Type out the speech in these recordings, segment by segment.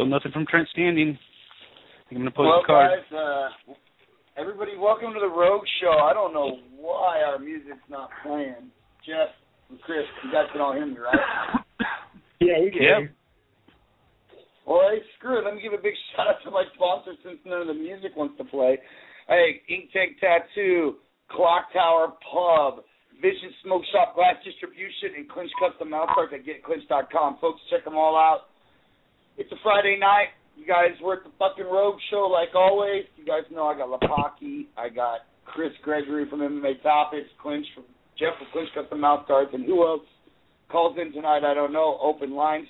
Still nothing from Trent Standing. I'm going to post the card. Guys, everybody, welcome to the Rogue Show. I don't know why our music's not playing. Jeff and Chris, you guys can all hear me, right? Yeah, we can. Yep. Well, hey, screw it. Let me give a big shout-out to my sponsor since none of the music wants to play. Hey, Ink Tank Tattoo, Clock Tower Pub, Vision Smoke Shop Glass Distribution, and Clinch Custom Mouth Cards at GetClinch.com. Folks, check them all out. It's a Friday night. You guys were at the fucking Rogue Show like always. You guys know I got Lapaki, I got Chris Gregory from MMA Topics, Jeff from Clinch Custom Mouth Cards, and who else calls in tonight? I don't know. Open lines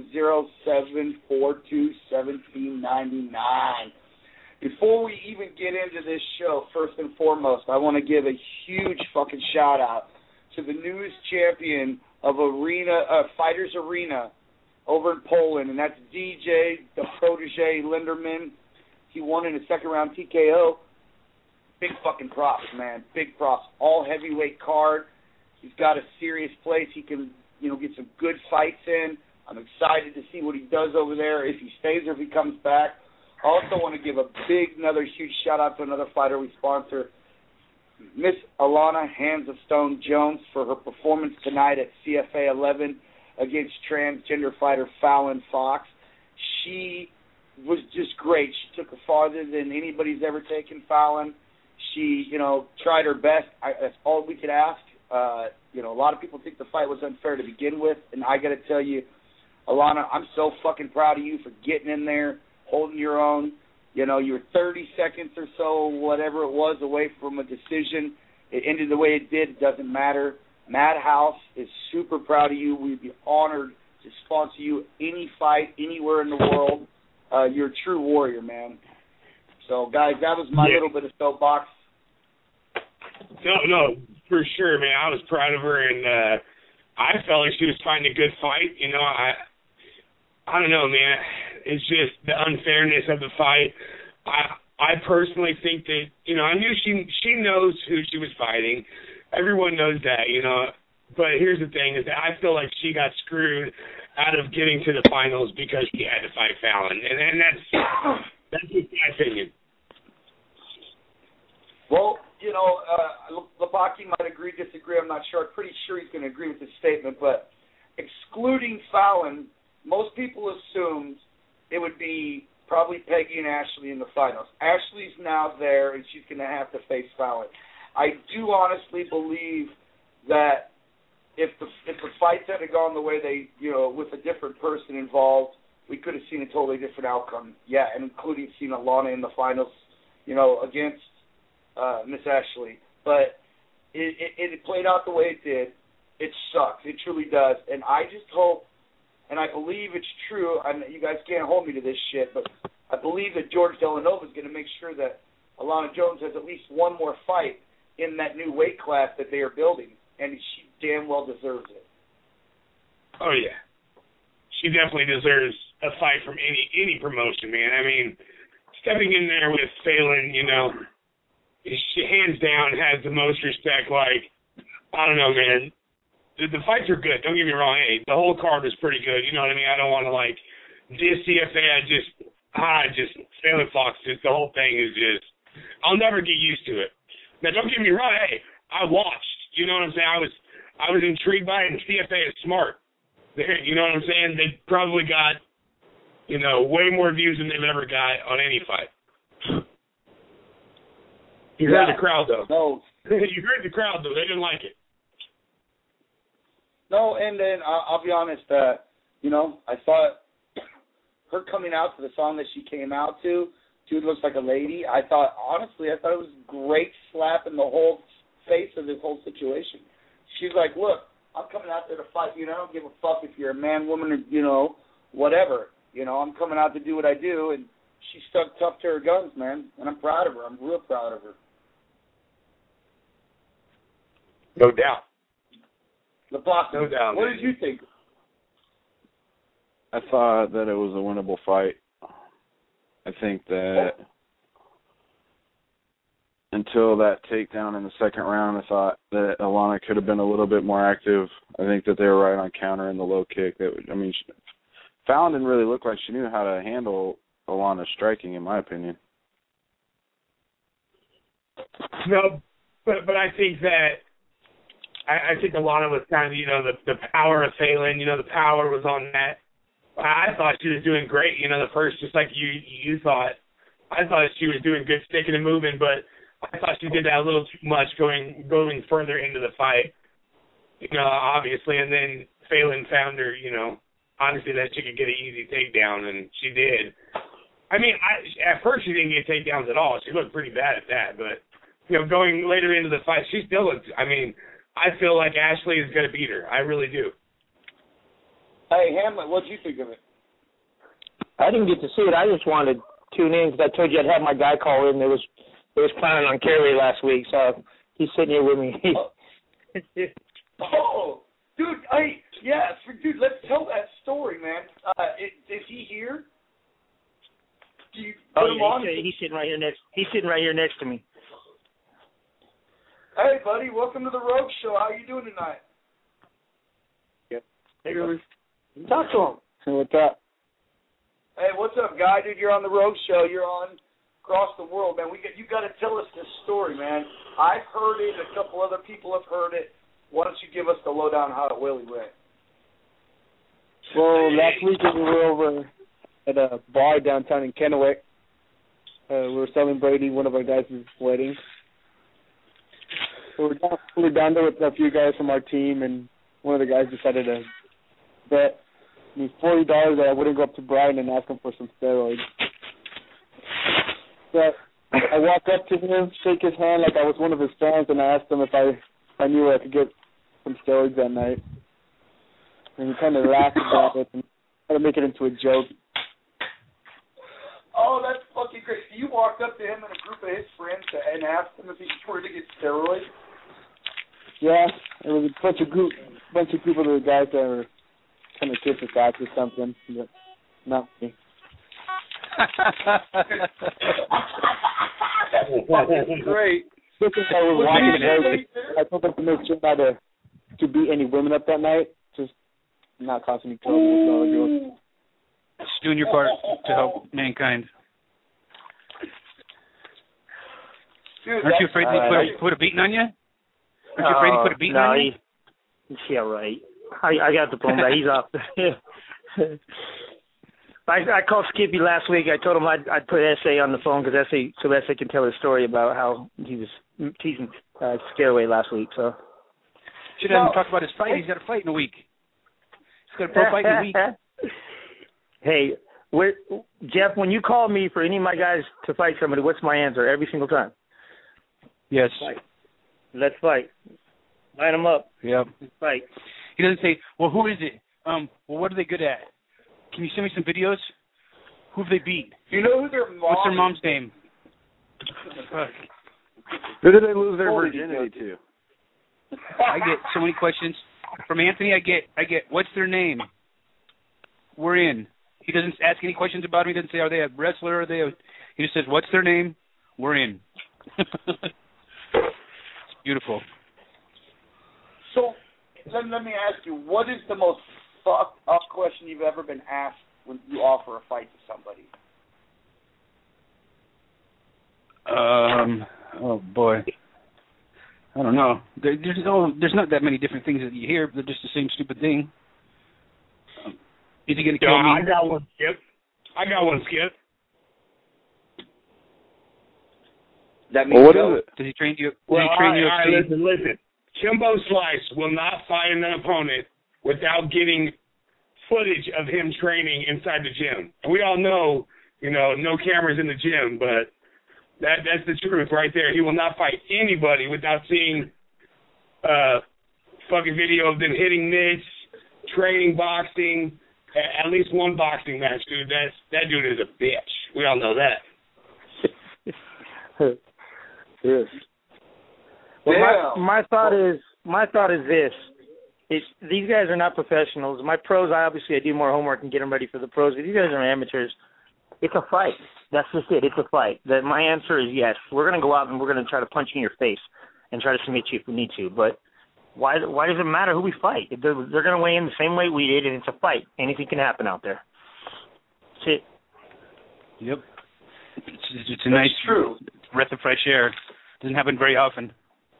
310-742-1799. Before we even get into this show, first and foremost, I want to give a huge fucking shout out to the newest champion of Fighters Arena over in Poland, and that's DJ, the protege Linderman. He won in a second round TKO. Big fucking props, man. Big props. All heavyweight card. He's got a serious place. He can, get some good fights in. I'm excited to see what he does over there, if he stays or if he comes back. I also want to give another huge shout-out to another fighter we sponsor, Miss Alana Hands of Stone Jones, for her performance tonight at CFA 11 against transgender fighter Fallon Fox. She was just great. She took it farther than anybody's ever taken Fallon. She, tried her best. That's all we could ask. A lot of people think the fight was unfair to begin with, and I got to tell you, Alana, I'm so fucking proud of you for getting in there, holding your own. You were 30 seconds or so, whatever it was, away from a decision. It ended the way it did. It doesn't matter. Madhouse is super proud of you. We'd be honored to sponsor you any fight, anywhere in the world. You're a true warrior, man. So, guys, that was my little bit of soapbox. No, for sure, man. I was proud of her, and I felt like she was fighting a good fight. I don't know, man. It's just the unfairness of the fight. I personally think that, I knew she knows who she was fighting. Everyone knows that, But here's the thing, is that I feel like she got screwed out of getting to the finals because she had to fight Fallon. And that's just my opinion. Well, Lapaki might agree, disagree. I'm not sure. I'm pretty sure he's going to agree with this statement. But excluding Fallon, most people assumed it would be probably Peggy and Ashley in the finals. Ashley's now there, and she's going to have to face Fallon. I do honestly believe that if the fights had gone the way they, with a different person involved, we could have seen a totally different outcome. Yeah, and including seeing Alana in the finals, against Miss Ashley. But it played out the way it did. It sucks. It truly does. And I just hope, and I believe it's true, and you guys can't hold me to this shit, but I believe that George Delanova is going to make sure that Alana Jones has at least one more fight in that new weight class that they are building, and she damn well deserves it. Oh, yeah. She definitely deserves a fight from any promotion, man. I mean, stepping in there with Phelan, she hands down has the most respect. Like, I don't know, man. The fights are good. Don't get me wrong. Hey, the whole card was pretty good. You know what I mean? I don't want to, diss CFA. Phelan Fox, the whole thing is just, I'll never get used to it. Now, don't get me wrong. Hey, I watched. You know what I'm saying? I was intrigued by it, and CFA is smart. You know what I'm saying? They probably got, way more views than they've ever got on any fight. You heard the crowd, though. No. You heard the crowd, though. They didn't like it. No, and then I'll be honest, I thought her coming out to the song that she came out to, Dude Looks Like a Lady, I thought it was a great slap in the whole face of this whole situation. She's like, look, I'm coming out there to fight you, and I don't give a fuck if you're a man, woman, or, whatever. I'm coming out to do what I do, and she stuck tough to her guns, man, and I'm proud of her. I'm real proud of her. No doubt. The boss. No doubt. What did you think? I thought that it was a winnable fight. I think that until that takedown in the second round, I thought that Alana could have been a little bit more active. I think that they were right on counter in the low kick. Fallon didn't really look like she knew how to handle Alana's striking, in my opinion. No, but I think that I think Alana was kind of, you know, the power of Phelan. You know, the power was on that. I thought she was doing great. You know, the first, just like you thought. I thought she was doing good sticking and moving, but I thought she did that a little too much going further into the fight. You know, obviously, and then Phelan found her, you know, obviously that she could get an easy takedown, and she did. I mean, at first she didn't get takedowns at all. She looked pretty bad at that, but, you know, going later into the fight, she still looked, I mean, I feel like Ashley is going to beat her. I really do. Hey, Hamlet, what do you think of it? I didn't get to see it. I just wanted to tune in because I told you I'd have my guy call in. It was planning on Kerry last week, so he's sitting here with me. Oh, dude, dude, let's tell that story, man. Is he here? Do you put him on? He's sitting right here next. He's sitting right here next to me. Hey, buddy, welcome to the Rogue Show. How you doing tonight? Yep. Hey, talk to him. So what's up? Hey, what's up, guy? Dude, you're on the Rogue Show. You're on across the world, man. You got to tell us this story, man. I've heard it. A couple other people have heard it. Why don't you give us the lowdown how it really went? Well, last weekend we were over at a bar downtown in Kennewick. We were celebrating one of our guys' weddings. We were down there with a few guys from our team, and one of the guys decided to bet me $40 that I wouldn't go up to Brian and ask him for some steroids. But I walked up to him, shake his hand like I was one of his fans, and I asked him if I knew where I could get some steroids that night. And he kind of laughed about it and tried to make it into a joke. Oh, that's fucking great. So you walked up to him and a group of his friends and asked him if he wanted to get steroids? Yeah, it was a bunch of people of the guys that were kind of kiss his ass or something, but not me. That's great. I was walking there. I told them to make sure not to beat any women up that night, just not cause any trouble. Just doing your part to help mankind. Dude, Aren't you afraid they put a beating on you? Aren't you afraid they put a beating on you? Yeah, right. I got the phone back. He's off. I called Skippy last week. I told him I'd put S.A. on the phone because S.A. can tell his story about how he was teasing Scaraway last week. So Should have him talk about his fight. He's got a fight in a week. He's got a pro fight in a week. Hey, Jeff, when you call me for any of my guys to fight somebody, what's my answer every single time? Yes. Let's fight. Line them up. Yep. Let's fight. He doesn't say, well, who is it? Well, what are they good at? Can you send me some videos? Who have they beat? Do you know who their mom What's their mom's name? Who did they lose their virginity to? I get so many questions. From Anthony, I get, what's their name? We're in. He doesn't ask any questions about me. He doesn't say, are they a wrestler? He just says, what's their name? We're in. It's beautiful. So, let me ask you, what is the most fucked up question you've ever been asked when you offer a fight to somebody? Oh boy, I don't know. There's not that many different things that you hear. They're just the same stupid thing. Is he gonna kill me? I got one, Skip. That means what is it? Does he train you? Well, Does he train all right, UFC? listen. Kimbo Slice will not fight an opponent without getting footage of him training inside the gym. And we all know, no cameras in the gym, but that's the truth right there. He will not fight anybody without seeing fucking video of them hitting mitts, training boxing, at least one boxing match, dude. That dude is a bitch. We all know that. Yes. Well, my thought is this: these guys are not professionals. My pros, I do more homework and get them ready for the pros. But these guys are amateurs. It's a fight. That's just it. It's a fight. My answer is yes. We're going to go out and we're going to try to punch you in your face and try to submit you if we need to. But why does it matter who we fight? They're going to weigh in the same way we did, and it's a fight. Anything can happen out there. That's it. Yep. It's a nice breath of fresh air. Doesn't happen very often.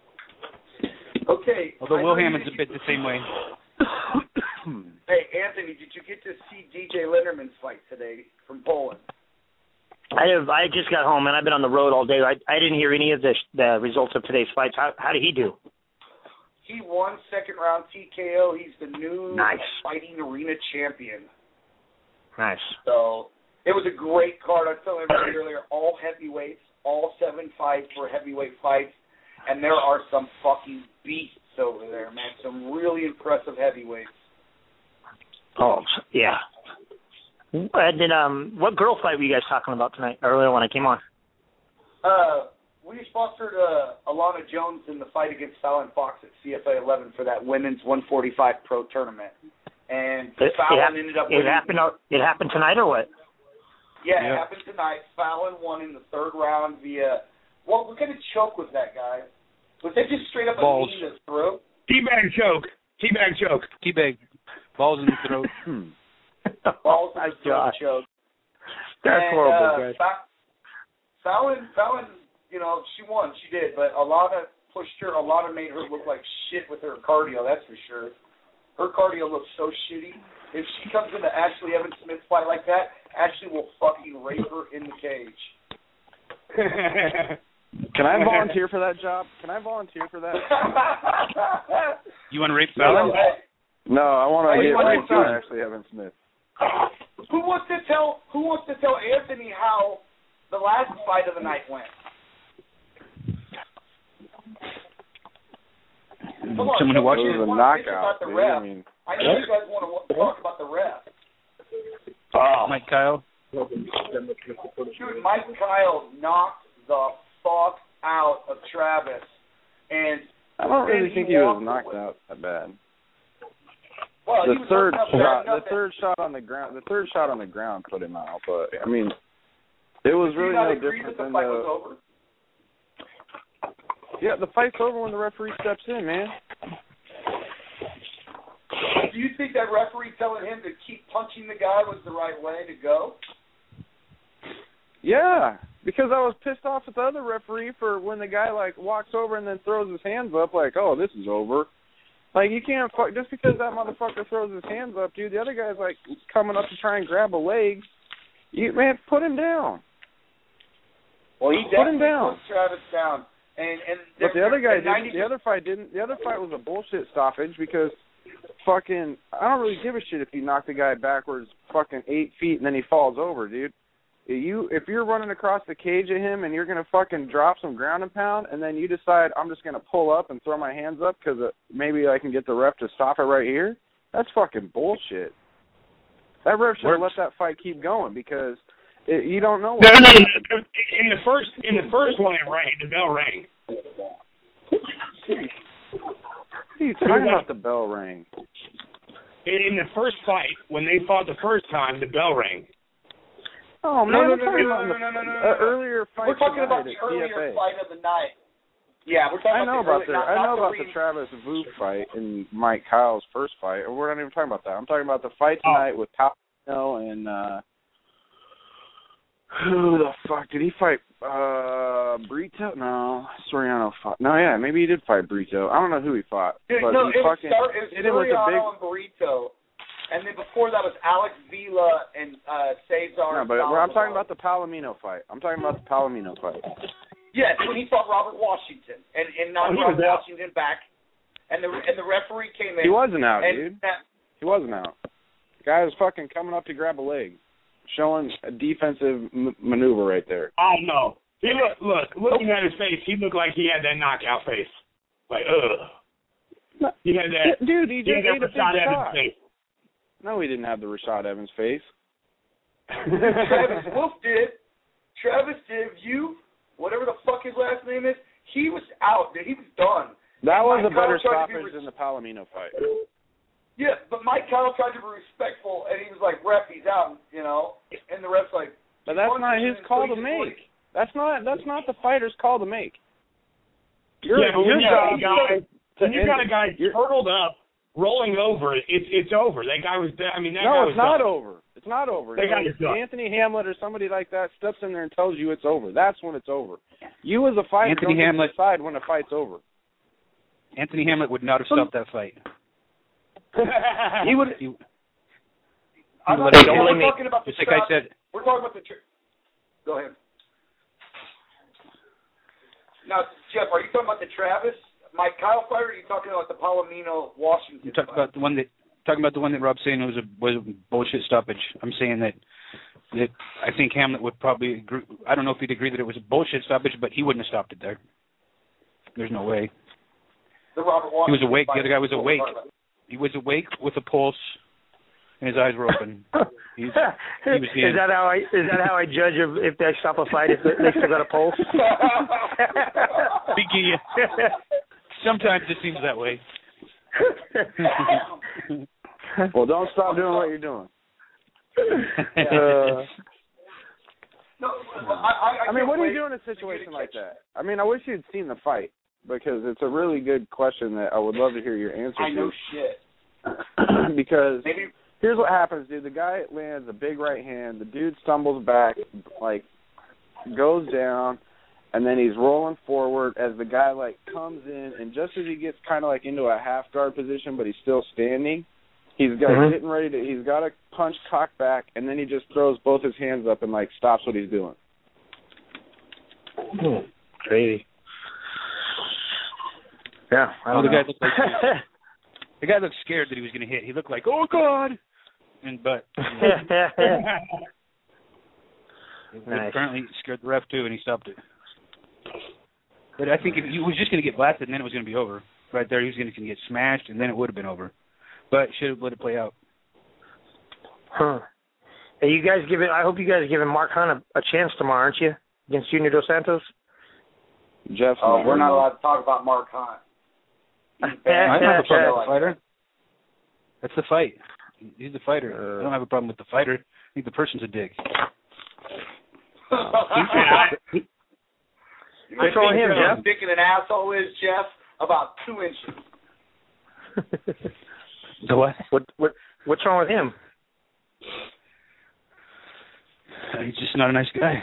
Okay. Although Will Hammond's a bit the same way. Hey, Anthony, did you get to see DJ Linderman's fight today from Poland? I just got home, and I've been on the road all day. I didn't hear any of the results of today's fights. How did he do? He won second round TKO. He's the new Fighting Arena champion. Nice. So it was a great card. I was telling everybody earlier, all heavyweights, all 7 fights were heavyweight fights, and there are some fucking beasts over there, man. Some really impressive heavyweights. Oh, yeah. And then, what girl fight were you guys talking about tonight, earlier when I came on? We sponsored Alana Jones in the fight against Fallon Fox at CFA 11 for that women's 145 pro tournament. And Fallon ended up winning. It happened tonight or what? Yeah, it happened tonight. Fallon won in the 3rd round via, what kind of choke was that, guy? Was that just straight up balls. A knee in the throat? Teabag choke. Teabag. Balls in the throat. Balls in the throat choke. That's horrible, guys. Fallon, you know, she won. She did. But Alana pushed her. Alana made her look like shit with her cardio, that's for sure. Her cardio looks so shitty. If she comes into Ashley Evans Smith's fight like that, Ashley will fucking rape her in the cage. Can I volunteer for that job? You want to rape Fallon? No, I want to get raped by Ashley Evans Smith. Who wants to tell Anthony how the last fight of the night went? Someone who watched it was a knockout. I know you guys want to talk about the ref. Mike Kyle. Dude, Mike Kyle knocked the fuck out of Travis, and I don't really think he was knocked out that bad. Well, the third shot on the ground put him out, but I mean, it was really no different than the. Over? Yeah, the fight's over when the referee steps in, man. Do you think that referee telling him to keep punching the guy was the right way to go? Yeah, because I was pissed off at the other referee for when the guy like walks over and then throws his hands up like, oh, this is over. Like, you can't fuck just because that motherfucker throws his hands up, dude. The other guy's like coming up to try and grab a leg. Man, put him down. Well, he definitely put Travis down. But the other guy didn't. The other fight didn't. The other fight was a bullshit stoppage because fucking I don't really give a shit if you knock the guy backwards fucking 8 feet and then he falls over, dude. If you're running across the cage at him and you're gonna fucking drop some ground and pound and then you decide I'm just gonna pull up and throw my hands up because maybe I can get the ref to stop it right here, that's fucking bullshit. That ref should have let that fight keep going because you don't know. No. In the first one, it rang. The bell rang. What are you talking about? The bell rang. In the first fight, when they fought the first time, the bell rang. Oh man, we're talking about the earlier fight. We're talking about the earlier fight of the night. Yeah, we're talking about the Travis Vu fight and Mike Kyle's first fight. We're not even talking about that. I'm talking about the fight tonight with Palomino and who the fuck did he fight? Brito? No, Soriano fought. No, yeah, maybe he did fight Brito. I don't know who he fought. Dude, but no, he fucking it was Soriano and Brito. And then before that was Alex Vila and Cesar. No, but I'm talking about the Palomino fight. Yes, when he fought Robert Washington and knocked Robert Washington back, and the referee came in. He wasn't out, dude. He wasn't out. The guy was fucking coming up to grab a leg, showing a defensive maneuver right there. Oh no! He looking at his face, he looked like he had that knockout face. Like, ugh. He had that. Dude, he just ate a big shot. Face. No, he didn't have the Rashad Evans face. Travis Wolf did. Travis did. Whatever the fuck his last name is, he was out, dude. He was done. That was a better stoppage than the Palomino fight. Yeah, but Mike Kyle tried to be respectful, and he was like, ref, he's out, you know? And the ref's like... But that's not his call to make. That's not the fighter's call to make. When you got a guy turtled up rolling over, it's over. That guy was dead. I mean, that guy was it's not done. over. It's not over. That guy is done. Anthony Hamlet or somebody like that steps in there and tells you it's over. That's when it's over. You as a fighter don't decide when a fight's over. Anthony Hamlet would not have stopped that fight. He would. We're talking about the like I said. We're talking about the. Go ahead. Now, Jeff, are you talking about the Travis Mike Kyle fight, or are you talking about the Palomino Washington? I'm talking about the one that Rob's saying was a bullshit stoppage. I'm saying that I think Hamlet would probably agree. I don't know if he'd agree that it was a bullshit stoppage, but he wouldn't have stopped it there. There's no way. The Robert Washington. He was awake. The other guy was awake. He was awake with a pulse, and his eyes were open. Is that how I judge if they stop a fight if they still got a pulse? Sometimes it seems that way. Well, don't stop doing what you're doing. I mean, what do you do in a situation like that? I mean, I wish you'd seen the fight because it's a really good question that I would love to hear your answer to. I know shit. Because here's what happens, dude. The guy lands a big right hand. The dude stumbles back, like, goes down, and then he's rolling forward as the guy, like, comes in, and just as he gets kind of, like, into a half-guard position, but he's still standing, he's got getting ready to, he's got a punch cocked back, and then he just throws both his hands up and, like, stops what he's doing. Crazy. Yeah, I don't know. The guy looked scared that he was going to hit. He looked like, oh, God! But nice. Apparently scared the ref, too, and he stopped it. But I think if he was just going to get blasted, and then it was going to be over. Right there, he was going to get smashed, and then it would have been over. But should have let it play out. Huh. Hey, you guys I hope you guys are giving Mark Hunt a chance tomorrow, aren't you? Against Junior Dos Santos? Jeff, we're not allowed to talk about Mark Hunt. I don't have a problem with the fighter. That's the fight. He's the fighter. I don't have a problem with the fighter. I think the person's a dick. What's wrong with him, Jeff? Dick and an asshole is, Jeff, about 2 inches. The what? What's wrong with him? He's just not a nice guy.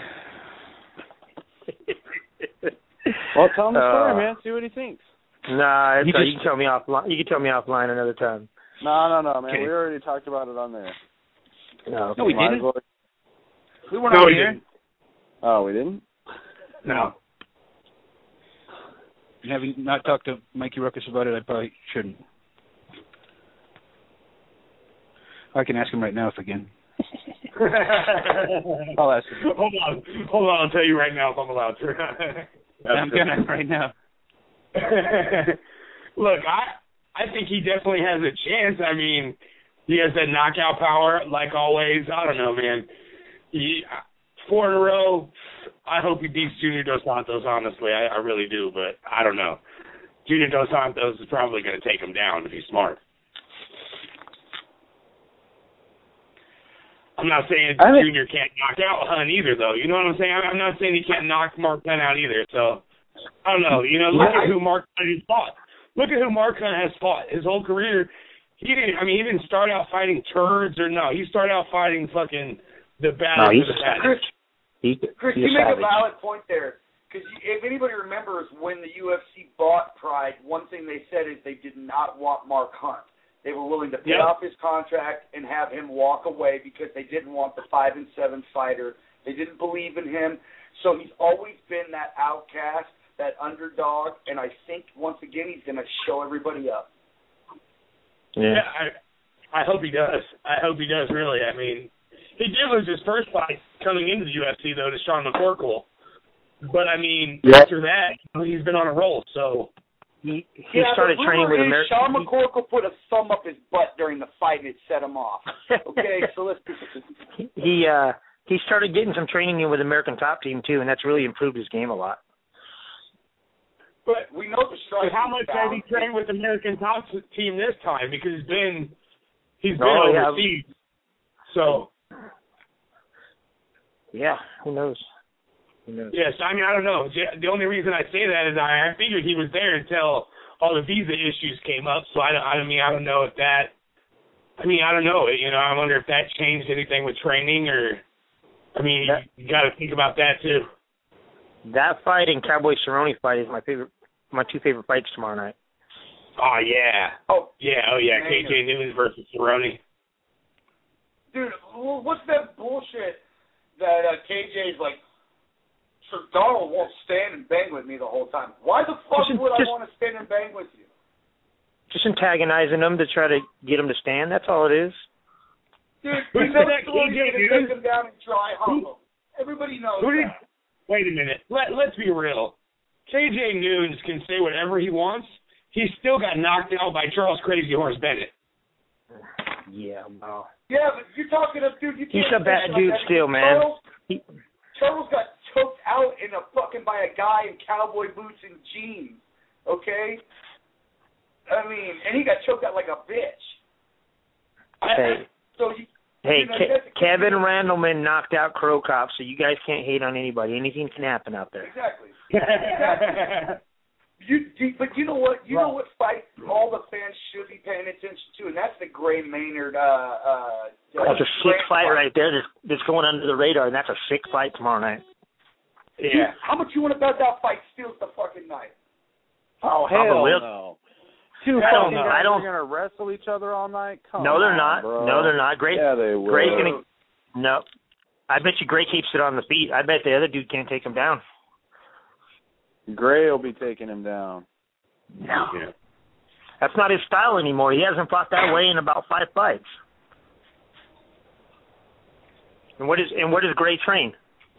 Well, tell him the story, man. See what he thinks. Nah, you can tell me offline. You can tell me offline another time. No, man. Okay. We already talked about it on there. No, we didn't. We weren't on here. Oh, we didn't? No. And having not talked to Mikey Ruckus about it, I probably shouldn't. I can ask him right now if I can. I'll ask him. Hold on. I'll tell you right now if I'm allowed to. I'm gonna right now. Look, I think he definitely has a chance. I mean, he has that knockout power, like always. I don't know, man. 4 in a row. I hope he beats Junior Dos Santos, honestly. I really do, but I don't know. Junior Dos Santos is probably going to take him down if he's smart. I'm not saying Junior can't knock out Hunt either, though. You know what I'm saying? I'm not saying he can't knock Mark Hunt out either. So, I don't know. You know, look at who Mark Hunt has fought. Look at who Mark Hunt has fought. His whole career, he didn't start out fighting turds or no. He started out fighting fucking the baddest of the baddest. Chris, you make a valid point there. Because if anybody remembers when the UFC bought Pride, one thing they said is they did not want Mark Hunt. They were willing to pay off his contract and have him walk away because they didn't want the 5-7 fighter. They didn't believe in him. So he's always been that outcast, that underdog, and I think, once again, he's going to show everybody up. Yeah, I hope he does. I hope he does, really. I mean, he did lose his first fight coming into the UFC, though, to Sean McCorkle. But, I mean, after that, he's been on a roll, so... He started training with American. Sean McCorkle put a thumb up his butt during the fight and it set him off. Okay, so let's. He started getting some training in with American Top Team too, and that's really improved his game a lot. But we know the strike. How much has he trained with American Top Team this time? Because he's been overseas. So. Yeah, who knows? Yes, I mean, I don't know. The only reason I say that is I figured he was there until all the visa issues came up. So I don't know if that. I don't know. I wonder if that changed anything with training, or you got to think about that too. That fight and Cowboy Cerrone fight is my two favorite fights tomorrow night. Oh yeah. Oh yeah. KJ Newman versus Cerrone. Dude, what's that bullshit that KJ's like? So Donald won't stand and bang with me the whole time. Why the fuck would I want to stand and bang with you? Just antagonizing them to try to get them to stand. That's all it is. Dude, you said that KJ take him down and dry hump him. Everybody knows that. Wait a minute. Let's be real. KJ Nunes can say whatever he wants. He still got knocked out by Charles Crazy Horse Bennett. Yeah, wow. Yeah, but you're talking to dude. He's a bad dude still, man. Charles got choked out by a guy in cowboy boots and jeans. Okay. And he got choked out like a bitch. Kevin Randleman knocked out Crow Cop, so you guys can't hate on anybody. Anything can happen out there. Exactly. But you know what? You know what fight all the fans should be paying attention to, and that's the Gray Maynard. That's a sick fight right there. That's going under the radar, and that's a sick fight tomorrow night. Yeah. Dude, how much you want to bet that fight steals the fucking night? Oh hell no. Two guys are going to wrestle each other all night? No, they're not. Bro. No, they're not. Gray, yeah, they will. Gray's going to... No. I bet you Gray keeps it on the feet. I bet the other dude can't take him down. Gray will be taking him down. No. Yeah. That's not his style anymore. He hasn't fought that way in about 5 fights. And where does Gray train?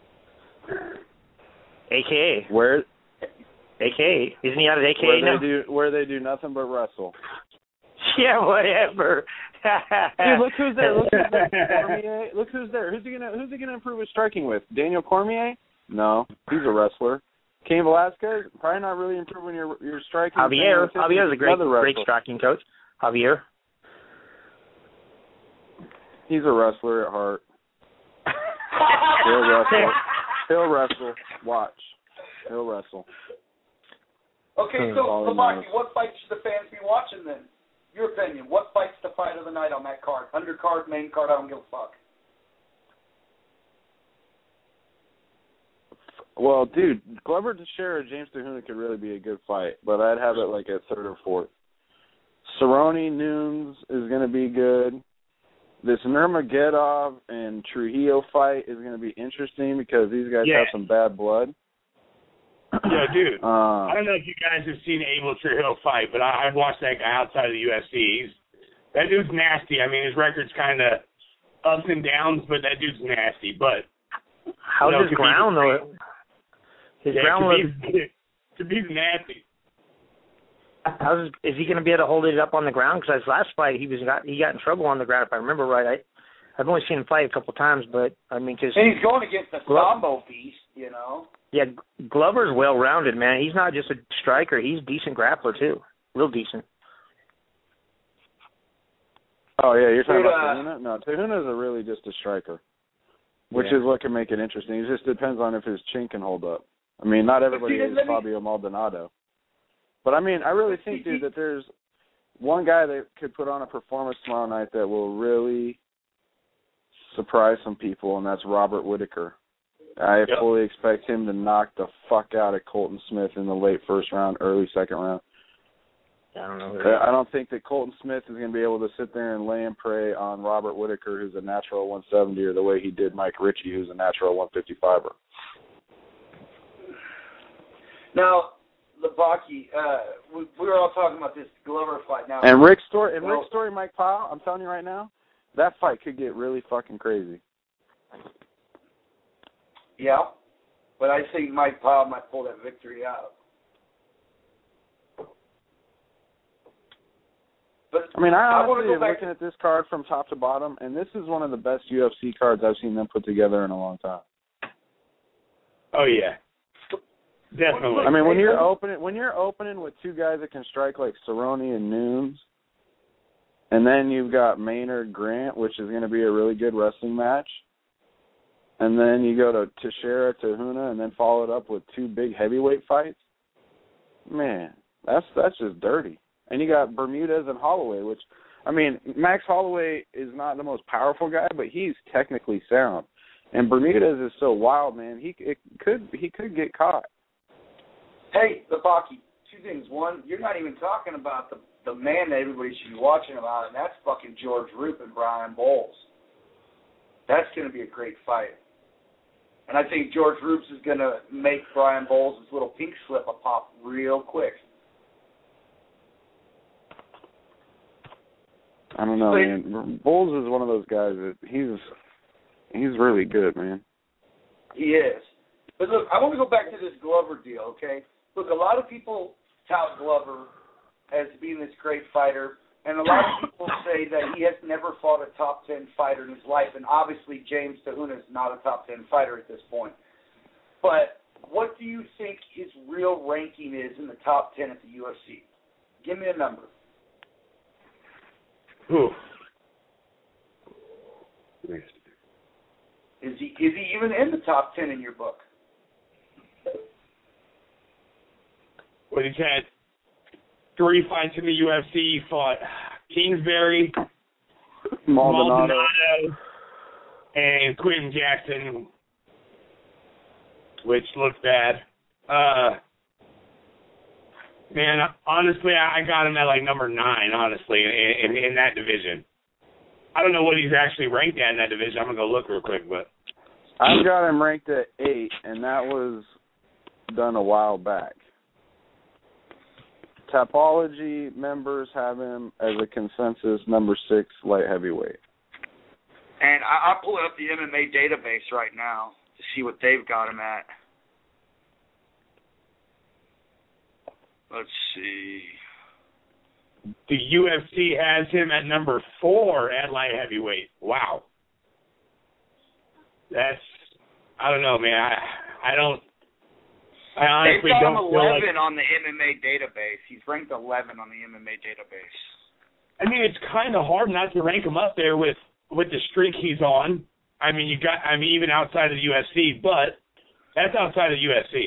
AKA. Where? AKA. Isn't he out at AKA now? Where they do nothing but wrestle. Yeah, whatever. Dude, look who's there. Cormier. Look who's there. Who's he gonna improve his striking with? Daniel Cormier? No, he's a wrestler. Cain Velasquez, probably not really improving your striking. Javier's a great striking coach. Javier. He's a wrestler at heart. He'll wrestle. Watch. He'll wrestle. Okay, so Lamaki, what fight should the fans be watching then? Your opinion. What fight's the fight of the night on that card? Undercard, main card, I don't give a fuck. Well, dude, Glover Teixeira, James Tahuna could really be a good fight, but I'd have it like at 3rd or 4th. Cerrone Nunes is going to be good. This Nurmagomedov and Trujillo fight is going to be interesting because these guys have some bad blood. Yeah, dude. I don't know if you guys have seen Abel Trujillo fight, but I've watched that guy outside of the UFC. That dude's nasty. His record's kind of ups and downs, but that dude's nasty. But how's his ground though? His ground could be nasty. Is he going to be able to hold it up on the ground? Because his last fight, he got in trouble on the ground, if I remember right. I've only seen him fight a couple times, but because and he's going against the Sambo beast, you know. Yeah, Glover's well-rounded, man. He's not just a striker; he's a decent grappler too, real decent. Oh yeah, you're talking about Tahuna? No, Tahuna's really just a striker, which is what can make it interesting. It just depends on if his chin can hold up. Not everybody is Fabio Maldonado. But, I really think, dude, that there's one guy that could put on a performance tomorrow night that will really surprise some people, and that's Robert Whitaker. I fully expect him to knock the fuck out of Colton Smith in the late 1st round, early 2nd round. I don't know. I don't think that Colton Smith is going to be able to sit there and lay and prey on Robert Whitaker, who's a natural 170, or the way he did Mike Ritchie, who's a natural 155er. Now, Labaki, we were all talking about this Glover fight now. And Rick Story, Mike Powell, I'm telling you right now, that fight could get really fucking crazy. Yeah, but I think Mike Powell might pull that victory out. But I honestly am looking at this card from top to bottom, and this is one of the best UFC cards I've seen them put together in a long time. Oh yeah. Definitely. When you're opening with 2 guys that can strike like Cerrone and Nunes, and then you've got Maynard Grant, which is going to be a really good wrestling match, and then you go to Teixeira, Tahuna, and then follow it up with 2 big heavyweight fights. Man, That's just dirty. And you got Bermudez and Holloway, which, I mean, Max Holloway is not the most powerful guy, but he's technically sound. And Bermudez is so wild, man. He could get caught. Hey, Lebaki, two things. One, you're not even talking about the man that everybody should be watching about, and that's fucking George Roop and Brian Bowles. That's going to be a great fight. And I think George Roop is going to make Brian Bowles' little pink slip a pop real quick. I don't know, man. Bowles is one of those guys that he's really good, man. He is. But look, I want to go back to this Glover deal, okay? Look, a lot of people tout Glover as being this great fighter, and a lot of people say that he has never fought a top 10 fighter in his life, and obviously James Tahuna is not a top 10 fighter at this point. But what do you think his real ranking is in the top 10 at the UFC? Give me a number. Ooh. Is he even in the top 10 in your book? Well, he's had 3 fights in the UFC. He fought Kingsbury, Maldonado, and Quentin Jackson, which looked bad. Man, honestly, I got him at like number 9, honestly, in that division. I don't know what he's actually ranked at in that division. I'm going to go look real quick, but I've got him ranked at 8, and that was done a while back. Tapology members have him as a consensus number 6 light heavyweight. And I'm pulling up the MMA database right now to see what they've got him at. Let's see. The UFC has him at number 4 at light heavyweight. Wow. That's, I don't know, man. I honestly They've got don't him feel 11 like, on the MMA database. He's ranked 11 on the MMA database. I mean, it's kind of hard not to rank him up there with the streak he's on. I mean, even outside of the UFC, but that's outside of the UFC.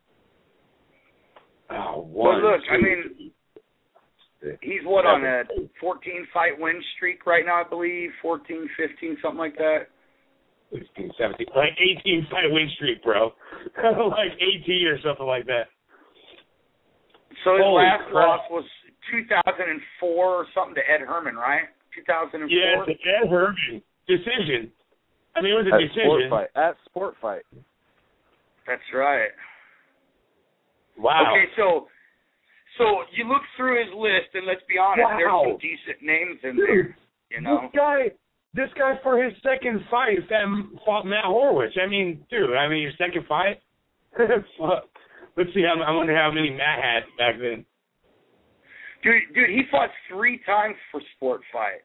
Oh, well, look, I mean, he's on a 14-fight win streak right now, I believe, 14, 15, something like that. 16, 17, like 18-fight win streak, bro. Like 18 or something like that. So his Holy last crap. loss was 2004 or something to Ed Herman, right? 2004? Yeah, it's Ed Herman. Decision. I mean, it was a decision. At Sport Fight. That's right. Wow. Okay, so you look through his list, and let's be honest, there's some decent names in there, you know? This guy for his second fight fought Matt Horwich. I mean, dude, your second fight? Let's see, I wonder how many Matt had back then. Dude, he fought 3 times for Sport Fight.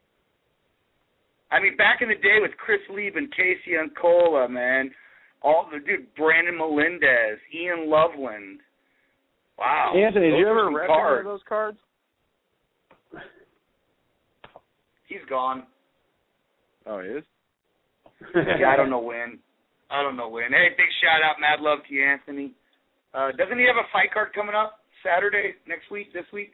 I mean, back in the day with Chris Lieb and Casey Uncola, man. Brandon Melendez, Ian Loveland. Wow. Anthony, did you ever rep any of those cards? He's gone. Oh, he is? Yeah, I don't know when. Hey, big shout out, mad love to you, Anthony. Doesn't he have a fight card coming up Saturday, this week?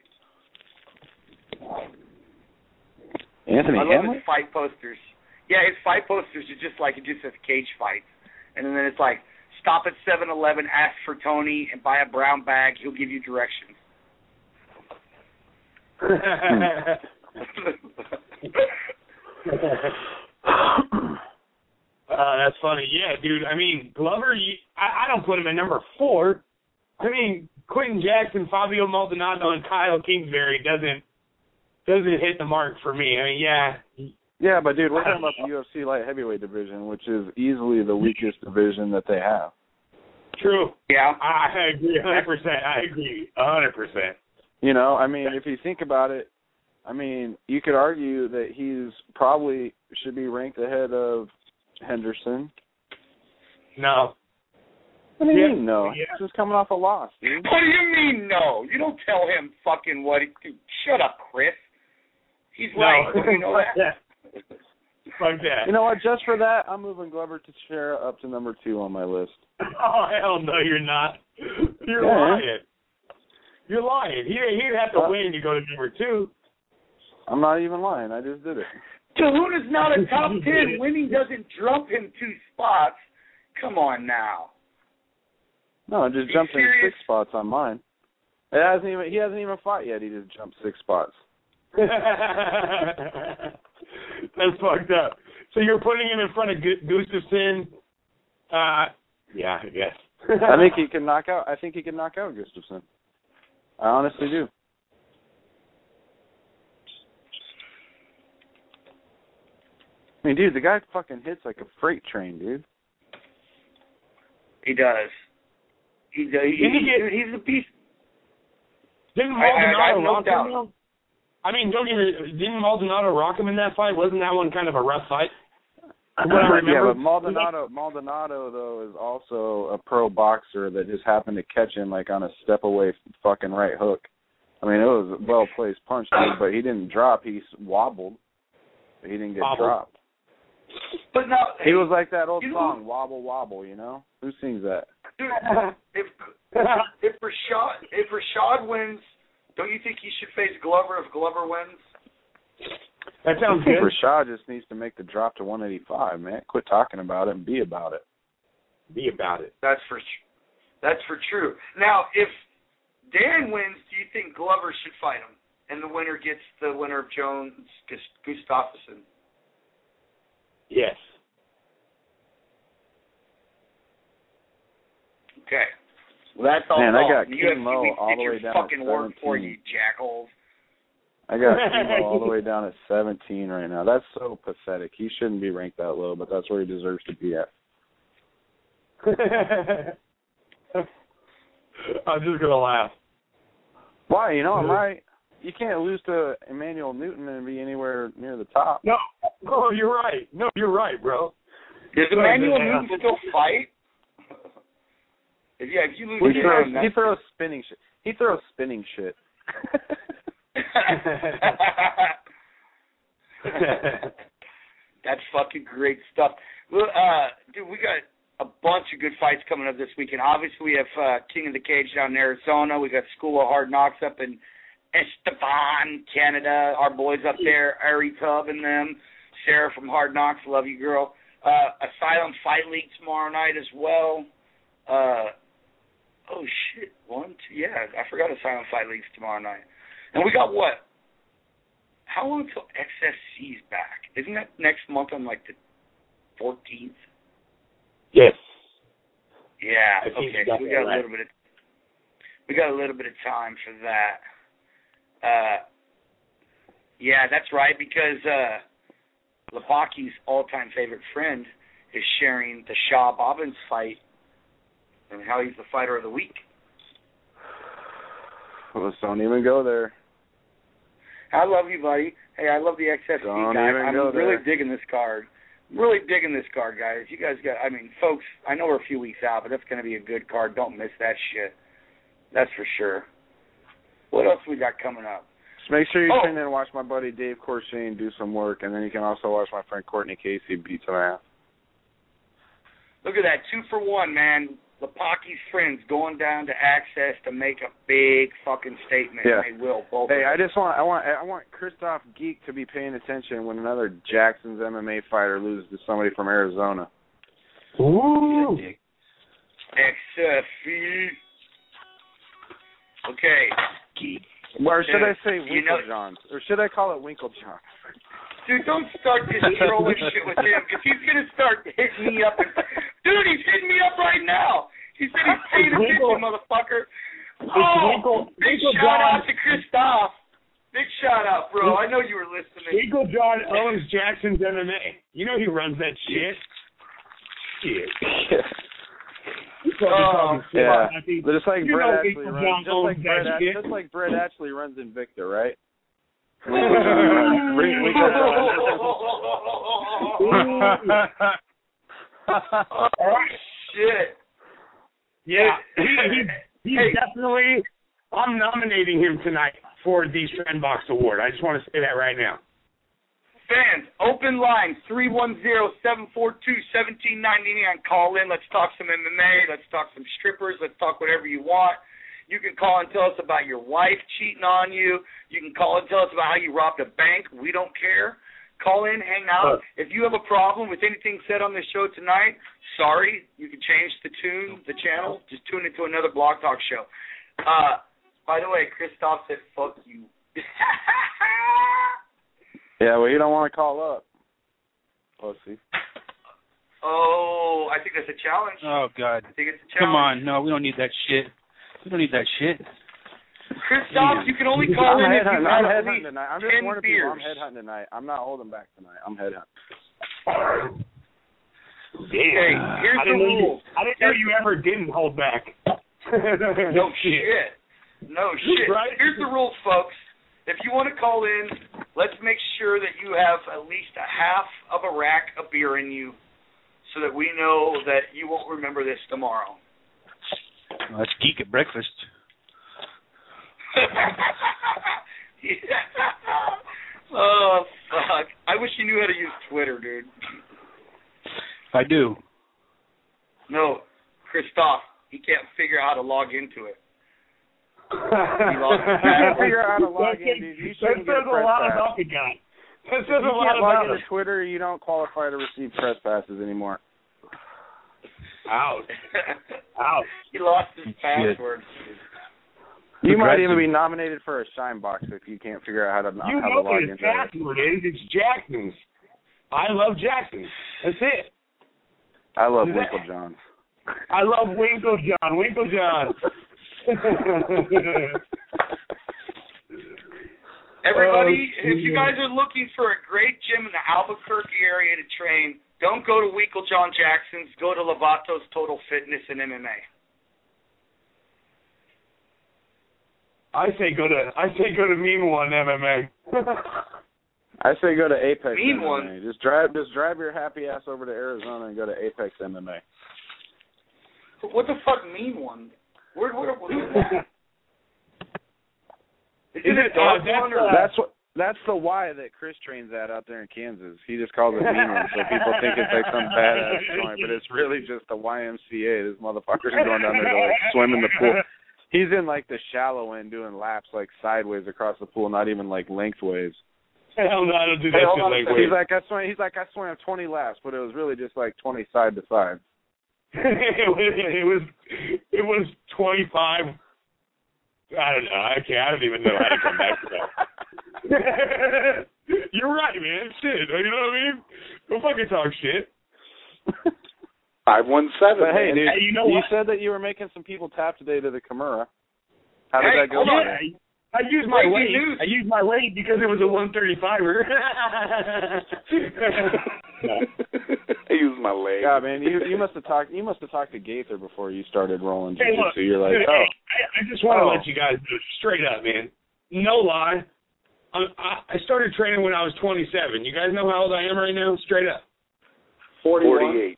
Anthony I love Hamlin? his fight posters. Yeah, his fight posters are just like, it just says cage fights. And then it's like, stop at 7-Eleven, ask for Tony, and buy a brown bag. He'll give you directions. That's funny. Yeah, dude. I mean, Glover, I don't put him at number 4. I mean, Quentin Jackson, Fabio Maldonado, and Kyle Kingsbury doesn't hit the mark for me. I mean, yeah. Yeah, but dude, we're talking about the UFC light heavyweight division, which is easily the weakest division that they have. True. Yeah. I agree 100%. I agree 100%. You know, I mean, if you think about it, I mean, you could argue that he's probably should be ranked ahead of Henderson. No. What do you mean no? Yeah. He's just coming off a loss, dude. What do you mean no? You don't tell him fucking what he... Shut up, Chris. He's right. You know that? Fuck that. You know what? Just for that, I'm moving Glover Teixeira up to number 2 on my list. Oh, hell no, you're not. You're yeah. lying. You're lying. He'd have to win to go to number 2. I'm not even lying. I just did it. Kahuna's not a top 10. Winning doesn't jump him 2 spots. Come on now. No, I just jumped in 6 spots on mine. He hasn't even fought yet. He just jumped 6 spots. That's fucked up. So you're putting him in front of Gustafsson? Yeah, I guess. I think he can knock out Gustafsson. I honestly do. I mean, dude, the guy fucking hits like a freight train, dude. He does. He's a beast. Didn't Maldonado rock him, though? I mean, didn't Maldonado rock him in that fight? Wasn't that one kind of a rough fight? Yeah, but Maldonado, though, is also a pro boxer that just happened to catch him, like, on a step-away fucking right hook. I mean, it was a well-placed punch, dude, but he didn't drop. He wobbled, but he didn't get dropped. But no, he was like that old song, Wobble Wobble, you know? Who sings that? Dude, if Rashad wins, don't you think he should face Glover if Glover wins? That sounds good. Rashad just needs to make the drop to 185, man. Quit talking about it and be about it. Be about it. That's for true. Now, if Dan wins, do you think Glover should fight him, and the winner gets the winner of Jones Gustafsson? Yes. Okay. Well, that's all. Man, I got UFC Mo all the way down at 17. Work for you, jackholes. I got Kimo all the way down at 17 right now. That's so pathetic. He shouldn't be ranked that low, but that's where he deserves to be at. I'm just going to laugh. Why? You know, I'm right. You can't lose to Emmanuel Newton and be anywhere near the top. No, you're right. No, you're right, bro. Does Emmanuel Newton still fight? If you lose he throws spinning shit. He throws spinning shit. That's fucking great stuff. Well, dude, we got a bunch of good fights coming up this weekend. Obviously, we have King of the Cage down in Arizona. We got School of Hard Knocks up in Estevan, Canada. Our boys up there, Ari Tubb and them. Sarah from Hard Knocks, love you, girl. Asylum Fight League tomorrow night as well. Oh, shit. Yeah, I forgot Asylum Fight League's tomorrow night. And we got what? How long until XSC's back? Isn't that next month on, like, the 14th? Yes. Yeah, okay, so we got a little bit of time for that. Yeah, that's right, because Lepaki's all-time favorite friend is sharing the Shaw Bobbins fight and how he's the fighter of the week. Let's don't even go there. I love you, buddy. Hey, I love the XFC guy. I'm really digging this card. Really digging this card, guys. You guys folks, I know we're a few weeks out, but that's going to be a good card. Don't miss that shit. That's for sure. What else we got coming up? Just make sure you tune in and watch my buddy Dave Corshane do some work, and then you can also watch my friend Courtney Casey beat some ass. Look at that, 2 for 1, man. Lepaki's friends going down to Access to make a big fucking statement. Yeah. And they will, both. Hey, I want Christoph Geek to be paying attention when another Jackson's MMA fighter loses to somebody from Arizona. Ooh. XFC. Okay. Geek. Or should I say Winklejohns? Or should I call it Winklejohns? Dude, don't start this trolling shit with him, because he's going to start hitting me up. Dude, he's hitting me up right now. He said he's paying attention, motherfucker. Big shout out to Christoph. Big shout out, bro. I know you were listening. Winklejohn owns Jackson's MMA. You know he runs that shit. Shit. Yeah. But just like Brett Ashley runs Invicta, right? Oh, shit. Yeah, he's definitely, I'm nominating him tonight for the Sandbox Award. I just want to say that right now. Fans, open line, 310-742-1799. Call in. Let's talk some MMA. Let's talk some strippers. Let's talk whatever you want. You can call and tell us about your wife cheating on you. You can call and tell us about how you robbed a bank. We don't care. Call in, hang out. If you have a problem with anything said on the show tonight, sorry, you can change the channel. Just tune into another Blog Talk show. By the way, Christoph said, fuck you. Yeah, well, you don't want to call up. Pussy. Oh, I think that's a challenge. Oh, God. I think it's a challenge. Come on. No, we don't need that shit. We don't need that shit. Christoph, you can only call in if you have at least tonight. I'm 10 just warning beers. people, I'm headhunting tonight. I'm not holding back tonight. I'm headhunting. Okay, here's the rules. I didn't know you ever didn't hold back. No shit. No shit. Right? Here's the rules, folks. If you want to call in, let's make sure that you have at least a half of a rack of beer in you so that we know that you won't remember this tomorrow. Let's geek at breakfast. Oh, fuck. I wish you knew how to use Twitter, dude. I do. No, Christoph, he can't figure out how to log into it. You can't figure out how to log in, dude. You shouldn't get a press pass. That says If you a lot can't log about into Twitter, you don't qualify to receive press passes anymore. Ouch. Ouch. He lost his password. You might even be nominated for a shine box if you can't figure out how to You know log what into his it. password is. It's Jackson's. I love Jackson's. That's it. I love Winkle John. I love Winkle John. Winkle John. Everybody, if you guys are looking for a great gym in the Albuquerque area to train, don't go to Winkle John Jackson's. Go to Lovato's Total Fitness and MMA. I say go to Mean One MMA. I say go to Apex Mean MMA. One. Just drive your happy ass over to Arizona and go to Apex MMA. What the fuck, Mean One? Where is that? Is it a dog one or That's the Y that Chris trains at out there in Kansas. He just calls it Mean One, so people think it's like some badass joint, but it's really just a YMCA. This motherfucker's going down there to like swim in the pool. He's in like the shallow end doing laps like sideways across the pool, not even like lengthways. Hell no, I don't do that shit lengthways. He's like I swam 20 laps, but it was really just like 20 side to side. it was 25. I don't know. I don't even know how to come back to that. You're right, man. Shit. You know what I mean? Don't fucking talk shit. 517. But hey, dude, hey, you know what? said that you were making some people tap today to the Kimura. How did that go? I used my weight. I used my weight because it was a 135er. I used my leg. God, man, you must have talked. You must have talked to Gaither before you started rolling Hey, jiu-jitsu. look, You're like, dude, oh. I just want to let you guys know straight up, man. No lie. I started training when I was 27. You guys know how old I am right now? Straight up. 48.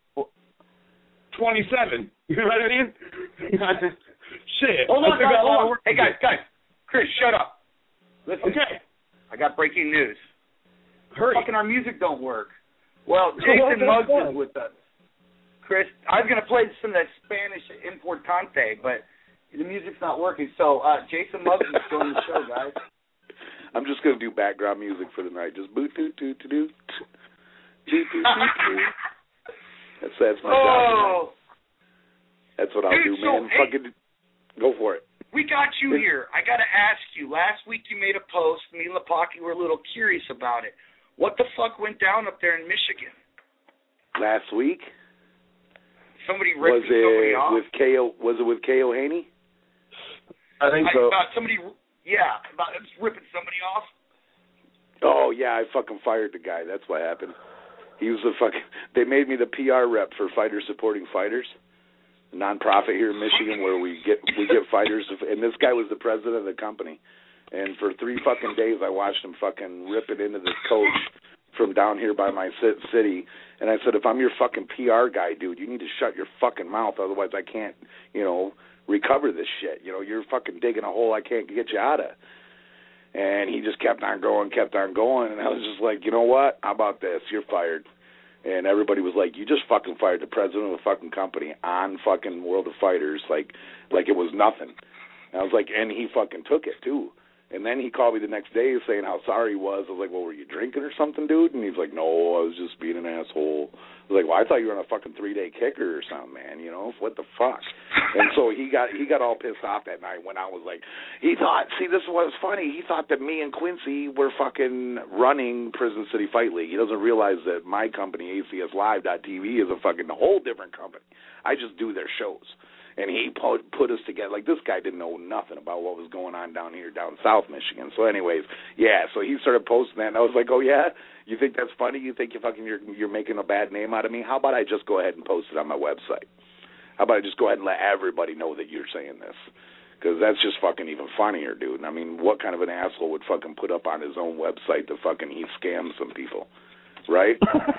27. You know what I mean? Shit. Hold on. Hey, guys. Chris, shut up. Listen. Okay. I got breaking news. Hurry. Fucking our music don't work. Well, Jason Muggs is with us. Chris, I was going to play some of that Spanish Importante, but the music's not working. So Jason Muggs is doing the show, guys. I'm just going to do background music for the night. Just boot-doot-doot-doot. That's my job tonight. That's what I'll do, man. Fucking go for it. We got you here. I got to ask you. Last week you made a post. Me and Lapaki were a little curious about it. What the fuck went down up there in Michigan? Last week? Somebody ripped somebody off? Was it with K.O. Haney? I think so. About ripping somebody off? Oh, yeah, I fucking fired the guy. That's what happened. He was they made me the PR rep for Fighters Supporting Fighters, a nonprofit here in Michigan where we get fighters, and this guy was the president of the company. And for 3 fucking days, I watched him fucking rip it into this coach from down here by my city. And I said, if I'm your fucking PR guy, dude, you need to shut your fucking mouth. Otherwise, I can't, recover this shit. You're fucking digging a hole I can't get you out of. And he just kept on going. And I was just like, you know what? How about this? You're fired. And everybody was like, you just fucking fired the president of the fucking company on fucking World of Fighters like it was nothing. And I was like, and he fucking took it too. And then he called me the next day saying how sorry he was. I was like, well, were you drinking or something, dude? And he's like, no, I was just being an asshole. I was like, well, I thought you were on a fucking 3-day kicker or something, man. You know, what the fuck? And so he got all pissed off that night when I was like, he thought, see, this is what was funny. He thought that me and Quincy were fucking running Prison City Fight League. He doesn't realize that my company, ACSLive.tv, is a fucking whole different company. I just do their shows. And he put us together. Like, this guy didn't know nothing about what was going on down here, down South Michigan. So anyways, yeah, so he started posting that, and I was like, oh, yeah? You think that's funny? You think you're making a bad name out of me? How about I just go ahead and post it on my website? How about I just go ahead and let everybody know that you're saying this? Because that's just fucking even funnier, dude. I mean, what kind of an asshole would fucking put up on his own website that fucking he scams some people? Right?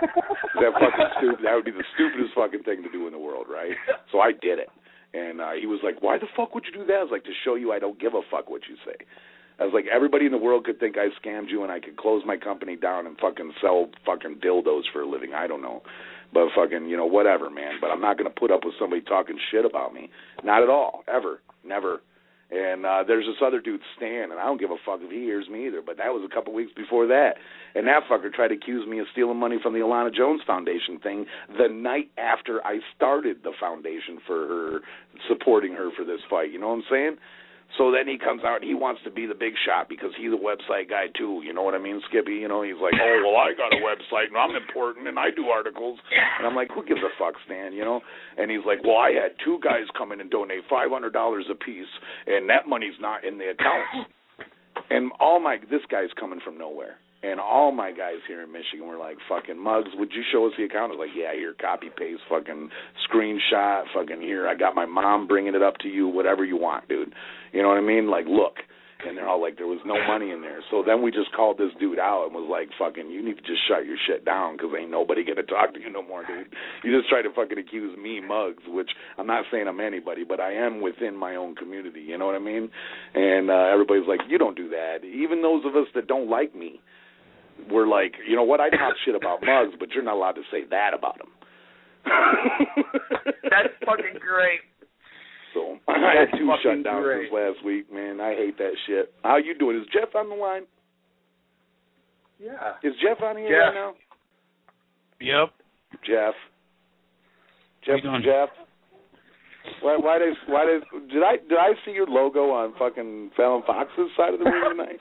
That fucking stupid. That would be the stupidest fucking thing to do in the world, right? So I did it. And he was like, why the fuck would you do that? I was like, to show you I don't give a fuck what you say. I was like, everybody in the world could think I scammed you and I could close my company down and fucking sell fucking dildos for a living. I don't know. But fucking, you know, whatever, man. But I'm not going to put up with somebody talking shit about me. Not at all. Ever. Never. And there's this other dude, Stan, and I don't give a fuck if he hears me either, but that was a couple weeks before that. And that fucker tried to accuse me of stealing money from the Alana Jones Foundation thing the night after I started the foundation for her, supporting her for this fight. You know what I'm saying? So then he comes out and he wants to be the big shot because he's a website guy too. You know what I mean, Skippy? You know, he's like, oh, well, I got a website and I'm important and I do articles. And I'm like, who gives a fuck, Stan, you know? And he's like, well, I had 2 guys come in and donate $500 a piece and that money's not in the account. And this guy's coming from nowhere. And all my guys here in Michigan were like, fucking, Muggs, would you show us the account? I was like, yeah, here, copy, paste, fucking screenshot, fucking here. I got my mom bringing it up to you, whatever you want, dude. You know what I mean? Like, look. And they're all like, there was no money in there. So then we just called this dude out and was like, fucking, you need to just shut your shit down because ain't nobody going to talk to you no more, dude. You just try to fucking accuse me, Muggs, which I'm not saying I'm anybody, but I am within my own community. You know what I mean? And everybody's like, you don't do that. Even those of us that don't like me, we're like, you know what, I talk shit about Muggs, but you're not allowed to say that about him. That's fucking great. So I had 2 shutdowns this last week, man. I hate that shit. How you doing? Is Jeff on the line? Yeah. Is Jeff on here right now? Yep. Jeff. Why did I see your logo on fucking Fallon Fox's side of the room tonight?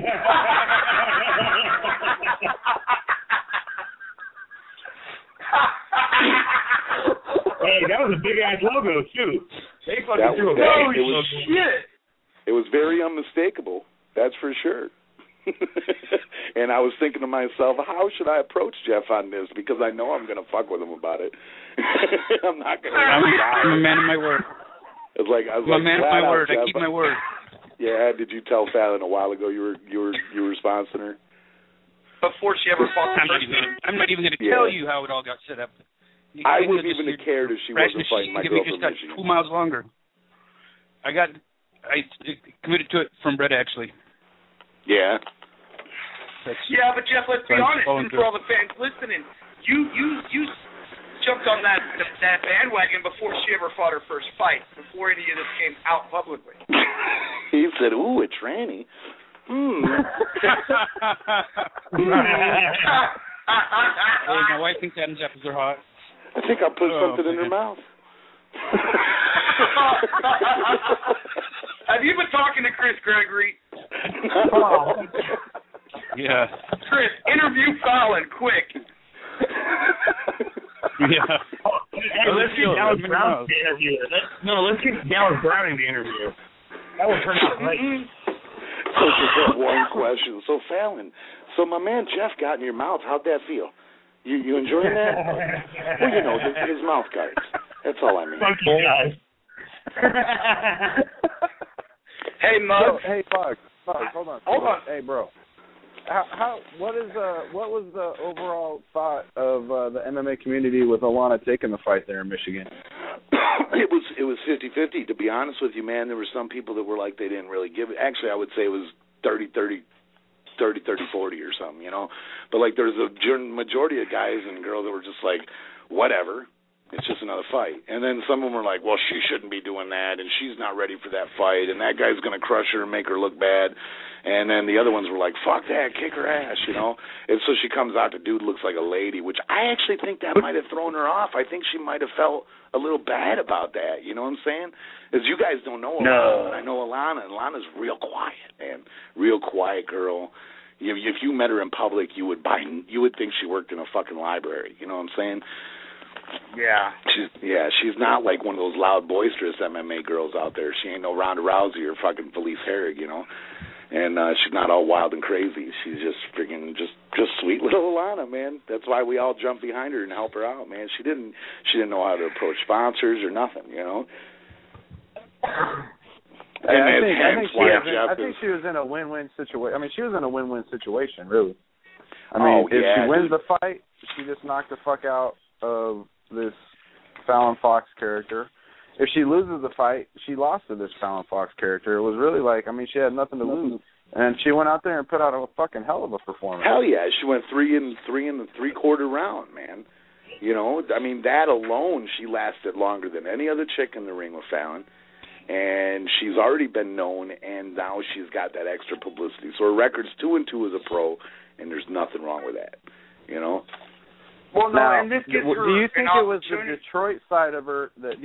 Hey, that was a big ass logo too. They fucking threw a shit. It was very unmistakable, that's for sure. And I was thinking to myself, how should I approach Jeff on this? Because I know I'm gonna fuck with him about it. I'm not gonna. I'm a man of my word. I'm a man of my word. I keep my word. Yeah, did you tell Fallon a while ago you were sponsoring her? Before she ever fought. I'm not even going to tell you how it all got set up. I wouldn't even have cared if she wasn't fighting my girl from Michigan. Just got 2 miles longer. I committed to it from Brett, actually. Yeah. Yeah, but Jeff, let's be honest, and for all the fans listening, you jumped on that bandwagon before she ever fought her first fight, before any of this came out publicly. He said, ooh, a tranny. Hey, my wife thinks Adam's apples are hot. I think I put something in her mouth. Have you been talking to Chris Gregory? Yeah. Chris, interview Fallon, quick. Yeah. Hey, let's get Dallas Brown to interview her. Let's get Dallas Brown in the interview. That will turn out great. So just have one question. So Fallon, my man Jeff got in your mouth. How'd that feel? You enjoying that? Well, you know, his mouth guards. That's all I mean. Fuck you guys. Hey, Muggs. Hey, Muggs, hold on. Hey, bro. What was the overall thought of the MMA community with Alana taking the fight there in Michigan? It was 50-50, to be honest with you, man. There were some people that were like they didn't really give it. Actually, I would say it was 30-30-40 or something, you know. But like there's a majority of guys and girls that were just like, whatever. It's just another fight. And then some of them are like, well, she shouldn't be doing that, and she's not ready for that fight, and that guy's going to crush her and make her look bad. And then the other ones were like, fuck that, kick her ass, you know. And so she comes out, the dude looks like a lady, which I actually think that might have thrown her off. I think she might have felt a little bad about that, you know what I'm saying? As you guys don't know Alana, but I know Alana, and Alana's real quiet, man. Real quiet girl. If you met her in public, you would think she worked in a fucking library, you know what I'm saying? Yeah. She's not like one of those loud, boisterous MMA girls out there. She ain't no Ronda Rousey or fucking Felice Herrig, you know. And she's not all wild and crazy. She's just freaking just sweet little Alana, man. That's why we all jump behind her and help her out, man. She didn't know how to approach sponsors or nothing, you know. I think she was in a win-win situation. I mean, she was in a win-win situation, really. I mean, if she wins the fight, she just knocked the fuck out of this Fallon Fox character. If she loses the fight, she lost to this Fallon Fox character. It was really like, I mean, she had nothing to lose, and she went out there and put out a fucking hell of a performance. Hell yeah, she went 3 in the 3/4 round, man. You know, I mean, that alone, she lasted longer than any other chick in the ring with Fallon, and she's already been known, and now she's got that extra publicity. So her record's 2-2 as a pro, and there's nothing wrong with that, you know. Well, no, now, and this gives her do you think an it was the Detroit side of her that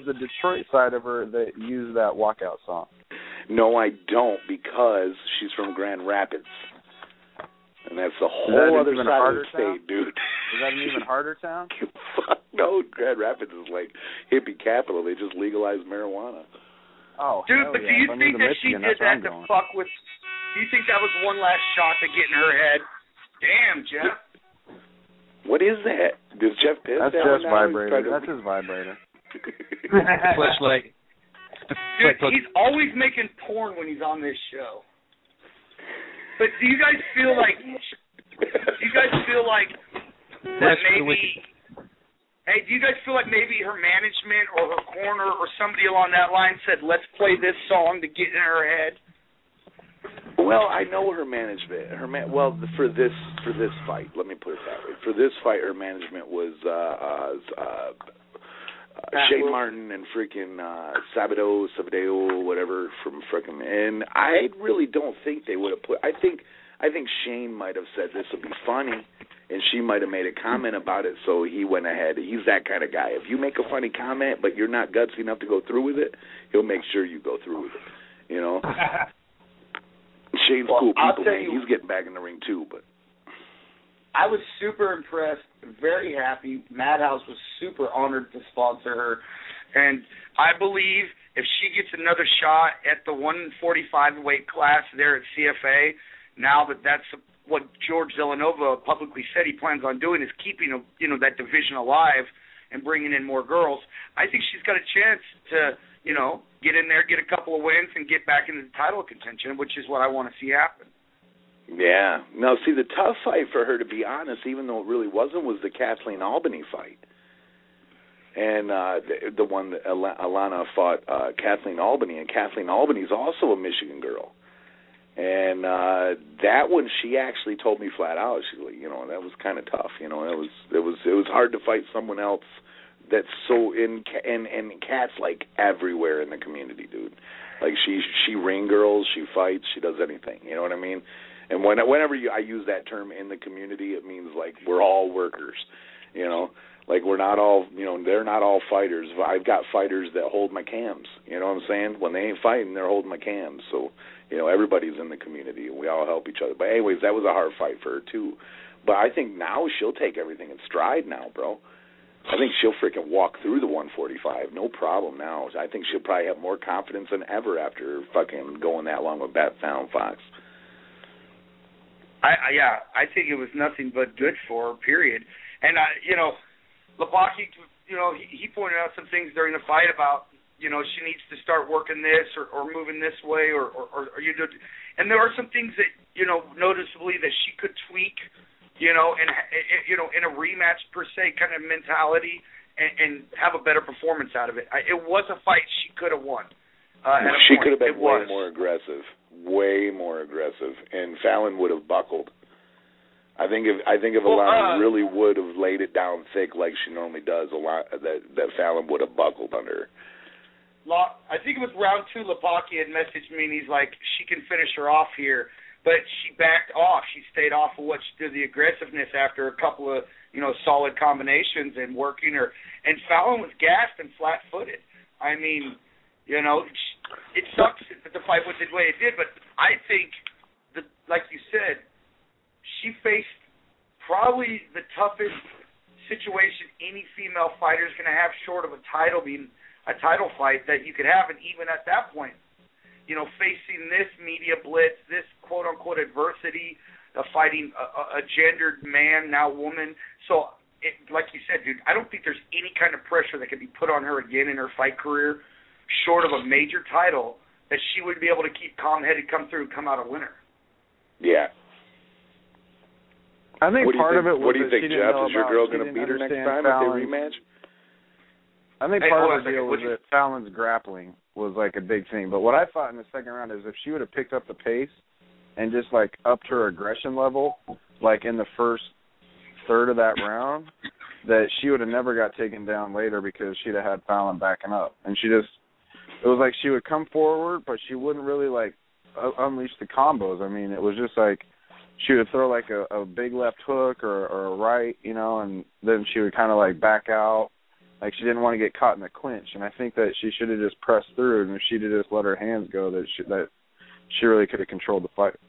used that walkout song? No, I don't, because she's from Grand Rapids. And that's the whole other side of the state, dude. Is that an even harder town? Fuck no, Grand Rapids is like hippie capital. They just legalized marijuana. Oh, dude, but do you think that she did that to fuck with? Do you think that was one last shot to get in her head? Damn, Jeff. What is that? Does Jeff piss? That's Jeff's vibrator. That's his vibrator. Flashlight. Dude, he's always making porn when he's on this show. But do you guys feel like that maybe? Hey, do you guys feel like maybe her management or her corner or somebody along that line said, "Let's play this song to get in her head"? Well, I know her management. For this fight, let me put it that way. For this fight, her management was Shane Martin and freaking Sabadell, whatever, from freaking. And I really don't think they would have put. I think Shane might have said this would be funny, and she might have made a comment about it. So he went ahead. He's that kind of guy. If you make a funny comment, but you're not gutsy enough to go through with it, he'll make sure you go through with it. You know. Shane's cool people, man. He's getting back in the ring too, but I was super impressed, very happy. Madhouse was super honored to sponsor her, and I believe if she gets another shot at the 145 weight class there at CFA, now that's what George Zellanova publicly said he plans on doing, is keeping that division alive and bringing in more girls. I think she's got a chance to get in there, get a couple of wins, and get back into the title contention, which is what I want to see happen. Yeah. Now, see, the tough fight for her, to be honest, even though it really wasn't, was the Kathleen Albany fight. And the one that Alana fought Kathleen Albany, and Kathleen Albany's also a Michigan girl. And that one, she actually told me flat out, she's like, that was kind of tough. It was hard to fight someone else that's so in Kat's like everywhere in the community, dude. Like she ring girls, she fights, she does anything. You know what I mean? And whenever I use that term in the community, it means like we're all workers. Like we're not all, they're not all fighters. I've got fighters that hold my cams. You know what I'm saying? When they ain't fighting, they're holding my cams. So everybody's in the community and we all help each other. But anyways, that was a hard fight for her too. But I think now she'll take everything in stride now, bro. I think she'll freaking walk through the 145, no problem now. I think she'll probably have more confidence than ever after fucking going that long with Fallon Fox. I think it was nothing but good for her, period. And, Lebacki, he pointed out some things during the fight about, she needs to start working this or moving this way or and there are some things that, noticeably that she could tweak, in a rematch per se kind of mentality and have a better performance out of it. It was a fight she could have won. She could have been way more aggressive, and Fallon would have buckled. I think if Alana really would have laid it down thick like she normally does, that Fallon would have buckled under her. I think it was round 2. Lopaki had messaged me, and he's like, she can finish her off here, but she backed off. She stayed off of what she did, the aggressiveness after a couple of solid combinations and working her. And Fallon was gassed and flat-footed. I mean, it sucks that the fight went the way it did, but I think that, like you said, she faced probably the toughest situation any female fighter is going to have, short of a title fight that you could have. And even at that point, facing this media blitz, this quote-unquote adversity of fighting a gendered man, now woman. So, like you said, dude, I don't think there's any kind of pressure that could be put on her again in her fight career, short of a major title, that she would be able to keep calm-headed, come through, and come out a winner. Yeah. I think part of it was what do you think, Jeff? Is your girl going to beat her next time if they rematch? I think part of the deal was that Fallon's grappling was like a big thing. But what I thought in the second round is if she would have picked up the pace and just like upped her aggression level, like in the first third of that round, that she would have never got taken down later because she'd have had Fallon backing up. And it was like she would come forward, but she wouldn't really like unleash the combos. I mean, it was just like she would throw like a big left hook or a right, and then she would kind of like back out. Like she didn't want to get caught in the clinch. And I think that she should have just pressed through, and if she'd have just let her hands go, that she really could have controlled the fight.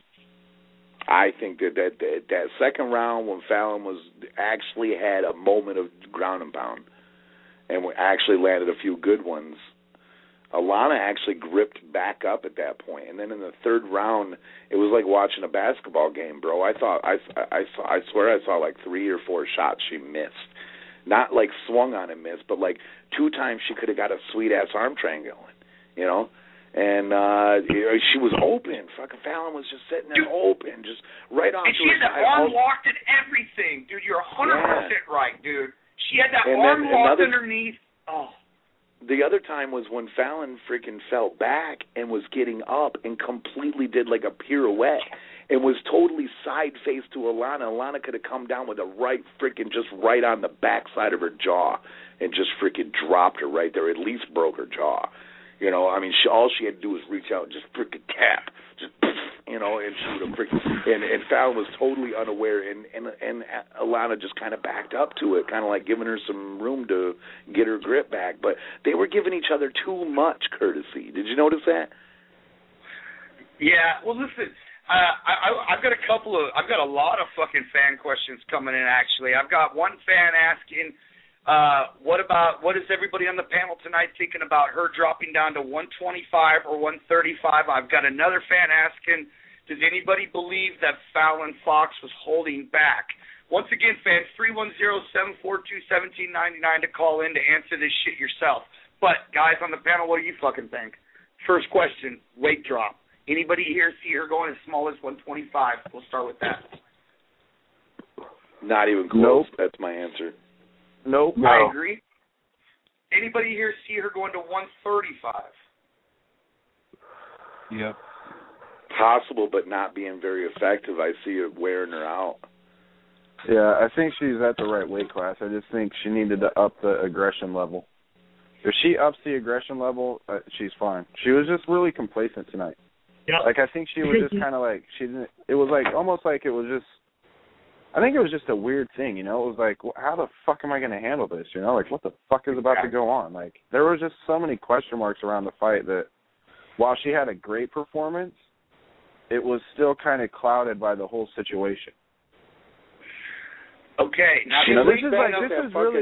I think that second round when Fallon actually had a moment of ground and pound and actually landed a few good ones, Alana actually gripped back up at that point. And then in the third round, it was like watching a basketball game, bro. I swear I saw like 3 or 4 shots she missed. Not like swung on and missed, but like 2 times she could have got a sweet-ass arm triangle going, And she was open. Fucking Fallon was just sitting there open, just right on. And she had that arm locked and everything. Dude, you're 100% right, dude. She had that arm locked underneath. Oh. The other time was when Fallon freaking fell back and was getting up and completely did like a pirouette and was totally side-faced to Alana. Alana could have come down with a right freaking just right on the backside of her jaw and just freaking dropped her right there, at least broke her jaw. I mean, all she had to do was reach out and just freaking tap, just and she would have freaking. And Fallon was totally unaware, and Alana just kind of backed up to it, kind of like giving her some room to get her grip back. But they were giving each other too much courtesy. Did you notice that? Yeah. Well, listen, I've got a lot of fucking fan questions coming in. Actually, I've got one fan asking. What is everybody on the panel tonight thinking about her dropping down to 125 or 135? I've got another fan asking, does anybody believe that Fallon Fox was holding back? Once again, fans, 310-742-1799 to call in to answer this shit yourself. But, guys on the panel, what do you fucking think? First question, weight drop. Anybody here see her going as small as 125? We'll start with that. Not even close. Nope. That's my answer. Nope. No. I agree. Anybody here see her going to 135? Yep. Possible, but not being very effective. I see it wearing her out. Yeah, I think she's at the right weight class. I just think she needed to up the aggression level. If she ups the aggression level, she's fine. She was just really complacent tonight. Yep. Like, I think she was just kind of like, she didn't, it was like, almost like it was just, I think it was just a weird thing, It was like, how the fuck am I going to handle this, Like, what the fuck is about to go on? Like, there was just so many question marks around the fight that while she had a great performance, it was still kind of clouded by the whole situation. Okay, now this is really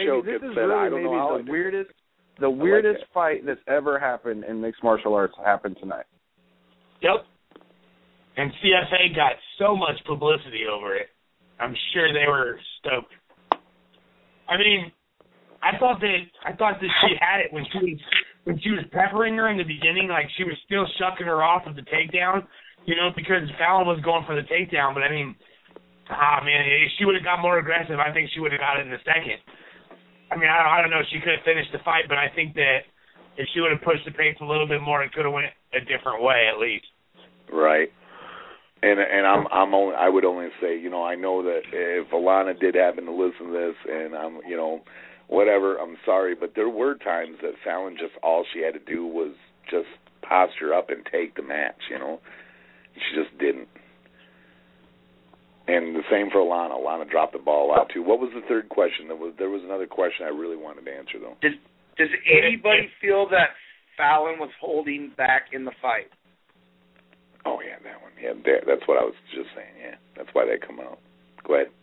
the weirdest fight that's ever happened in mixed martial arts happened tonight. Yep. And CFA got so much publicity over it. I'm sure they were stoked. I mean, I thought that she had it when she was peppering her in the beginning, like she was still shucking her off of the takedown, because Fallon was going for the takedown. But I mean, if she would have got more aggressive, I think she would have got it in the second. I mean, I don't know if she could have finished the fight, but I think that if she would have pushed the pace a little bit more, it could have went a different way at least. Right. And I would only say, you know, I know that if Alana did happen to listen to this, and I'm, you know, whatever, I'm sorry, but there were times that Fallon just all she had to do was just posture up and take the match, you know. She just didn't. And the same for Alana. Alana dropped the ball out too. What was the third question? There was another question I really wanted to answer though. Does anybody feel that Fallon was holding back in the fight? Oh yeah, that one. Yeah, that's what I was just saying. Yeah, that's why they come out. Go ahead.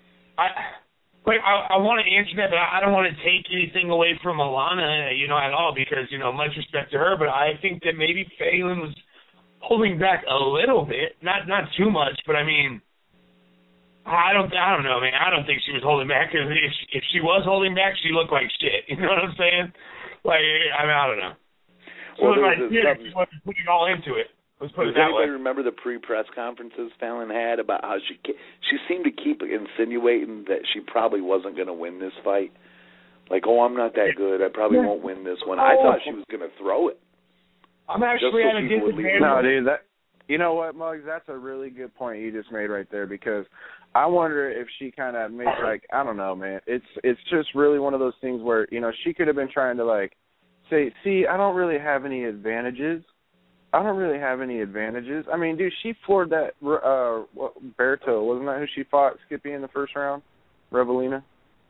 I want to answer that, but I don't want to take anything away from Alana, you know, at all, because, you know, much respect to her, but I think that maybe Phelan was holding back a little bit, not too much, but I mean, I don't know, man. I don't think she was holding back, because if she was holding back, she looked like shit. You know what I'm saying? Like, I mean, I don't know. She looked like shit. She wasn't putting all into it. Let's put it that way. Does anybody remember the pre-press conferences Fallon had about how she seemed to keep insinuating that she probably wasn't going to win this fight? Like, oh, I'm not that good. I probably won't win this one. I thought she was going to throw it. I'm actually at a disadvantage. No, dude, you know what, Muggs? That's a really good point you just made right there, because I wonder if she kind of made, like, I don't know, man. It's just really one of those things where, you know, she could have been trying to, like, say, see, I don't really have any advantages. I mean, dude, she floored that Berto. Wasn't that who she fought, Skippy, in the first round? Revelina?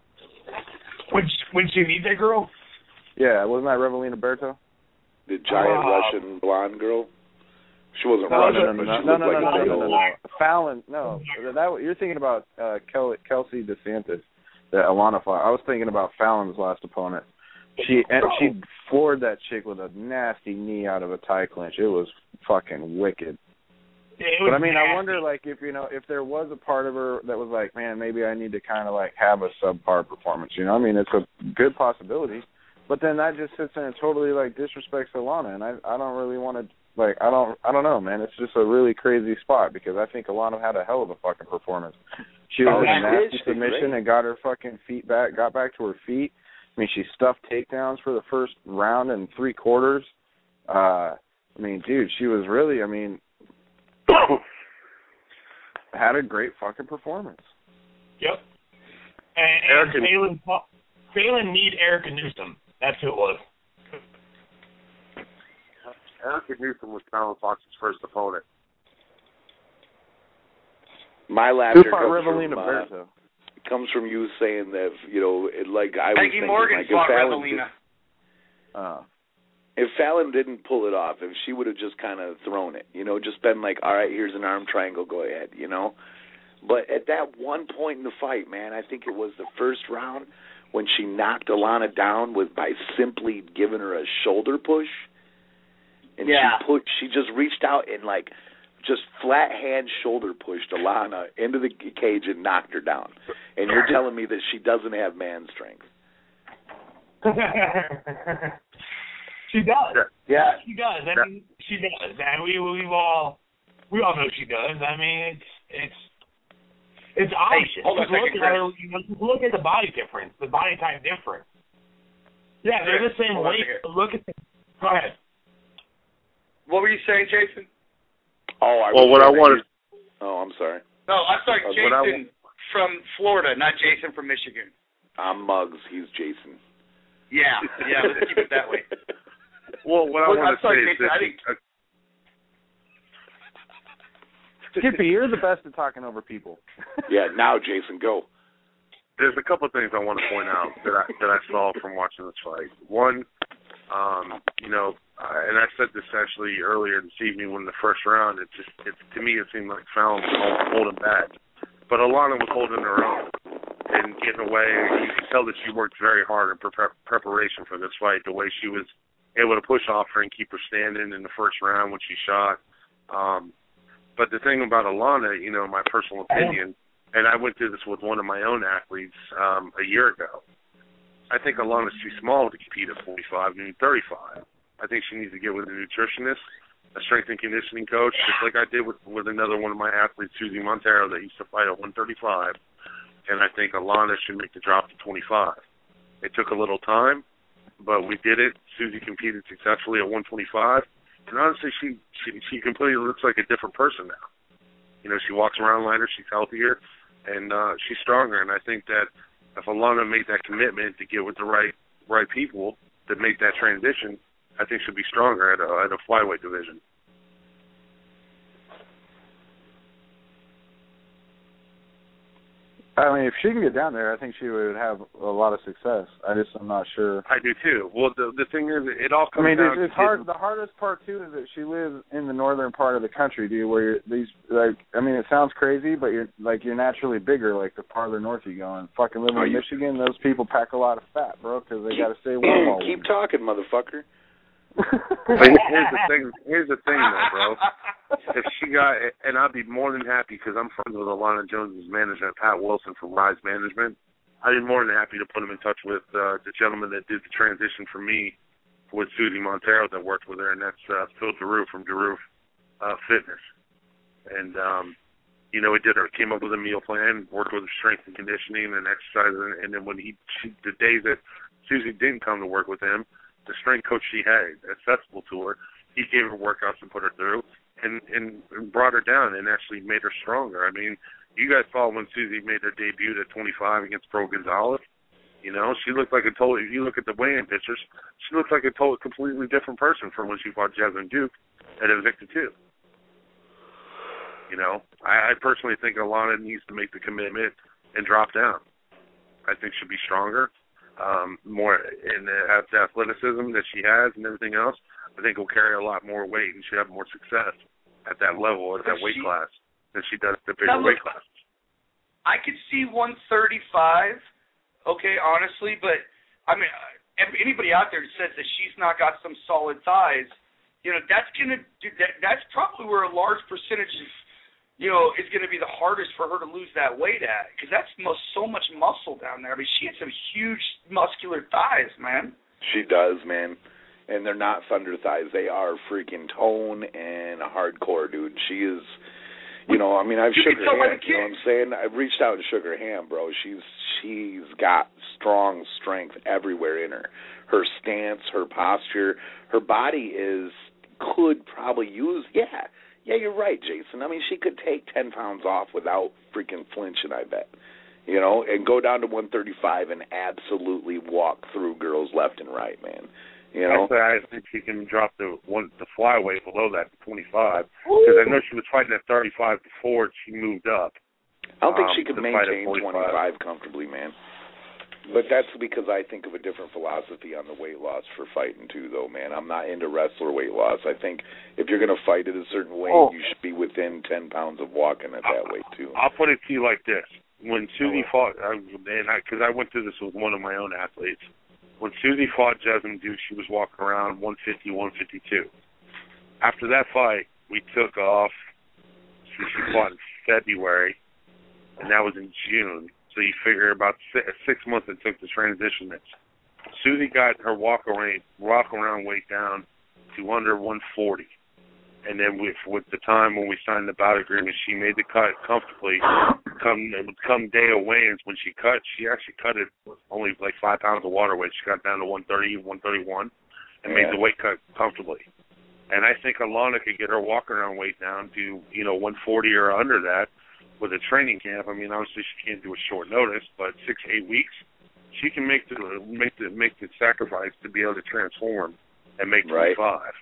When she need that girl? Yeah, wasn't that Revelina Berto? The giant Russian blonde girl? She wasn't Russian. No. Fallon, no. You're thinking about Kelsey DeSantis, that Alana fought. I was thinking about Fallon's last opponent. She floored that chick with a nasty knee out of a tie clinch. It was fucking wicked. But I mean, I wonder, like, if, you know, if there was a part of her that was like, man, maybe I need to kind of like have a subpar performance. You know, I mean, it's a good possibility. But then that just sits there and totally like disrespects Alana, and I don't really want to, like, I don't know, man. It's just a really crazy spot, because I think Alana had a hell of a fucking performance. She was in a nasty submission and got her fucking feet back, got back to her feet. I mean, she stuffed takedowns for the first round and 3 quarters. I mean, dude, she was really, I mean, had a great fucking performance. Yep. And Phelan need Erica Newsom. That's who it was. Erica Newsom was Fallon Fox's first opponent. My laughter comes from you saying that, you know, like I was thinking, Morgan like, fought Revelina. If Fallon didn't pull it off, if she would have just kind of thrown it, you know, just been like, all right, here's an arm triangle, go ahead, you know. But at that one point in the fight, man, I think it was the first round when she knocked Alana down by simply giving her a shoulder push. And she just reached out and, like, just flat hand shoulder pushed Alana into the cage and knocked her down. And you're telling me that she doesn't have man strength. She does. Yeah. She does. I mean, she does. And we all know she does. I mean, it's obvious. Look at the body difference, the body type difference. Yeah, they're the same weight. Look at Go ahead. What were you saying, Jason? Oh, I'm sorry. No, I'm sorry, Jason from Florida, not Jason from Michigan. I'm Muggs. He's Jason. Yeah, let's keep it that way. Well, what I want to say is Skippy, you're the best at talking over people. Yeah, now, Jason, go. There's a couple of things I want to point out that I saw from watching this fight. One, you know, and I said this actually earlier this evening when the first round, to me it seemed like Fallon was holding back. But Alana was holding her own and getting away. You could tell that she worked very hard in preparation for this fight, the way she was able to push off her and keep her standing in the first round when she shot. But the thing about Alana, you know, my personal opinion, and I went through this with one of my own athletes a year ago, I think Alana's too small to compete at 45 and 35. I think she needs to get with a nutritionist, a strength and conditioning coach, just like I did with another one of my athletes, Susie Montero, that used to fight at 135. And I think Alana should make the drop to 25. It took a little time, but we did it. Susie competed successfully at 125. And honestly, she completely looks like a different person now. You know, she walks around lighter, she's healthier, and she's stronger. And I think that if Alana made that commitment to get with the right people that make that transition, I think she'll be stronger at a flyweight division. I mean, if she can get down there, I think she would have a lot of success. I'm not sure. I do too. Well, the thing is, it all comes down to... it's hard. The hardest part too is that she lives in the northern part of the country, dude. Where it sounds crazy, but you're naturally bigger. Like the farther north you go, and fucking living in Michigan, those people pack a lot of fat, bro, because they got to stay warm all Keep talking, motherfucker. Here's the thing, though, bro. If she got, and I'd be more than happy because I'm friends with Alana Jones' manager, Pat Wilson from Rise Management. I'd be more than happy to put him in touch with the gentleman that did the transition for me with Susie Montero that worked with her, and that's Phil Giroux from Giroux Fitness. And you know, came up with a meal plan, worked with strength and conditioning and exercise, and then when the days that Susie didn't come to work with him, the strength coach she had accessible to her, he gave her workouts and put her through and brought her down and actually made her stronger. I mean, you guys saw when Susie made her debut at 25 against Pro Gonzalez. You know, she looked like if you look at the weigh-in pictures, she looked like a completely different person from when she fought Jasmine Duke at Invicta 2. You know, I personally think Alana needs to make the commitment and drop down. I think she'll be stronger. More and have the athleticism that she has and everything else, I think will carry a lot more weight and she'll have more success at that level, at that weight class, than she does the bigger weight classes. I could see 135, okay, honestly, but I mean, anybody out there that says that she's not got some solid thighs, you know, that's probably where a large percentage of, you know, it's going to be the hardest for her to lose that weight at, because that's so much muscle down there. I mean, she has some huge muscular thighs, man. She does, man. And they're not thunder thighs. They are freaking tone and hardcore, dude. She is, you know, I mean, I've shook her hand, you know what I'm saying? I've reached out and shook her hand, bro. She's got strong strength everywhere in her. Her stance, her posture, her body could probably use, Yeah, you're right, Jason. I mean, she could take 10 pounds off without freaking flinching, I bet. You know, and go down to 135 and absolutely walk through girls left and right, man. You know? I think she can drop the flyweight below that to 25. Because I know she was fighting at 35 before she moved up. I don't think she could maintain 25 comfortably, man. But that's because I think of a different philosophy on the weight loss for fighting, too, though, man. I'm not into wrestler weight loss. I think if you're going to fight at a certain weight, you should be within 10 pounds of walking at that weight, too. I'll put it to you like this. When Susie fought, because I went through this with one of my own athletes, when Susie fought Jasmine Duke, she was walking around 150, 152. After that fight, we took off. She fought in February, and that was in June. So you figure about 6 months it took to transition it. Susie got her walk around weight down to under 140. And then with the time when we signed the bout agreement, she made the cut comfortably. Come day of weigh-ins, when she actually cut it only like 5 pounds of water weight. She got down to 130, 131, and made the weight cut comfortably. And I think Alana could get her walk around weight down to 140 or under that. With a training camp, I mean, obviously she can't do a short notice, but 6 to 8 weeks, she can make the sacrifice to be able to transform and make 25.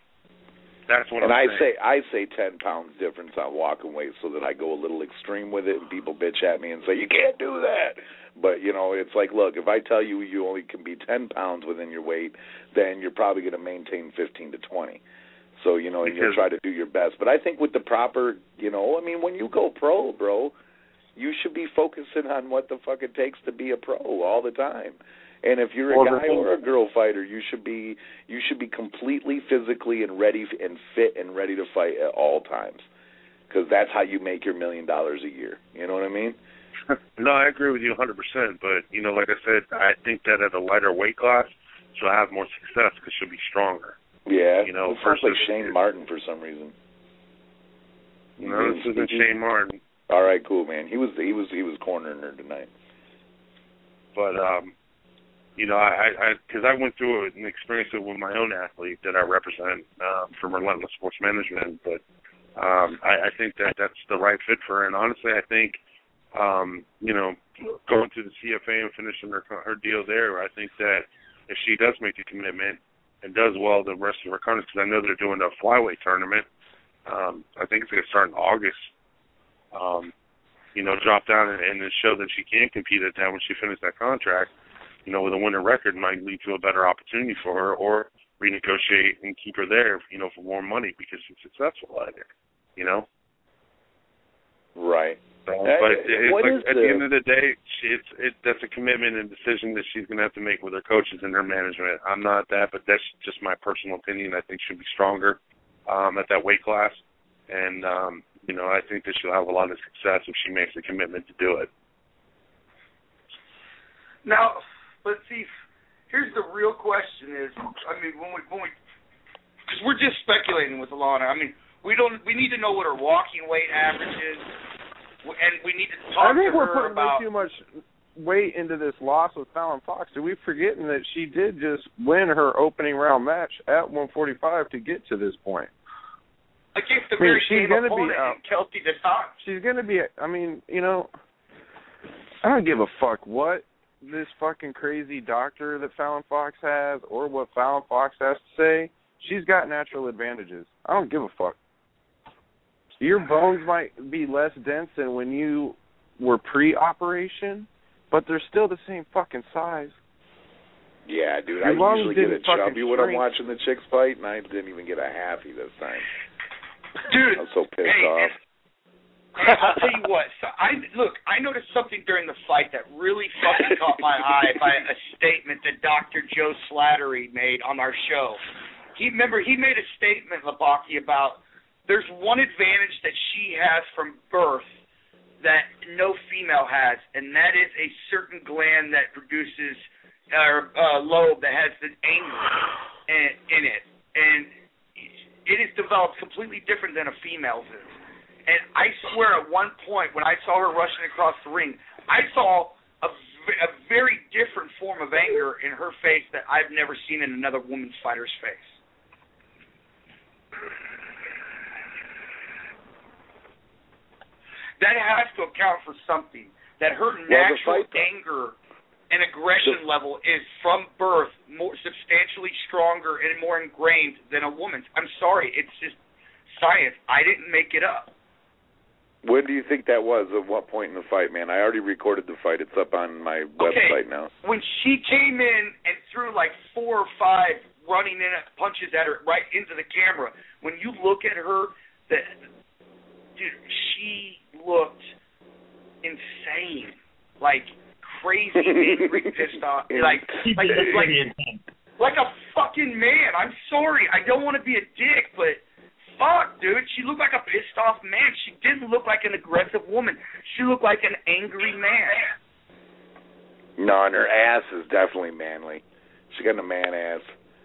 That's what I'm saying. I say 10 pounds difference on walking weight so that I go a little extreme with it, and people bitch at me and say, you can't do that. But, you know, it's like, look, if I tell you you only can be 10 pounds within your weight, then you're probably going to maintain 15 to 20. So, you know, you'll try to do your best. But I think with the proper, you know, I mean, when you go pro, bro, you should be focusing on what the fuck it takes to be a pro all the time. And if you're a guy or a girl fighter, you should be completely physically and ready and fit and ready to fight at all times. Because that's how you make your $1 million a year. You know what I mean? No, I agree with you 100%. But, you know, like I said, I think that at a lighter weight class, she'll have more success because she'll be stronger. Yeah, you know, it sounds like Shane Martin for some reason. No, this isn't Shane Martin. All right, cool, man. He was cornering her tonight. But you know, because I went through an experience with my own athlete that I represent from Relentless Sports Management. But I think that's the right fit for her. And honestly, I think, going through the CFA and finishing her deal there, I think that if she does make the commitment and does well the rest of her contests, because I know they're doing a flyweight tournament, I think it's going to start in August. Drop down and then show that she can compete at that when she finishes that contract, with a winning record might lead to a better opportunity for her, or renegotiate and keep her there, for more money because she's successful at it, Right. But at the end of the day, that's a commitment and decision that she's going to have to make with her coaches and her management. I'm not that, but that's just my personal opinion. I think she'll be stronger at that weight class. And, I think that she'll have a lot of success if she makes a commitment to do it. Now, let's see. Here's the real question: when we, because we're just speculating with Alana. We need to know what her walking weight average is, and we need to talk to her about. I think we're putting way too much weight into this loss with Fallon Fox. Are we forgetting that she did just win her opening round match at 145 to get to this point? Against the very same opponent in Kelsey DeSant. She's going to be, I don't give a fuck what this fucking crazy doctor that Fallon Fox has or what Fallon Fox has to say. She's got natural advantages. I don't give a fuck. Your bones might be less dense than when you were pre-operation, but they're still the same fucking size. Yeah, dude, I usually get a chubby when I'm watching the chicks fight, and I didn't even get a halfie this time. Dude, I'm so pissed off. Hey, I'll tell you what. So I noticed something during the fight that really fucking caught my eye by a statement that Dr. Joe Slattery made on our show. He made a statement, Labaki, about there's one advantage that she has from birth that no female has, and that is a certain gland that produces lobe that has the anger in it, and it is developed completely different than a female's is. And I swear at one point when I saw her rushing across the ring, I saw a very different form of anger in her face that I've never seen in another woman's fighter's face. That has to account for something. That her natural anger and aggression level is from birth more substantially stronger and more ingrained than a woman's. I'm sorry, it's just science. I didn't make it up. When do you think that was? At what point in the fight, man? I already recorded the fight. It's up on my website now. When she came in and threw like 4 or 5 running in punches at her right into the camera, when you look at her, dude, she looked insane, like crazy, angry, pissed off, like a fucking man. I'm sorry, I don't want to be a dick, but fuck, dude, she looked like a pissed off man. She didn't look like an aggressive woman. She looked like an angry man. No, and her ass is definitely manly. She got a man ass.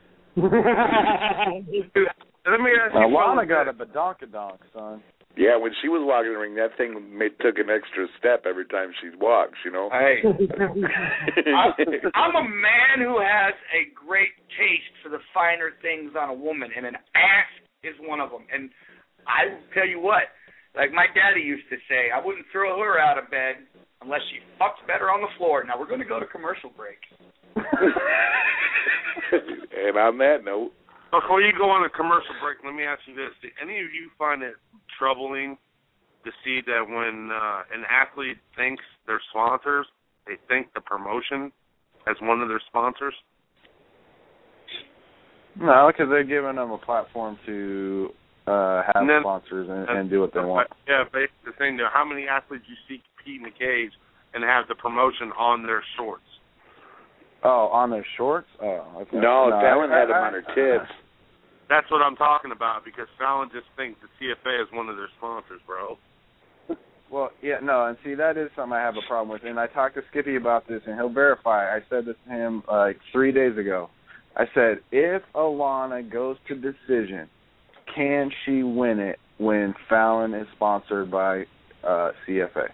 Let me ask you, Lana got a badonkadonk, son. Yeah, when she was walking in the ring, that thing took an extra step every time she walks, Hey, I'm a man who has a great taste for the finer things on a woman, and an ass is one of them. And I will tell you what, like my daddy used to say, I wouldn't throw her out of bed unless she fucked better on the floor. Now, we're going to go to commercial break. And on that note, before you go on a commercial break, let me ask you this. Do any of you find it troubling to see that when an athlete thinks their sponsors, they think the promotion as one of their sponsors? No, because they're giving them a platform to have sponsors and do what they want. Yeah, basically the thing there, how many athletes you see compete in the cage and have the promotion on their shorts? Oh, on their shorts? Oh, okay. No, Fallon had them on her tits. That's what I'm talking about, because Fallon just thinks the CFA is one of their sponsors, bro. Well, yeah, no, and see, that is something I have a problem with. And I talked to Skippy about this, and he'll verify. I said this to him like 3 days ago. I said, if Alana goes to decision, can she win it when Fallon is sponsored by CFA?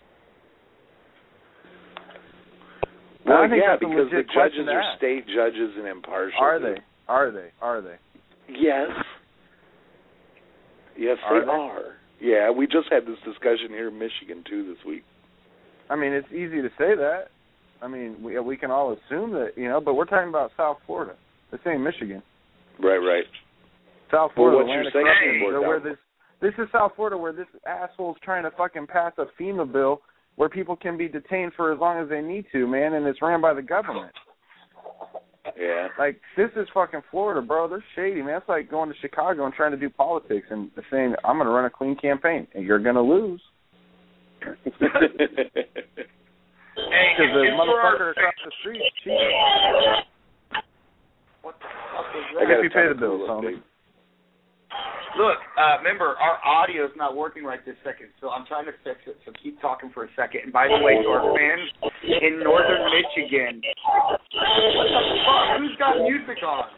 Well, yeah, because the judges are state judges and impartial. Are they? Yes. Yes, they are. Yeah, we just had this discussion here in Michigan, too, this week. I mean, it's easy to say that. I mean, we can all assume that, but we're talking about South Florida. This ain't Michigan. Right. South Florida. Well, what's your sanction board? This is South Florida, where this asshole's trying to fucking pass a FEMA bill where people can be detained for as long as they need to, man, and it's ran by the government. Yeah. Like, this is fucking Florida, bro. They're shady, man. It's like going to Chicago and trying to do politics and saying, I'm going to run a clean campaign, and you're going to lose. Because the motherfucker across the street cheated. What the fuck was that? I guess you pay the bill, Tony. Look, remember, our audio is not working right this second, so I'm trying to fix it, so keep talking for a second. And by the way, to our fans in northern Michigan, what the fuck? Who's got music on?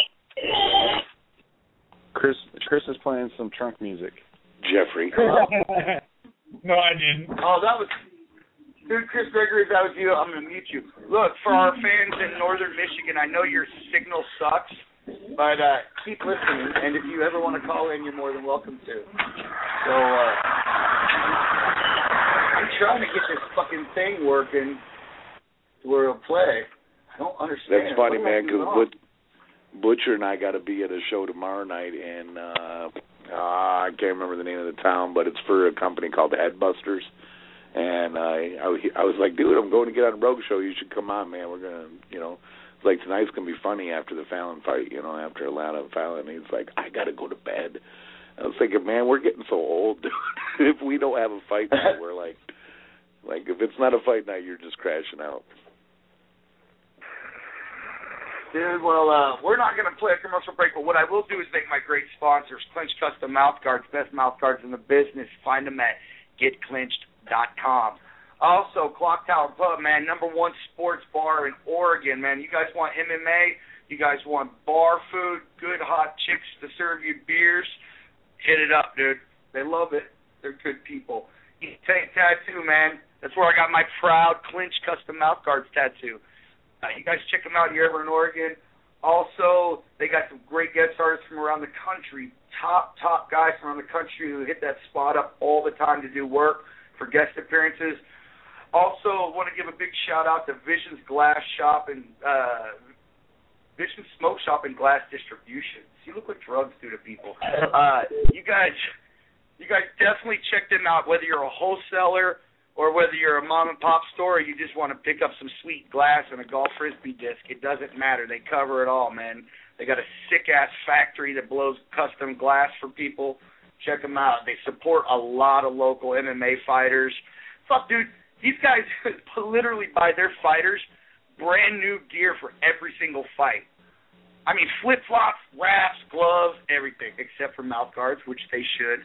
Chris is playing some trunk music. Jeffrey. No, I didn't. Oh, that was... Dude, Chris Gregory, if that was you, I'm going to mute you. Look, for our fans in northern Michigan, I know your signal sucks, but keep listening, and if you ever want to call in, you're more than welcome to. So, I'm trying to get this fucking thing working where it'll play. I don't understand. That's funny, man, because Butcher and I got to be at a show tomorrow night, and I can't remember the name of the town, but it's for a company called Headbusters. And I was like, dude, I'm going to get on a Rogue Show. You should come on, man. We're going to, like tonight's going to be funny after the Fallon fight, after Atlanta and Fallon. He's like, I got to go to bed. I was thinking, man, we're getting so old, dude. If we don't have a fight night, we're like if it's not a fight night, you're just crashing out. Dude, well, we're not going to play a commercial break, but what I will do is thank my great sponsors, Clinch Custom Mouth Guards, best mouth guards in the business. Find them at getclinched.com. Also, Clock Tower Pub, man, #1 sports bar in Oregon, man. You guys want MMA? You guys want bar food, good hot chicks to serve you beers? Hit it up, dude. They love it. They're good people. Tank Tattoo, man. That's where I got my proud Clinch Custom Mouth Guards tattoo. You guys check them out if you're ever in Oregon. Also, they got some great guest artists from around the country, top guys from around the country who hit that spot up all the time to do work for guest appearances. Also, want to give a big shout-out to Vision's Glass Shop and Vision Smoke Shop and Glass Distribution. See, look what drugs do to people. You guys definitely check them out, whether you're a wholesaler or whether you're a mom-and-pop store or you just want to pick up some sweet glass and a golf frisbee disc. It doesn't matter. They cover it all, man. They got a sick-ass factory that blows custom glass for people. Check them out. They support a lot of local MMA fighters. Fuck, dude, these guys literally buy their fighters brand new gear for every single fight. I mean, flip-flops, wraps, gloves, everything, except for mouth guards, which they should.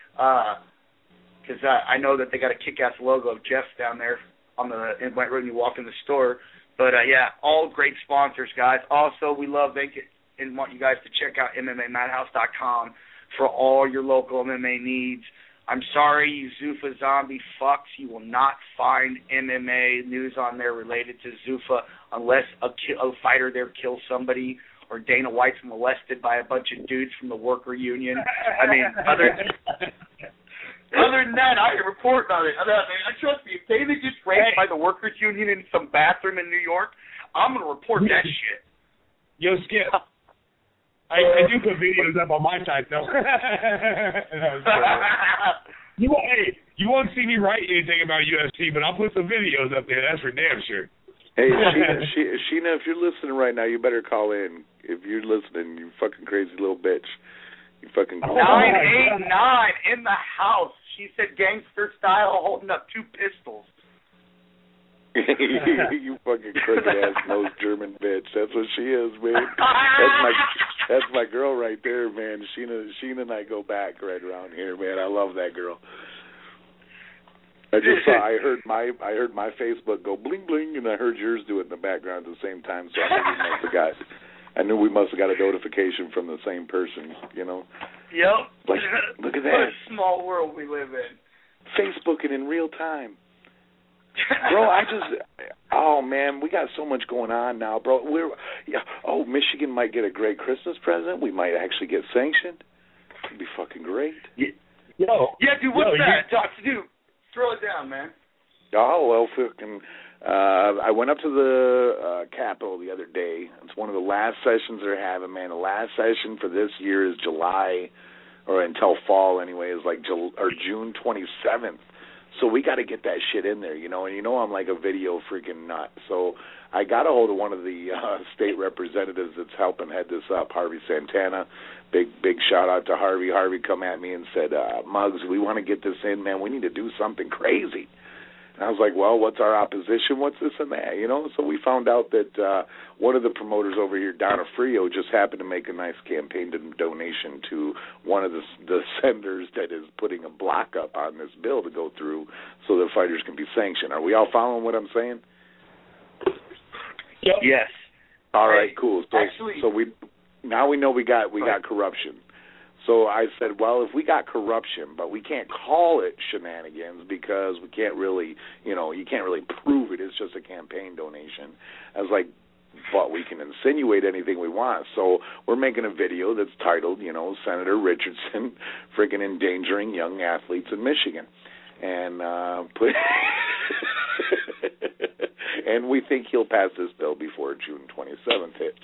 Because I know that they got a kick-ass logo of Jeff's down there when you walk in the store. But, yeah, all great sponsors, guys. Also, we love and want you guys to check out MMAMadhouse.com for all your local MMA needs. I'm sorry, you Zuffa zombie fucks. You will not find MMA news on there related to Zuffa unless a fighter there kills somebody or Dana White's molested by a bunch of dudes from the worker union. I mean, other than that, I can report on it. Trust me, if Dana gets raped by the workers union in some bathroom in New York, I'm going to report that shit. Yo, Skip. I do put videos up on my site, though. You won't see me write anything about UFC, but I'll put some videos up there. That's for damn sure. Hey, Sheena, if you're listening right now, you better call in. If you're listening, you fucking crazy little bitch. You fucking 989 in the house. She said gangster style holding up 2 pistols. You fucking crooked ass nose German bitch. That's what she is, man. That's my girl right there, man. Sheena and I go back right around here, man. I love that girl. I heard my Facebook go bling bling, and I heard yours do it in the background at the same time. So I knew we must have got a notification from the same person, Yep. Like, look at that. What a small world we live in. Facebooking in real time. Bro, oh man, we got so much going on now, bro. Michigan might get a great Christmas present. We might actually get sanctioned. It'd be fucking great. Yeah, dude, what's that? Dude, throw it down, man. Oh, well, fucking... I went up to the Capitol the other day. It's one of the last sessions they're having, man. The last session for this year is July, or until fall anyway, is like June 27th. So we got to get that shit in there, you know. And you know I'm like a video freaking nut. So I got a hold of one of the state representatives that's helping head this up, Harvey Santana. Big shout out to Harvey. Harvey come at me and said, Muggs, we want to get this in, man. We need to do something crazy. And I was like, well, what's our opposition? What's this and that? You know, so we found out that one of the promoters over here, Donna Frio, just happened to make a nice campaign donation to one of the senators that is putting a block up on this bill to go through so that fighters can be sanctioned. Are we all following what I'm saying? Yep. Yes. All right, cool. So, actually, we know we got corruption. So I said, well, if we got corruption, but we can't call it shenanigans because we can't really, you know, you can't really prove it. It's just a campaign donation. I was like, but we can insinuate anything we want. So we're making a video that's titled, you know, Senator Richardson freaking endangering young athletes in Michigan. And and we think he'll pass this bill before June 27th hits.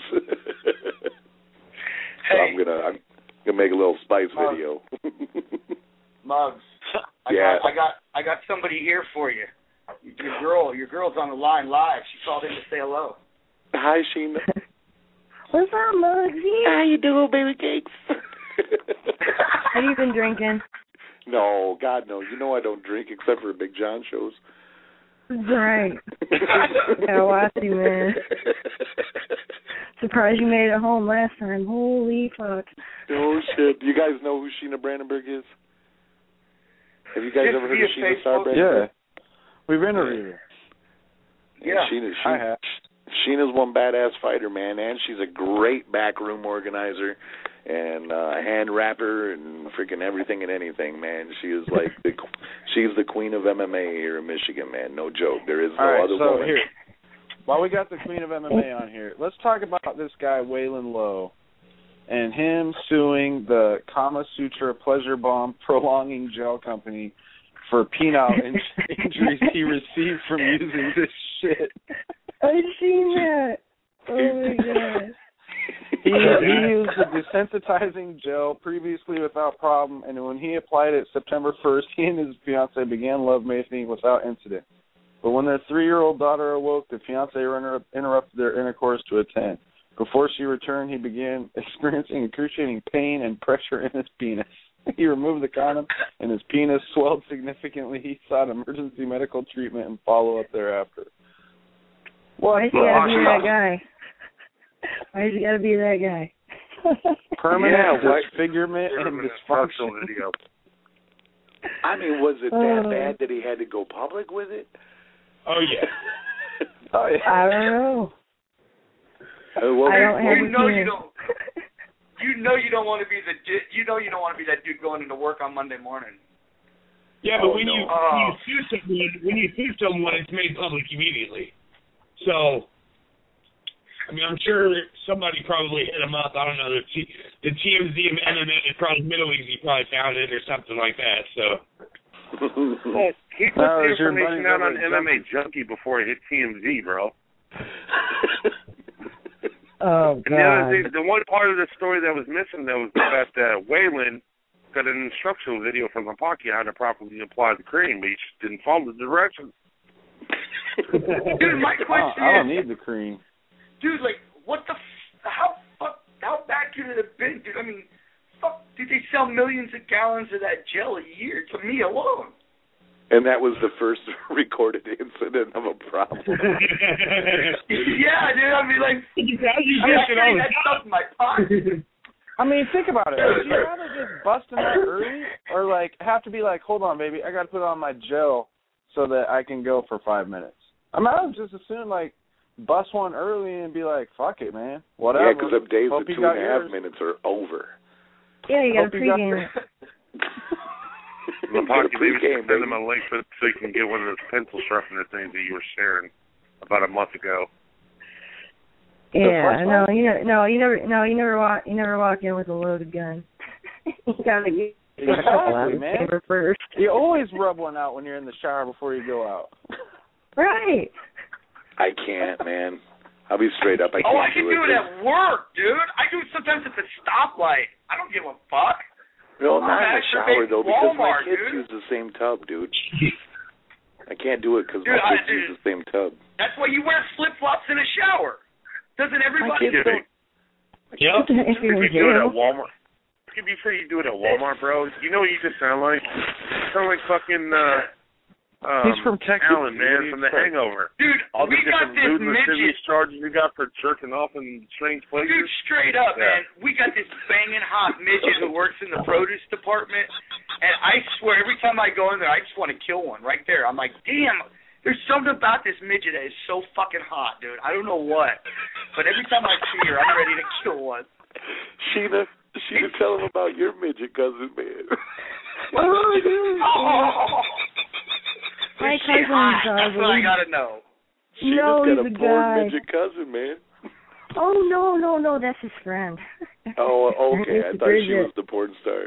So I'm gonna make a little spice video. Muggs, I got somebody here for you. Your girl's on the line live. She called in to say hello. Hi, Sheena. What's up, Muggs? How you doing, baby cakes? Have you been drinking? No, God no. You know I don't drink except for Big John shows. Right. Yeah, well, I see, man. Surprised you made it home last time. Holy fuck. Oh, shit. You guys know who Sheena Brandenburg is? Have you guys ever heard of Sheena Star Brandenburg? Yeah. We've interviewed her. Yeah. I have. Sheena's one badass fighter, man, and she's a great backroom organizer and hand rapper and freaking everything and anything, man. She is like she's the queen of MMA here in Michigan, man. No joke. There is no other woman. Here, while we got the queen of MMA on here, let's talk about this guy Waylon Lowe and him suing the Kama Sutra Pleasure Bomb Prolonging Gel Company for penile injuries he received from using this shit. I've seen that. Oh my god. He used the desensitizing gel previously without problem, and when he applied it September 1st, he and his fiancée began lovemaking without incident. But when their 3-year-old daughter awoke, the fiancé interrupted their intercourse to attend. Before she returned, he began experiencing excruciating pain and pressure in his penis. He removed the condom, and his penis swelled significantly. He sought emergency medical treatment and follow-up thereafter. Why's he gotta be that guy? Why's he gotta be that guy? Permanent disfigurement and dysfunction. Video. I mean, was it that bad that he had to go public with it? Oh yeah. Oh yeah. I don't know. Well, I don't have you know you don't want to be you don't want to be that dude going into work on Monday morning. Yeah, but when you sue someone, it's made public immediately. So, I mean, I'm sure somebody probably hit him up. I don't know, the TMZ of MMA, probably Middle East, he probably found it or something like that. So. Well, he put the information out on MMA Junkie before it hit TMZ, bro. Oh, God. And the other thing, the one part of the story that was missing, though, was the fact that Waylon got an instructional video from Hapaki on how to properly apply the cream, but he just didn't follow the directions. Dude, my question I don't need the cream. Dude, like, what the how bad could it have been, dude? I mean, dude, they sell millions of gallons of that gel a year, to me alone. And that was the first recorded incident of a problem. Yeah, dude, I mean, like, I had stuff in my pocket. I mean, think about it. Would you rather just bust in that early or, like, have to be like, hold on, baby, I got to put on my gel so that I can go for 5 minutes? I mean, I would just assume, like, bust one early and be like, fuck it, man. Whatever. Yeah, because them days of 2.5 minutes are over. Yeah, you got to pregame. Hapaki, maybe send them a link so you can get one of those pencil sharpener things that you were sharing about a month ago. Yeah, you never walk in with a loaded gun. You gotta get Exactly, man. first. You always rub one out when you're in the shower before you go out. Right. I can't, man. I'll be straight up. I can't I can do it at work, dude. I do it sometimes at the stoplight. I don't give a fuck. No, not in the shower, though, because my Walmart, kids dude. use the same tub, dude. I can't do it because my kids use the same tub. That's why you wear flip-flops in a shower. Doesn't everybody? Yeah. If you're in You do it jail. at Walmart. Before you do it at Walmart, bro, you know what you just sound like? You sound like fucking he's from Texas. Alan, man, from The Hangover. Dude, all the we got different this lewd and lascivious midget. charges you got for jerking off in strange places. Dude, straight up, man. We got this banging hot midget who works in the produce department, and I swear every time I go in there, I just want to kill one right there. I'm like, damn, there's something about this midget that is so fucking hot, dude. I don't know what, but every time I see her, I'm ready to kill one. Sheena, tell him about your midget cousin, man. Oh, dude. My cousin's That's what I gotta know. No, Sheena's got he's a a porn guy. midget cousin, man. Oh, no, that's his friend. Oh, okay. I It's thought she Bridget. was the porn star.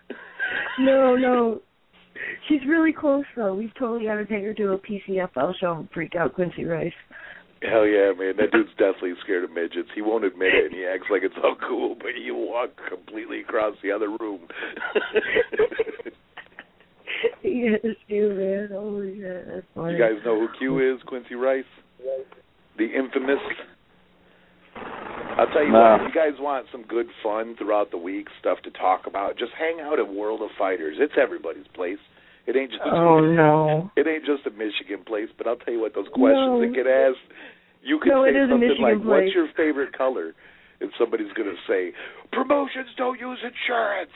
No. She's really close, though. We've totally got to take her to a PCFL show and freak out Quincy Rice. Hell yeah, man. That dude's definitely scared of midgets. He won't admit it, and he acts like it's all cool, but you walk completely across the other room. Yes, you, man. Holy shit, that's funny. You guys know who Q is, Quincy Rice? The infamous. I'll tell you what, if you guys want some good fun throughout the week, stuff to talk about, just hang out at World of Fighters. It's everybody's place. It ain't just It ain't just a Michigan place, but I'll tell you what, those questions that get asked, you can say something like, what's your favorite color? And somebody's going to say, promotions don't use insurance.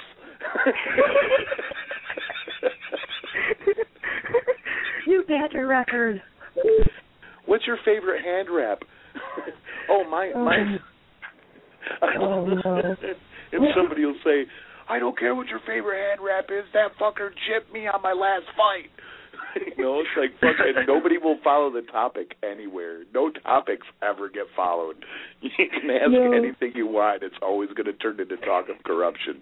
You got your record. What's your favorite hand wrap? Mine. No. And somebody will say, I don't care what your favorite hand wrap is, that fucker chipped me on my last fight. It's like fucking nobody will follow the topic anywhere. No topics ever get followed. You can ask anything you want. It's always going to turn into talk of corruption.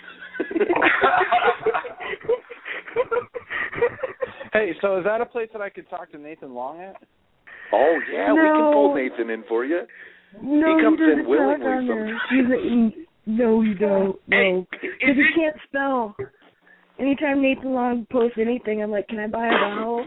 Hey, so is that a place that I could talk to Nathan Long at? Oh, yeah, we can pull Nathan in for you. No, he comes in doesn't willingly talk on sometimes. No, you don't. No. Because he can't spell. Anytime Nathan Long posts anything, I'm like, can I buy a vowel?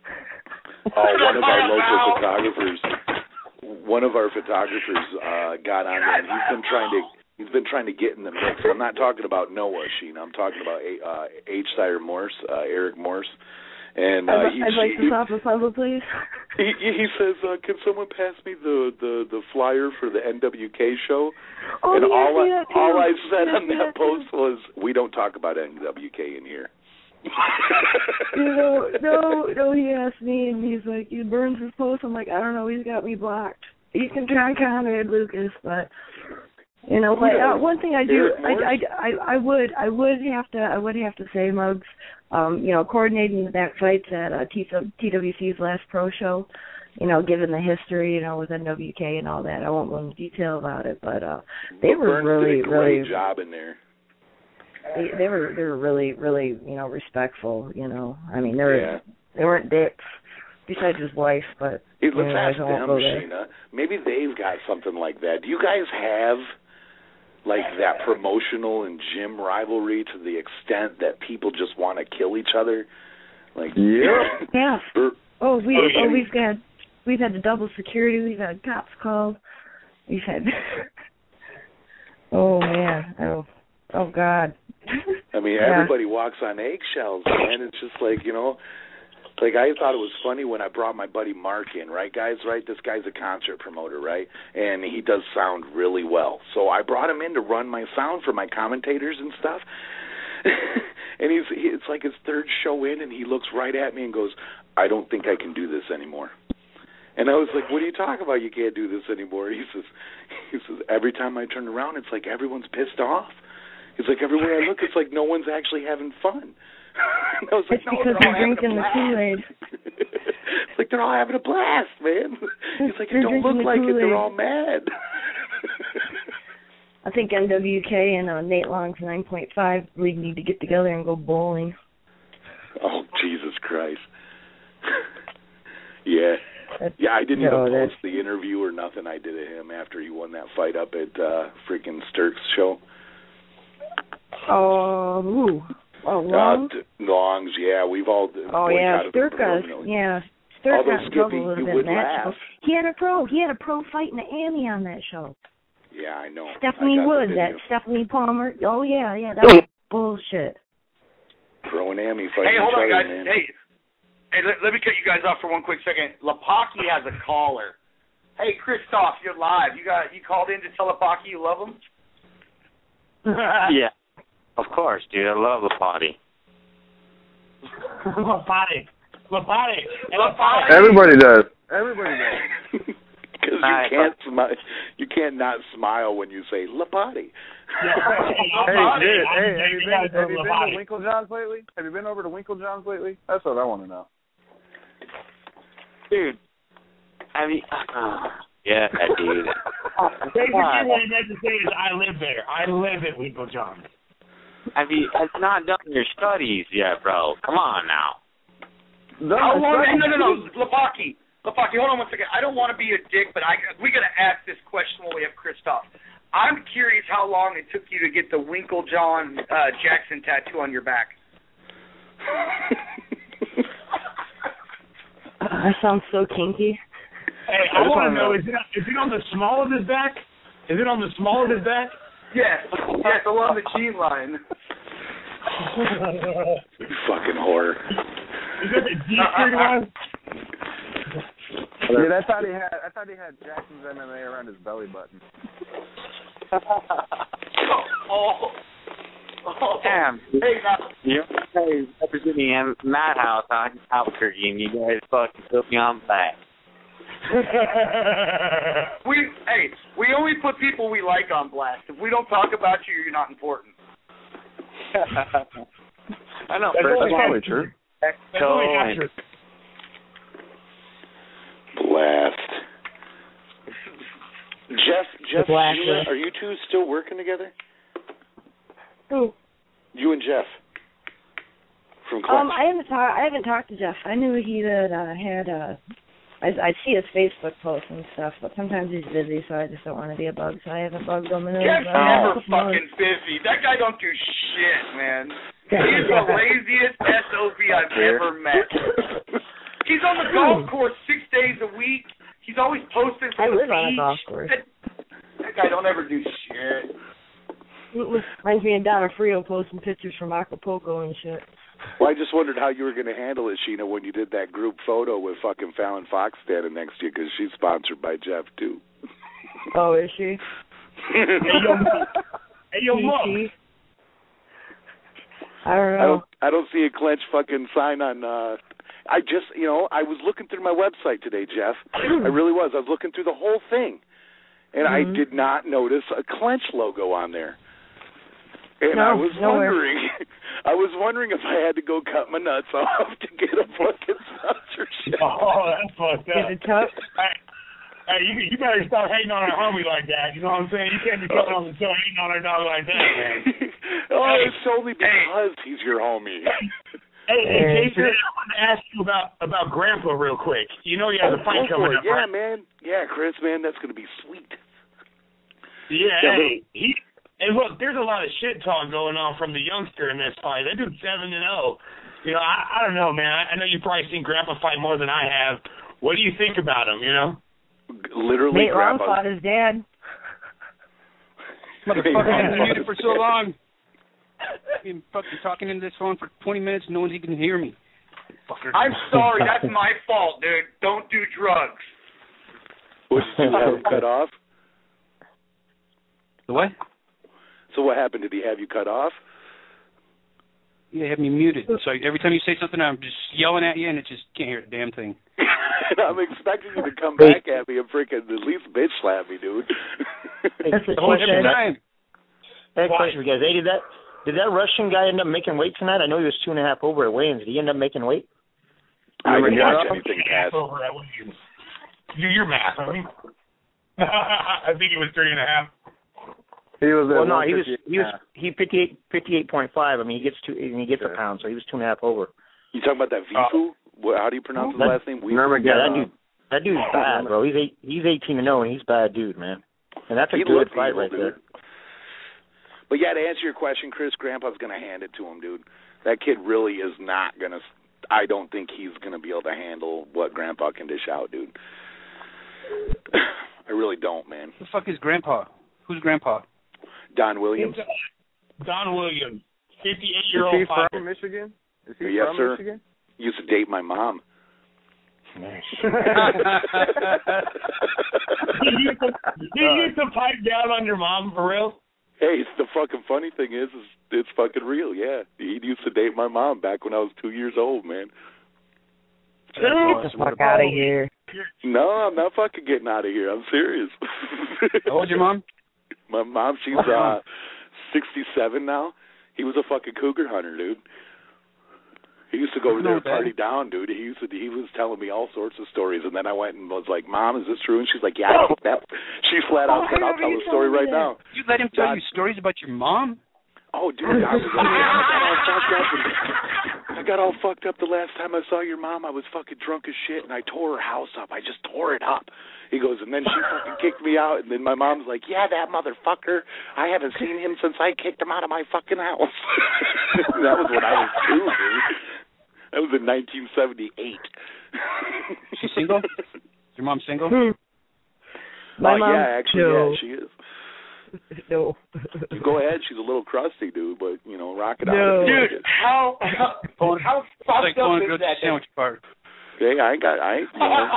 One of our photographers got on there, and he's been trying to get in the mix. I'm not talking about Noah Sheen. I'm talking about H. Sire Morse, Eric Morse. And I'd like to solve the puzzle, please. He says, "Can someone pass me the flyer for the NWK show?" Oh, and yes, all I said on that post was, "We don't talk about NWK in here." No, he asked me, and he's like, he burns his post. I'm like, I don't know, he's got me blocked. You can try and contact Lucas, but one thing I do, I would have to say, Muggs, coordinating the back fights at TWC's last pro show, given the history, with NWK and all that. I won't go into detail about it, but they were really, did a great job in there. They were really, really, respectful. I mean, they weren't dicks. Besides his wife, but let's ask them, Sheena. Maybe they've got something like that. Do you guys have that promotional and gym rivalry to the extent that people just want to kill each other? Yeah. We've had the double security. We've had cops called. We've had. Oh man. Oh God. I mean, everybody walks on eggshells, man. It's just I thought it was funny when I brought my buddy Mark in, right, guys? Right, this guy's a concert promoter, right? And he does sound really well. So I brought him in to run my sound for my commentators and stuff. And it's like his third show in, and he looks right at me and goes, "I don't think I can do this anymore." And I was like, "What are you talking about? You can't do this anymore?" He says, "Every time I turn around, it's like everyone's pissed off. It's like everywhere I look, it's like no one's actually having fun." I was like, it's because they're drinking the Kool-Aid. It's like they're all having a blast, man. It's like it don't look like it. They're all mad. I think NWK and Nate Long's 9.5 League need to get together and go bowling. Oh, Jesus Christ. Yeah. Yeah, I didn't even post the interview or nothing I did of him after he won that fight up at freaking Sturk's show. Longs? Longs, yeah. We've all Sturk got in trouble a little bit in that show. He had a pro fight in Miami on that show. Yeah, I know. Stephanie Wood, Stephanie Palmer. Oh, yeah, that was bullshit. Pro and Amy fighting Hey, hold on, guys. Man. Hey, let me cut you guys off for one quick second. Lapaki has a caller. Hey, Christoph, you're live. You called in to tell Lapaki you love him? Yeah, of course, dude. I love Lapati. Lapati. Everybody does. Because you can't not smile when you say Lapati. Have you been to Winklejohn's lately? Have you been over to Winklejohn's lately? That's what I want to know. Dude, I mean, yeah, dude. Basically, what I meant to say is I live there. I live at Winklejohn's. I mean, I've not done your studies yet, bro. Come on now. No, Lapaki, hold on one second. I don't want to be a dick, but we got to ask this question while we have Christoph. I'm curious how long it took you to get the Winklejohn Jackson tattoo on your back. That sounds so kinky. Hey, I want to know, is it on the small of his back? Is it on the small of his back? Yes, along the G line. You fucking whore. Is that the G-string one? Dude, I thought he had Jackson's MMA around his belly button. Damn. You're representing Madhouse on Albuquerque, and you guys fucking put me on black. We only put people we like on blast. If we don't talk about you, you're not important. I know. That's probably true. Blast. Jeff, are you two still working together? Who? You and Jeff. From Clutch. I haven't talked to Jeff. I knew he had I see his Facebook posts and stuff, but sometimes he's busy, so I just don't want to be a bug, so I haven't bugged him. Jeff's never fucking busy. That guy don't do shit, man. He's the laziest SOB I've ever met. He's on the golf course 6 days a week. He's always posting from the beach. I live on a golf course. That guy don't ever do shit. Reminds me of Donna Frio posting pictures from Acapulco and shit. Well, I just wondered how you were going to handle it, Sheena, when you did that group photo with fucking Fallon Fox standing next to you, because she's sponsored by Jeff, too. Oh, is she? Hey, yo, look. I don't know. I don't see a Clench fucking sign on... I just, I was looking through my website today, Jeff. I really was. I was looking through the whole thing, and I did not notice a Clench logo on there. And I was wondering if I had to go cut my nuts off to get a fucking sponsorship. Oh, that's fucked up. Is it tough? Hey, you better stop hating on our homie like that. You know what I'm saying? You can't be coming on the show hating on our dog like that, man. It's only because he's your homie. Hey, Jason, I want to ask you about Grandpa real quick. You know he has a fight coming up, yeah, right? Man. Yeah, Chris, man, that's going to be sweet. Yeah, and look, there's a lot of shit talk going on from the youngster in this fight. That dude's 7-0. I don't know, man. I know you've probably seen Grandpa fight more than I have. What do you think about him, Literally, Nate Long fought his dad. Motherfucker, I've been muted for so long. I've been fucking talking into this phone for 20 minutes. No one's even hear me. Fucker. I'm sorry. That's my fault, dude. Don't do drugs. What, did you have him cut off? The what? So what happened? Did he have you cut off? Yeah, have me muted. So every time you say something, I'm just yelling at you, and it just can't hear a damn thing. And I'm expecting you to come back at me and freaking at least bitch slap me, dude. That's the question. That question, guys. Hey, did that Russian guy end up making weight tonight? I know he was 2.5 over at weigh-ins. Did he end up making weight? I didn't watch anything past. Over at weigh-ins. Do your math, homie. I think it was 3.5. He was well, no, he 58.5. I mean, he gets a pound, so he was 2.5 over. You talking about that Vifu? How do you pronounce his last name? That dude's bad, bro. He's 18-0, and he's a bad dude, man. And that's a good fight right there. But yeah, to answer your question, Chris, Grandpa's gonna hand it to him, dude. That kid really is not gonna. I don't think he's gonna be able to handle what Grandpa can dish out, dude. I really don't, man. Who the fuck is Grandpa? Who's Grandpa? Don Williams. Don Williams, 58-year-old. Is he from Michigan? Is he yes, from sir. Michigan? Used to date my mom. He used to pipe down on your mom for real? Hey, the fucking funny thing is it's fucking real, yeah. He used to date my mom back when I was 2 years old, man. Get the fuck out of here. No, I'm not fucking getting out of here. I'm serious. How old's your mom? My mom, she's 67 now. He was a fucking cougar hunter, dude. He used to go over there and party down, dude. He was telling me all sorts of stories, and then I went and was like, "Mom, is this true?" And she's like, "Yeah, I think that." She flat out said, "I'll tell the story right now." You let him tell you stories about your mom? Oh, dude, I got all fucked up the last time I saw your mom. I was fucking drunk as shit, and I tore her house up. I just tore it up. He goes, and then she fucking kicked me out, and then my mom's like, "Yeah, that motherfucker. I haven't seen him since I kicked him out of my fucking house." That was when I was 2, dude. That was in 1978. She's single? Is your mom single? My mom, yeah, actually, no. yeah, she is. No. Go ahead. She's a little crusty, dude, but, you know, rock it out. Dude, how fucked up is that? Sandwich part. Okay, I ain't, you know,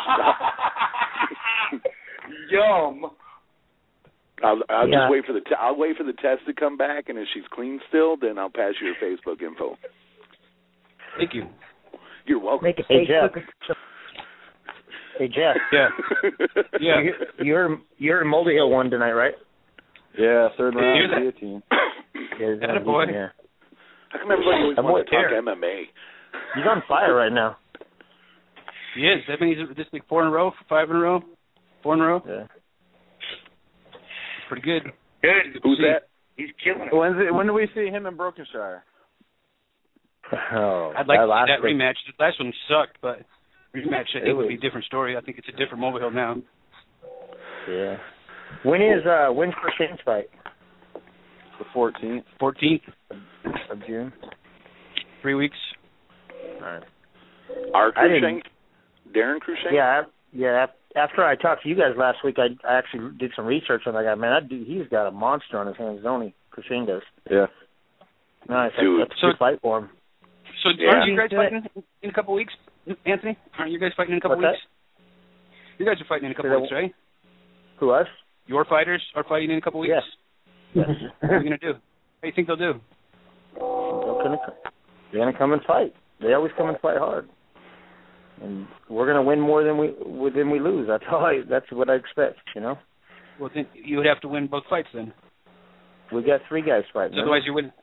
Yum. I'll just wait for I'll wait for the test to come back, and if she's clean still, then I'll pass you her Facebook info. Thank you. You're welcome. Make a Facebook. Hey, Jeff. Yeah. Yeah. You're in Moldy Hill one tonight, right? Yeah, third round guillotine. That boy. Yeah. How come everybody always wants to talk MMA? He's on fire right now. He is. That means he's just like 4 in a row, 5 in a row, 4 in a row. Yeah. Pretty good. Good. Who's that? He's killing it. When do we see him in Brokenshire? Oh, I'd like to see that rematch. The last one sucked, but rematch I think would be a different story. I think it's a different Mobile Hill now. Yeah. When's Shane's fight? The 14th. 14th of June. 3 weeks. All right. Our Cruikshank? Darren Cruikshank? Yeah. After I talked to you guys last week, I actually did some research on that guy. Man, that dude, he's got a monster on his hands, don't he? Cruikshank does. Yeah. Nice. That's a good fight for him. So aren't you guys fighting in a couple weeks, Anthony? Aren't you guys fighting in a couple weeks? You guys are fighting in a couple weeks, right? Who, us? Your fighters are fighting in a couple weeks? Yes. What are you going to do? How do you think they'll do? They're going to come and fight. They always come and fight hard. And we're going to win more than we lose. That's what I expect, you know? Well, then you would have to win both fights then. We got 3 guys fighting. Otherwise you wouldn't.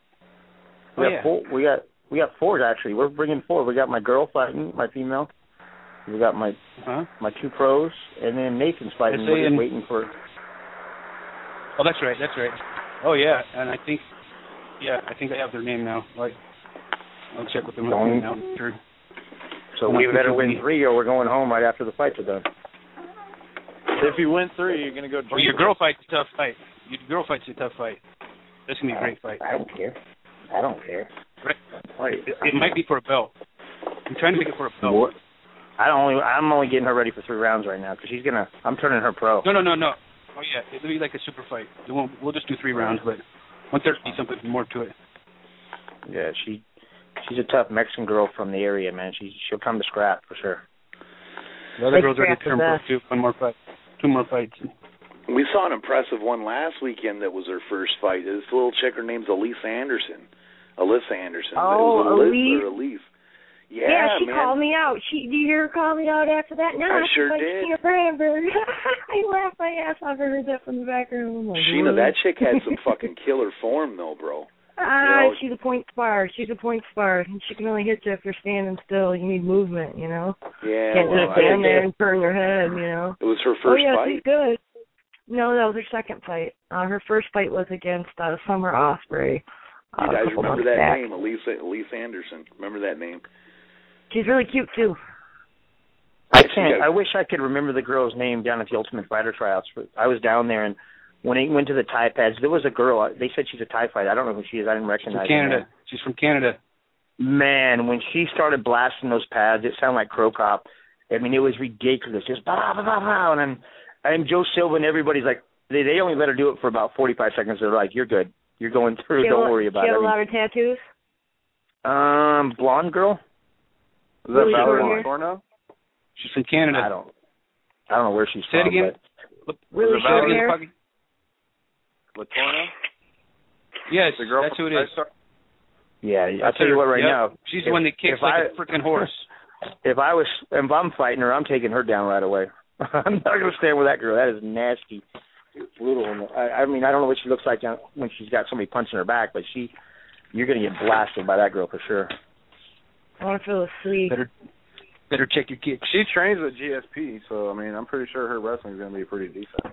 We got 4 actually. We're bringing 4. We got my girl fighting, my female. We got my 2 pros, and then Nathan's fighting. We're just waiting for. Oh, that's right. Oh yeah, and I think I have their name now. Like, I'll check with them now. Sure. So we better win 3, or we're going home right after the fights are done. If you win 3, you're gonna go. Well, your girl fight's a tough fight. Your girl fight's a tough fight. That's gonna be a great fight. I don't care. Right. It might be for a belt. I'm trying to make it for a belt. I'm only getting her ready for 3 rounds right now because I'm turning her pro. No. Oh yeah, it'll be like a super fight. We'll just do 3 rounds, but 130 something more to it. Yeah, she's a tough Mexican girl from the area, man. She'll come to scrap for sure. The other girls are going to turn pro too. 2 more fights. We saw an impressive one last weekend that was her first fight. This little chick, her name's Alyssa Anderson. Oh, Elise. Yeah, she called me out. Did you hear her call me out after that? No, I sure did. Sheena Branberg. I laughed my ass off. I heard that from the back room. Like, Sheena, that chick had some fucking killer form, though, bro. She's a point spar. And she can only hit you if you're standing still. You need movement, you know? Yeah. Can't just stand there and turn your head, you know? It was her first fight. She's good. No, that was her second fight. Her first fight was against Summer Osprey. You guys remember that name, Elise Anderson? Remember that name? She's really cute too. I can't. I wish I could remember the girl's name down at the Ultimate Fighter tryouts. I was down there, and when I went to the Thai pads, there was a girl. They said she's a Thai fighter. I don't know who she is. I didn't recognize her. From Canada. She's from Canada. Man, when she started blasting those pads, it sounded like Crow Cop. I mean, it was ridiculous. Just blah, blah, blah, blah. And I'm Joe Silva, and everybody's like, they only let her do it for about 45 seconds. They're like, you're good. You're going through. Don't worry about it. She had a lot of tattoos? Blonde girl? Is that Valerie Latorno? She's from Canada. I don't know where she's from. Say it again. Really short hair? Latorno? Yes, that's who it is. Yeah, I'll tell you what right now. She's the one that kicks like a freaking horse. If I'm fighting her, I'm taking her down right away. I'm not going to stand with that girl. That is nasty. It's brutal. I mean, I don't know what she looks like when she's got somebody punching her back, but you're going to get blasted by that girl for sure. I want to feel asleep. Better check your kicks. She trains with GSP, so, I mean, I'm pretty sure her wrestling's going to be pretty decent.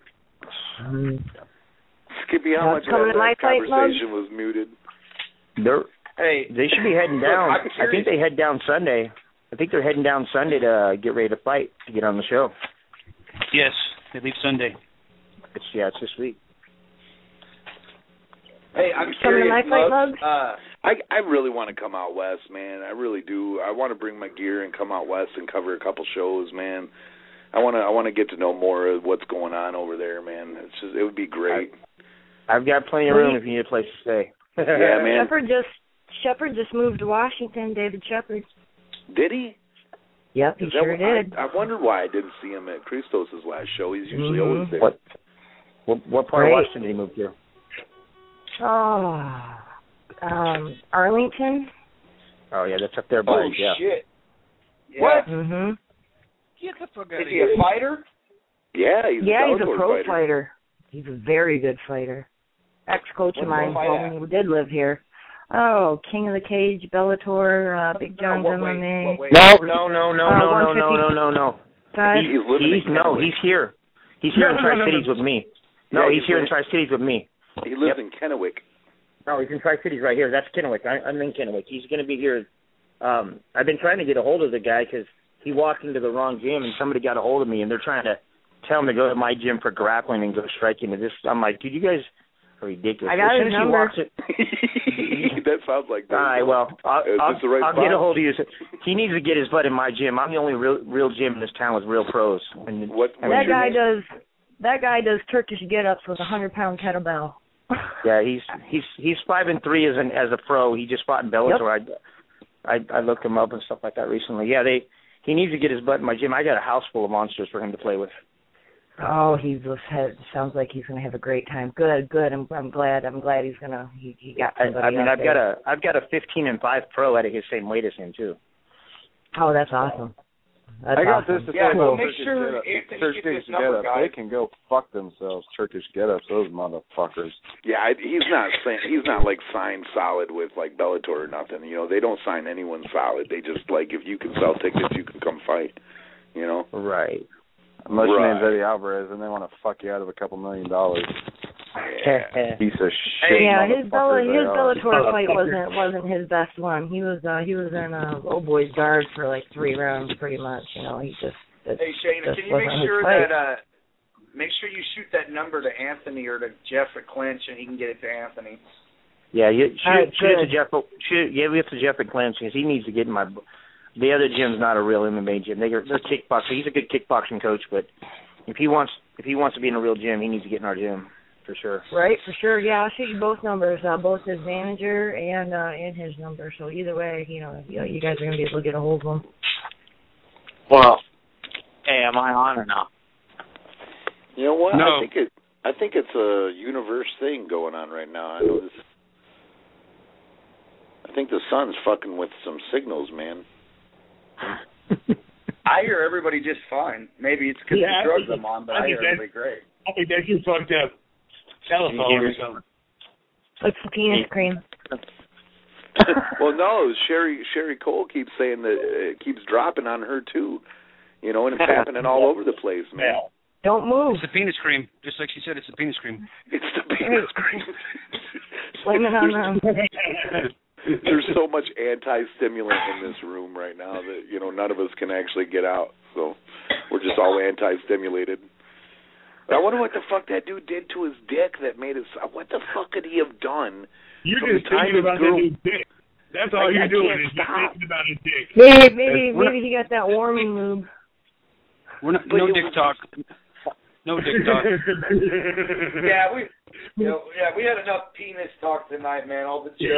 Skippy, how much of that conversation was muted? They should be heading down. I think they head down Sunday. I think they're heading down Sunday to get ready to fight, to get on the show. Yes, they leave Sunday. It's this week. Hey, I'm curious, I really want to come out west, man. I really do. I want to bring my gear and come out west and cover a couple shows, man. I want to get to know more of what's going on over there, man. It would be great. I've got plenty of room if you need a place to stay. Yeah, man. Shepard just moved to Washington, David Shepard. Did he? Yep, he sure did. I wonder why I didn't see him at Christos' last show. He's usually always there. What part of Washington did he move to? Arlington. Oh, yeah, that's up there by shit. Yeah. What? Mm-hmm. Get the fuck out of here. Is he a fighter? Yeah, he's a pro fighter. He's a very good fighter. Ex-coach of mine when he did live here. Oh, King of the Cage, Bellator, Big John MMA. No. He's here. He's here in Tri-Cities with me. No, he's here in Tri-Cities with me. He lives in Kennewick. No, he's in Tri-Cities right here. That's Kennewick. I'm in Kennewick. He's going to be here. I've been trying to get a hold of the guy because he walked into the wrong gym and somebody got a hold of me and they're trying to tell him to go to my gym for grappling and go striking. And I'm like, dude, you guys are ridiculous. I got his number. That sounds like that. All right, well, I'll get a hold of you. He needs to get his butt in my gym. I'm the only real gym in this town with real pros. And that guy does Turkish get-ups with a 100-pound kettlebell. Yeah, he's 5'3" as a pro. He just fought in Bellator. Yep. I looked him up and stuff like that recently. Yeah, he needs to get his butt in my gym. I got a house full of monsters for him to play with. Oh, sounds like he's going to have a great time. Good. I'm glad he's gonna. He got somebody. I mean, I've got a 15-5 pro at his same weight as him too. Oh, that's awesome. I got this to say about make sure Turkish get-ups. They can go fuck themselves. Turkish get-ups, those motherfuckers. Yeah, he's not like signed solid with like Bellator or nothing. You know, they don't sign anyone solid. They just like if you can sell tickets, you can come fight. You know, right. Unless your name's Eddie Alvarez and they want to fuck you out of $2 million. Piece of shit. Yeah, his Bellator fight wasn't his best one. He was in old boy's guard for like 3 rounds, pretty much. You know, he just. Hey Shayna, can you make sure you shoot that number to Anthony or to Jeff at Clinch, and he can get it to Anthony. Yeah, shoot it to Jeff. Give it to Jeff at Clinch because he needs to get in my. The other gym's not a real MMA gym. They're kickboxing. He's a good kickboxing coach, but if he wants to be in a real gym, he needs to get in our gym for sure. Right, for sure. Yeah, I'll shoot you both numbers, both his manager and his number. So either way, you guys are gonna be able to get a hold of him. Well, hey, am I on or not? You know what? No. I think it's a universe thing going on right now. I know this. I think the sun's fucking with some signals, man. I hear everybody just fine. Maybe it's because the drugs I'm on, but I hear everybody great. I think that's just fucked up telephone or something. It's the penis cream. Well, no, Sherry Cole keeps saying that it keeps dropping on her too. You know, and it's happening all over the place, man. Don't move. It's the penis cream. Just like she said, it's the penis cream. It's the penis cream. Blame it on them. There's so much anti-stimulant in this room right now that, you know, none of us can actually get out. So we're just all anti-stimulated. But I wonder what the fuck that dude did to his dick that made it... What the fuck could he have done? You're just thinking about that dude's dick. That's all you're doing is just thinking about his dick. Maybe he got that warming lube. We're not, no dick talk. No dick talk. we had enough penis talk tonight, man. All the We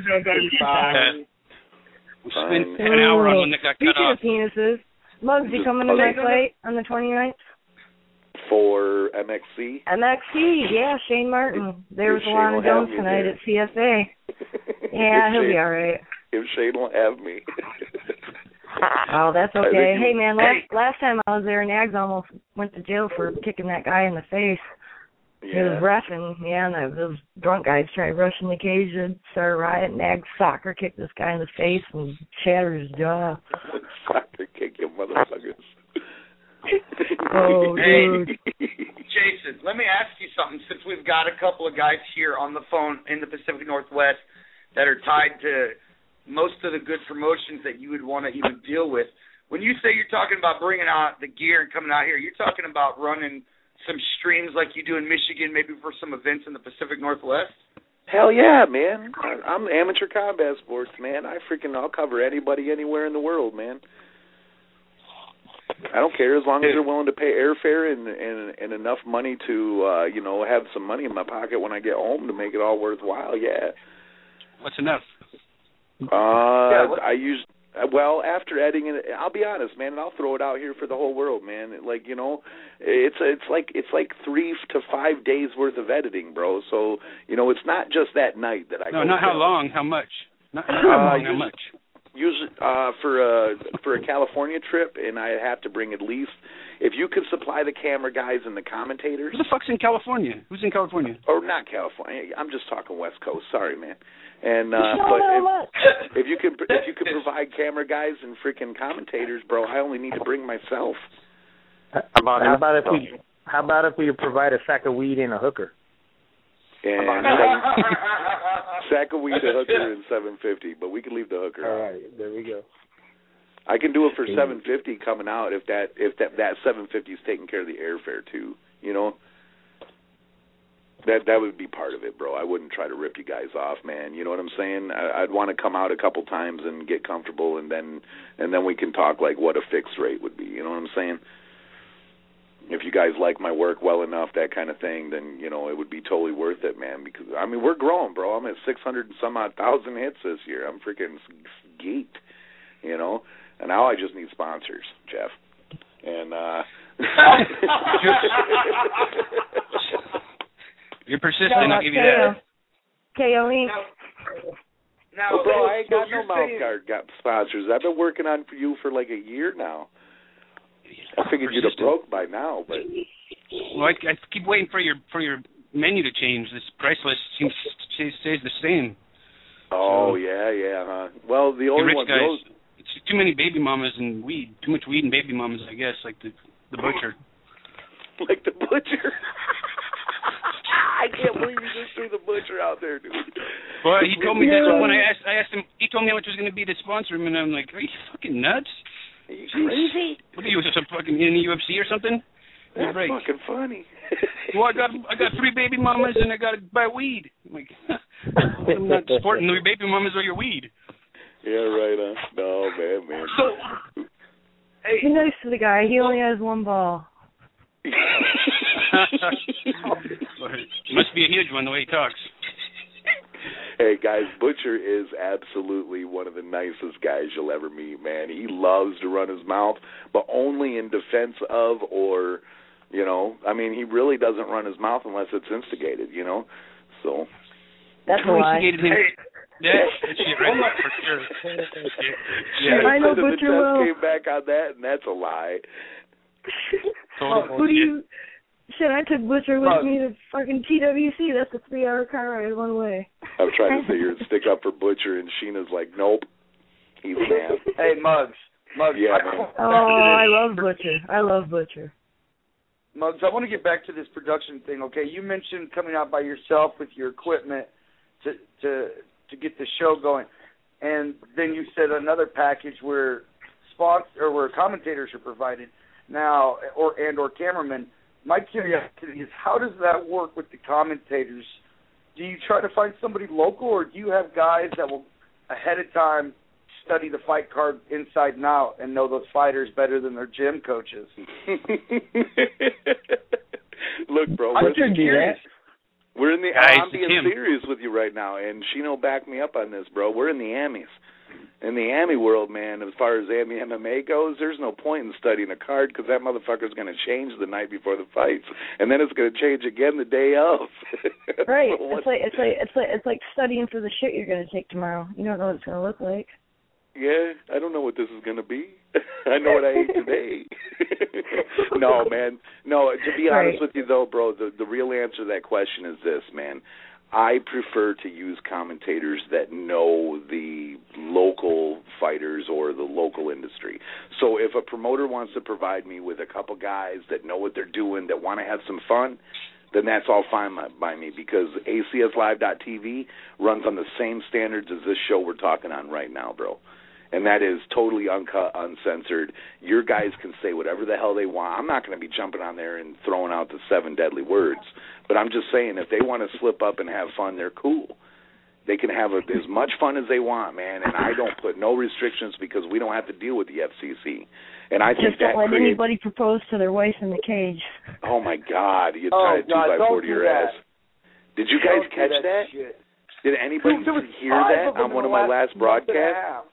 spent an hour on one that got cut off. Speaking of penises, Muggs, you coming to my fight on the 29th? For MXC? MXC, yeah, Shane Martin. There was Alana Jones tonight at CSA. Yeah, he'll be all right. If Shane will have me. Oh, that's okay. Hey, man, last time I was there, Nags almost went to jail for kicking that guy in the face. Yeah. He was reffing, and those drunk guys tried rushing the cage and started a riot. Nags soccer kicked this guy in the face and shattered his jaw. Soccer kick you motherfuckers. Oh, dude. Jason, let me ask you something. Since we've got a couple of guys here on the phone in the Pacific Northwest that are tied to most of the good promotions that you would want to even deal with, when you say you're talking about bringing out the gear and coming out here, you're talking about running some streams like you do in Michigan, maybe for some events in the Pacific Northwest? Hell yeah, man. I'm amateur combat sports, man. I'll cover anybody anywhere in the world, man. I don't care as long as they're willing to pay airfare and enough money to have some money in my pocket when I get home to make it all worthwhile. Yeah. What's enough? After editing it, I'll be honest, man, and I'll throw it out here for the whole world, man. It's like 3 to 5 days worth of editing, bro. So it's not just that night that I. No, not how long, how much. Not how long, how much. Usually for a California trip, and I have to bring at least, if you could supply the camera guys and the commentators. Who the fuck's in California? Who's in California? Or not California. I'm just talking West Coast. Sorry, man. And but if you could provide camera guys and freaking commentators, bro, I only need to bring myself. How about if we provide a sack of weed and a hooker? And sack of weed, a hooker, and $750. But we can leave the hooker. All right, there we go. I can do it for $750 coming out if that $750 is taking care of the airfare too. That would be part of it, bro. I wouldn't try to rip you guys off, man. You know what I'm saying? I'd want to come out a couple times and get comfortable, and then we can talk like what a fixed rate would be. You know what I'm saying? If you guys like my work well enough, that kind of thing, then it would be totally worth it, man. Because we're growing, bro. I'm at 600 and some odd thousand hits this year. I'm freaking geeked, And now I just need sponsors, Jeff. And you're persistent. I'll give you that. KO Inc. Now, bro, I ain't got no mouth guard sponsors. I've been working on you for like a year now. I figured you'd have broke by now, but I keep waiting for your menu to change. This price list stays the same. Oh yeah, huh? Well, the only one guys, it's too many baby mamas and weed. Too much weed and baby mamas, I guess, like the butcher. Like the butcher. I can't believe you just threw the butcher out there, dude. Well, he told me that when I asked him, he told me how much was going to be to sponsor him, and I'm like, are you fucking nuts? Are you crazy? What are you, some fucking in the UFC or something? That's fucking funny. Well, I got 3 baby mamas and I got to buy weed. I'm like, I'm not supporting the baby mamas or your weed. Yeah, right. No, man. So, be nice to the guy. He only has one ball. Must be a huge one the way he talks. Hey, guys, Butcher is absolutely one of the nicest guys you'll ever meet, man. He loves to run his mouth, but only in defense of or, he really doesn't run his mouth unless it's instigated, So. That's a lie. Yeah, that's shit right there, for sure. Yeah, I know Butcher will. Came back on that, and that's a lie. Who do you... Shit, I took Butcher with me to fucking TWC. That's a 3-hour car ride one way. I'm trying to sit here and stick up for Butcher, and Sheena's like, nope. He's an ass. Hey, Muggs. Yeah, man. Oh, I love Butcher. Muggs, I want to get back to this production thing. Okay, you mentioned coming out by yourself with your equipment to get the show going, and then you said another package where where commentators are provided now, or cameramen. My curiosity is, how does that work with the commentators? Do you try to find somebody local, or do you have guys that will ahead of time study the fight card inside and out and know those fighters better than their gym coaches? Look, bro, we're in the I'm being serious with you right now, and Shino backed me up on this, bro. We're in the Amis. In the Ami world, man, as far as Ami MMA goes, there's no point in studying a card because that motherfucker's going to change the night before the fights, and then it's going to change again the day of. Right. It's like studying for the shit you're going to take tomorrow. You don't know what it's going to look like. Yeah, I don't know what this is going to be. I know what I ate today. No, man. No, to be honest with you, though, bro, the real answer to that question is this, man. I prefer to use commentators that know the local fighters or the local industry. So if a promoter wants to provide me with a couple guys that know what they're doing, that want to have some fun, then that's all fine by me, because ACSLive.tv runs on the same standards as this show we're talking on right now, bro. And that is totally uncut, uncensored. Your guys can say whatever the hell they want. I'm not going to be jumping on there and throwing out the 7 deadly words. But I'm just saying, if they want to slip up and have fun, they're cool. They can have as much fun as they want, man. And I don't put no restrictions because we don't have to deal with the FCC. And I think just don't let anybody propose to their wife in the cage. Oh, my God. You try to 2x4 to your ass. Did you guys catch that? Shit. Did anybody hear that on one of my last broadcasts?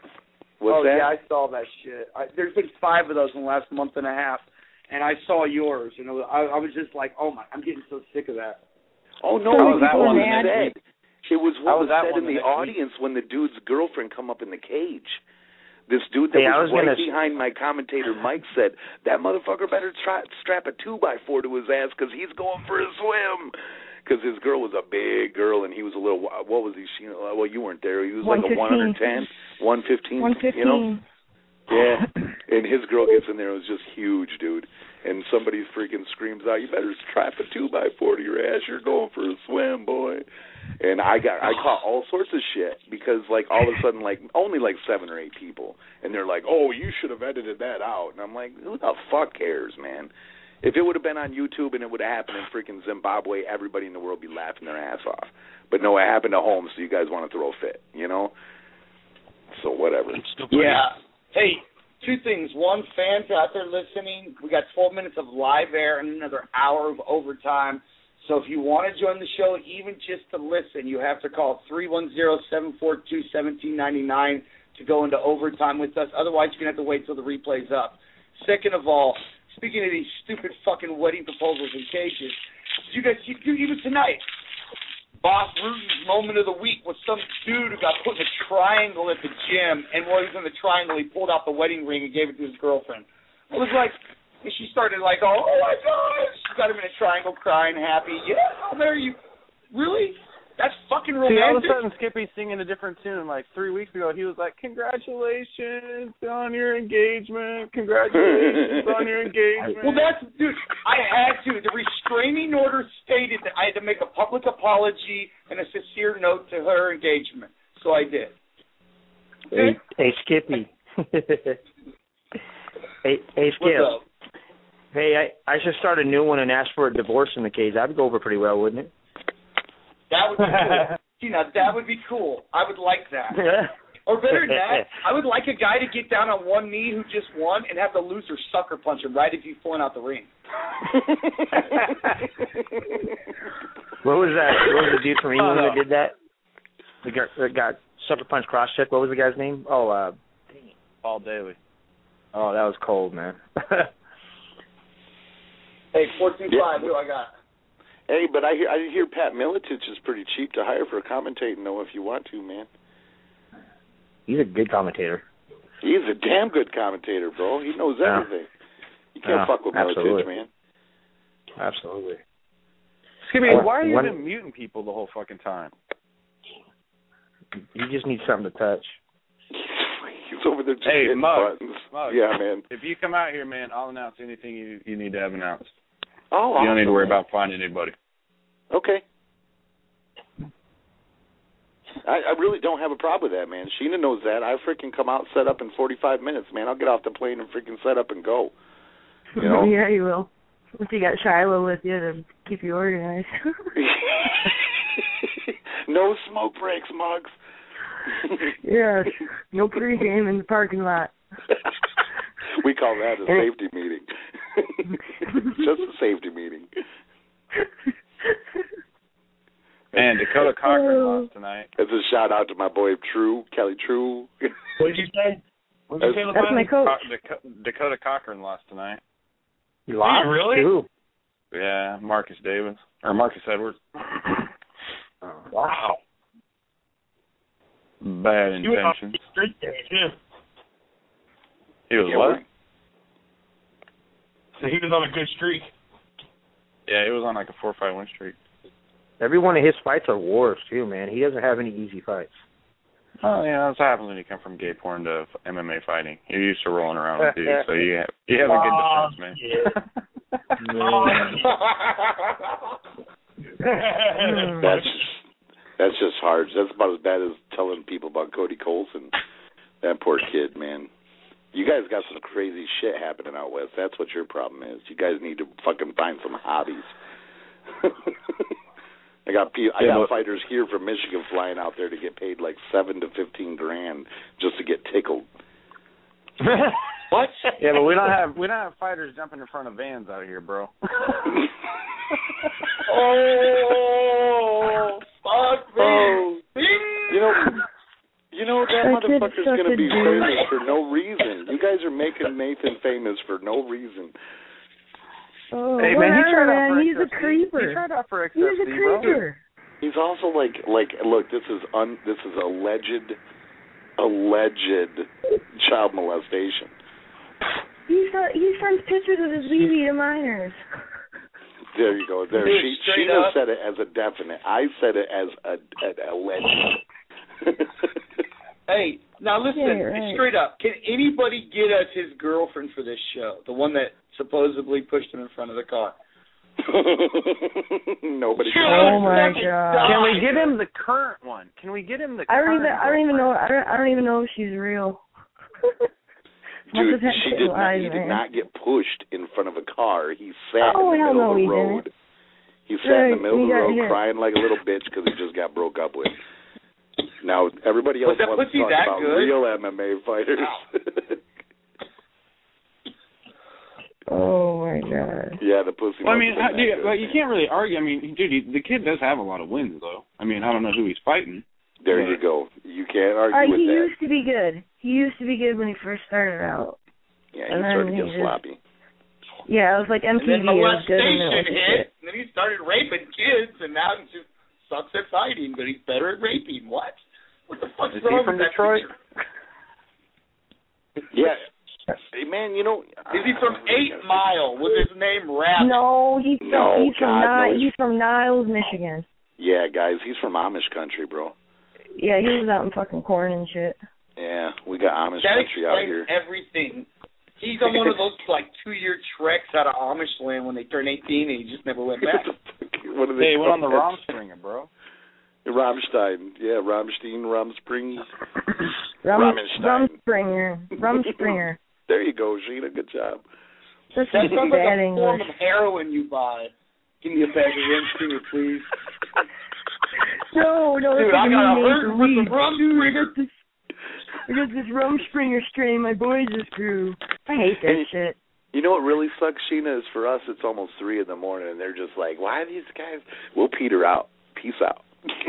Yeah, I saw that shit. There's been 5 of those in the last month and a half, and I saw yours. You know, I was just like, oh my, I'm getting so sick of that. Oh no, it was that one said. It was what was said in the audience when the dude's girlfriend come up in the cage. This dude that was right behind my commentator, Mike, said, that motherfucker better strap a 2x4 to his ass because he's going for a swim. Because his girl was a big girl, and he was a little, what was he? Well, you weren't there. He was like a 110, 115. 115. You know? Yeah. And his girl gets in there. It was just huge, dude. And somebody freaking screams out, you better strap a 2x4 to your ass. You're going for a swim, boy. And I caught all sorts of shit because, like, all of a sudden, like, only like 7 or 8 people. And they're like, oh, you should have edited that out. And I'm like, who the fuck cares, man? If it would have been on YouTube and it would have happened in freaking Zimbabwe, everybody in the world would be laughing their ass off. But no, it happened at home, so you guys want to throw a fit, you know? So whatever. Yeah. Hey, 2 things. One, fans out there listening, we got 12 minutes of live air and another hour of overtime. So if you want to join the show, even just to listen, you have to call 310-742-1799 to go into overtime with us. Otherwise, you're going to have to wait till the replay's up. Second of all, speaking of these stupid fucking wedding proposals in cages, did you guys see, even tonight, Boss Ruden's moment of the week was some dude who got put in a triangle at the gym, and while he was in the triangle, he pulled out the wedding ring and gave it to his girlfriend. I was like, and she started like, oh my gosh, she got him in a triangle crying, happy. Yeah, how are you? Really? That's fucking romantic. See, all of a sudden, Skippy's singing a different tune. Like 3 weeks ago, he was like, congratulations on your engagement. Congratulations on your engagement. Well, dude, I had to. The restraining order stated that I had to make a public apology and a sincere note to her engagement. So I did. Hey Skippy. hey, Skip. Hey, I should start a new one and ask for a divorce in the cage. That would go over pretty well, wouldn't it? That would be cool. That would be cool. I would like that. Or better than that, I would like a guy to get down on one knee who just won and have the loser sucker punch him right as he's pulling out the ring. What was that? What was the dude from England that did that? The guy that got sucker punch cross check. What was the guy's name? Oh, Paul Daly. Oh, that was cold, man. Hey, 14-5, who I got? Hey, but I hear Pat Miletich is pretty cheap to hire for commentating, though, if you want to, man. He's a good commentator. He's a damn good commentator, bro. He knows everything. You can't fuck with Miletich, man. Absolutely. Skippy, why are you even muting people the whole fucking time? You just need something to touch. He's over there just hitting buttons. Muggs, yeah, man. If you come out here, man, I'll announce anything you need to have announced. Oh, awesome. You don't need to worry about finding anybody. Okay. I really don't have a problem with that, man. Sheena knows that. I freaking come out, set up in 45 minutes, man. I'll get off the plane and freaking set up and go. You know? Yeah, you will. If you got Shiloh with you to keep you organized. No smoke breaks, Mugs. Yes. No pregame in the parking lot. We call that a safety meeting. Just a safety meeting. And Dakota Cochran lost tonight. It's a shout out to my boy True, Kelly True. What did you say? What did you say, That's my coach. Dakota Cochran lost tonight. He lost? Really? Who? Yeah, Marcus Edwards. Wow. Bad intentions. He was what? So he was on a good streak. Yeah, he was on like a 4-5 win streak. Every one of his fights are wars, too, man. He doesn't have any easy fights. Oh, yeah, that's what happens when you come from gay porn to MMA fighting. You're used to rolling around with dudes, so you have a good defense, man. Yeah. That's just hard. That's about as bad as telling people about Cody Colson. That poor kid, man. You guys got some crazy shit happening out west. That's what your problem is. You guys need to fucking find some hobbies. I got fighters here from Michigan flying out there to get paid like $7 to $15,000 just to get tickled. What? Yeah, but we don't have fighters jumping in front of vans out here, bro. Oh, fuck me. Oh. You know that motherfucker's going to be famous for no reason. You guys are making Nathan famous for no reason. Oh, hey, man, he's a creeper. He tried out for XFC, He's a creeper. bro. He's also like look, this is alleged child molestation. He sends pictures of his baby to minors. There you go. There, Sheena said it as a definite. I said it as an alleged. Hey, now listen, straight up. Can anybody get us his girlfriend for this show? The one that supposedly pushed him in front of the car. Nobody. Oh my God! Can we get him the current one? Can we get him the? I don't even know if she's real. Dude, he did not get pushed in front of a car. He sat in the middle of the road. He sat in the middle of the road crying like a little bitch because he just got broke up with. Now, everybody else wants to talk about real MMA fighters. Oh, my God. Yeah, the pussy. Well, I mean, you can't really argue. I mean, dude, the kid does have a lot of wins, though. I mean, I don't know who he's fighting. There you go. You can't argue with that. He used to be good when he first started out. Yeah, he started to get sloppy. Yeah, it was like MTV. And then molestation hit, and then he started raping kids, and now he just sucks at fighting, but he's better at raping. What? What the fuck is wrong with that Detroit? Yeah. Hey, man, you know... Is he from 8 Mile? Was his name Rabbit? No, he's from Niles, Michigan. Yeah, guys, he's from Amish country, bro. Yeah, he was out in fucking corn and shit. Yeah, we got Amish country out here. That explains everything. He's on one of those, 2-year treks out of Amish land when they turn 18, and he just never went back. He went on the Romspringer, bro. Ramstein. Yeah, Ramstein, Rumsprings. Rumspringer. There you go, Sheena. Good job. That sounds like a form of heroin you buy. Give me a bag of Rumspringer, please. No, dude, I got a hurt with the Rumspringer. I got this Rumspringer strain my boys just grew. I hate that shit. You know what really sucks, Sheena, is for us it's almost 3 a.m, and they're just like, why are these guys... We'll peter out. Peace out.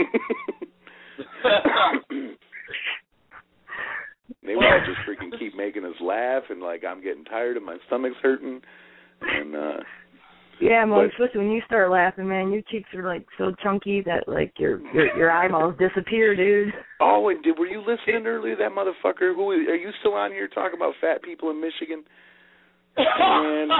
They want to just freaking keep making us laugh, and I'm getting tired and my stomach's hurting. And yeah, Mom, especially when you start laughing, man, your cheeks are so chunky that your eyeballs disappear, dude. Oh, and were you listening earlier, that motherfucker? Are you still on here talking about fat people in Michigan? Man,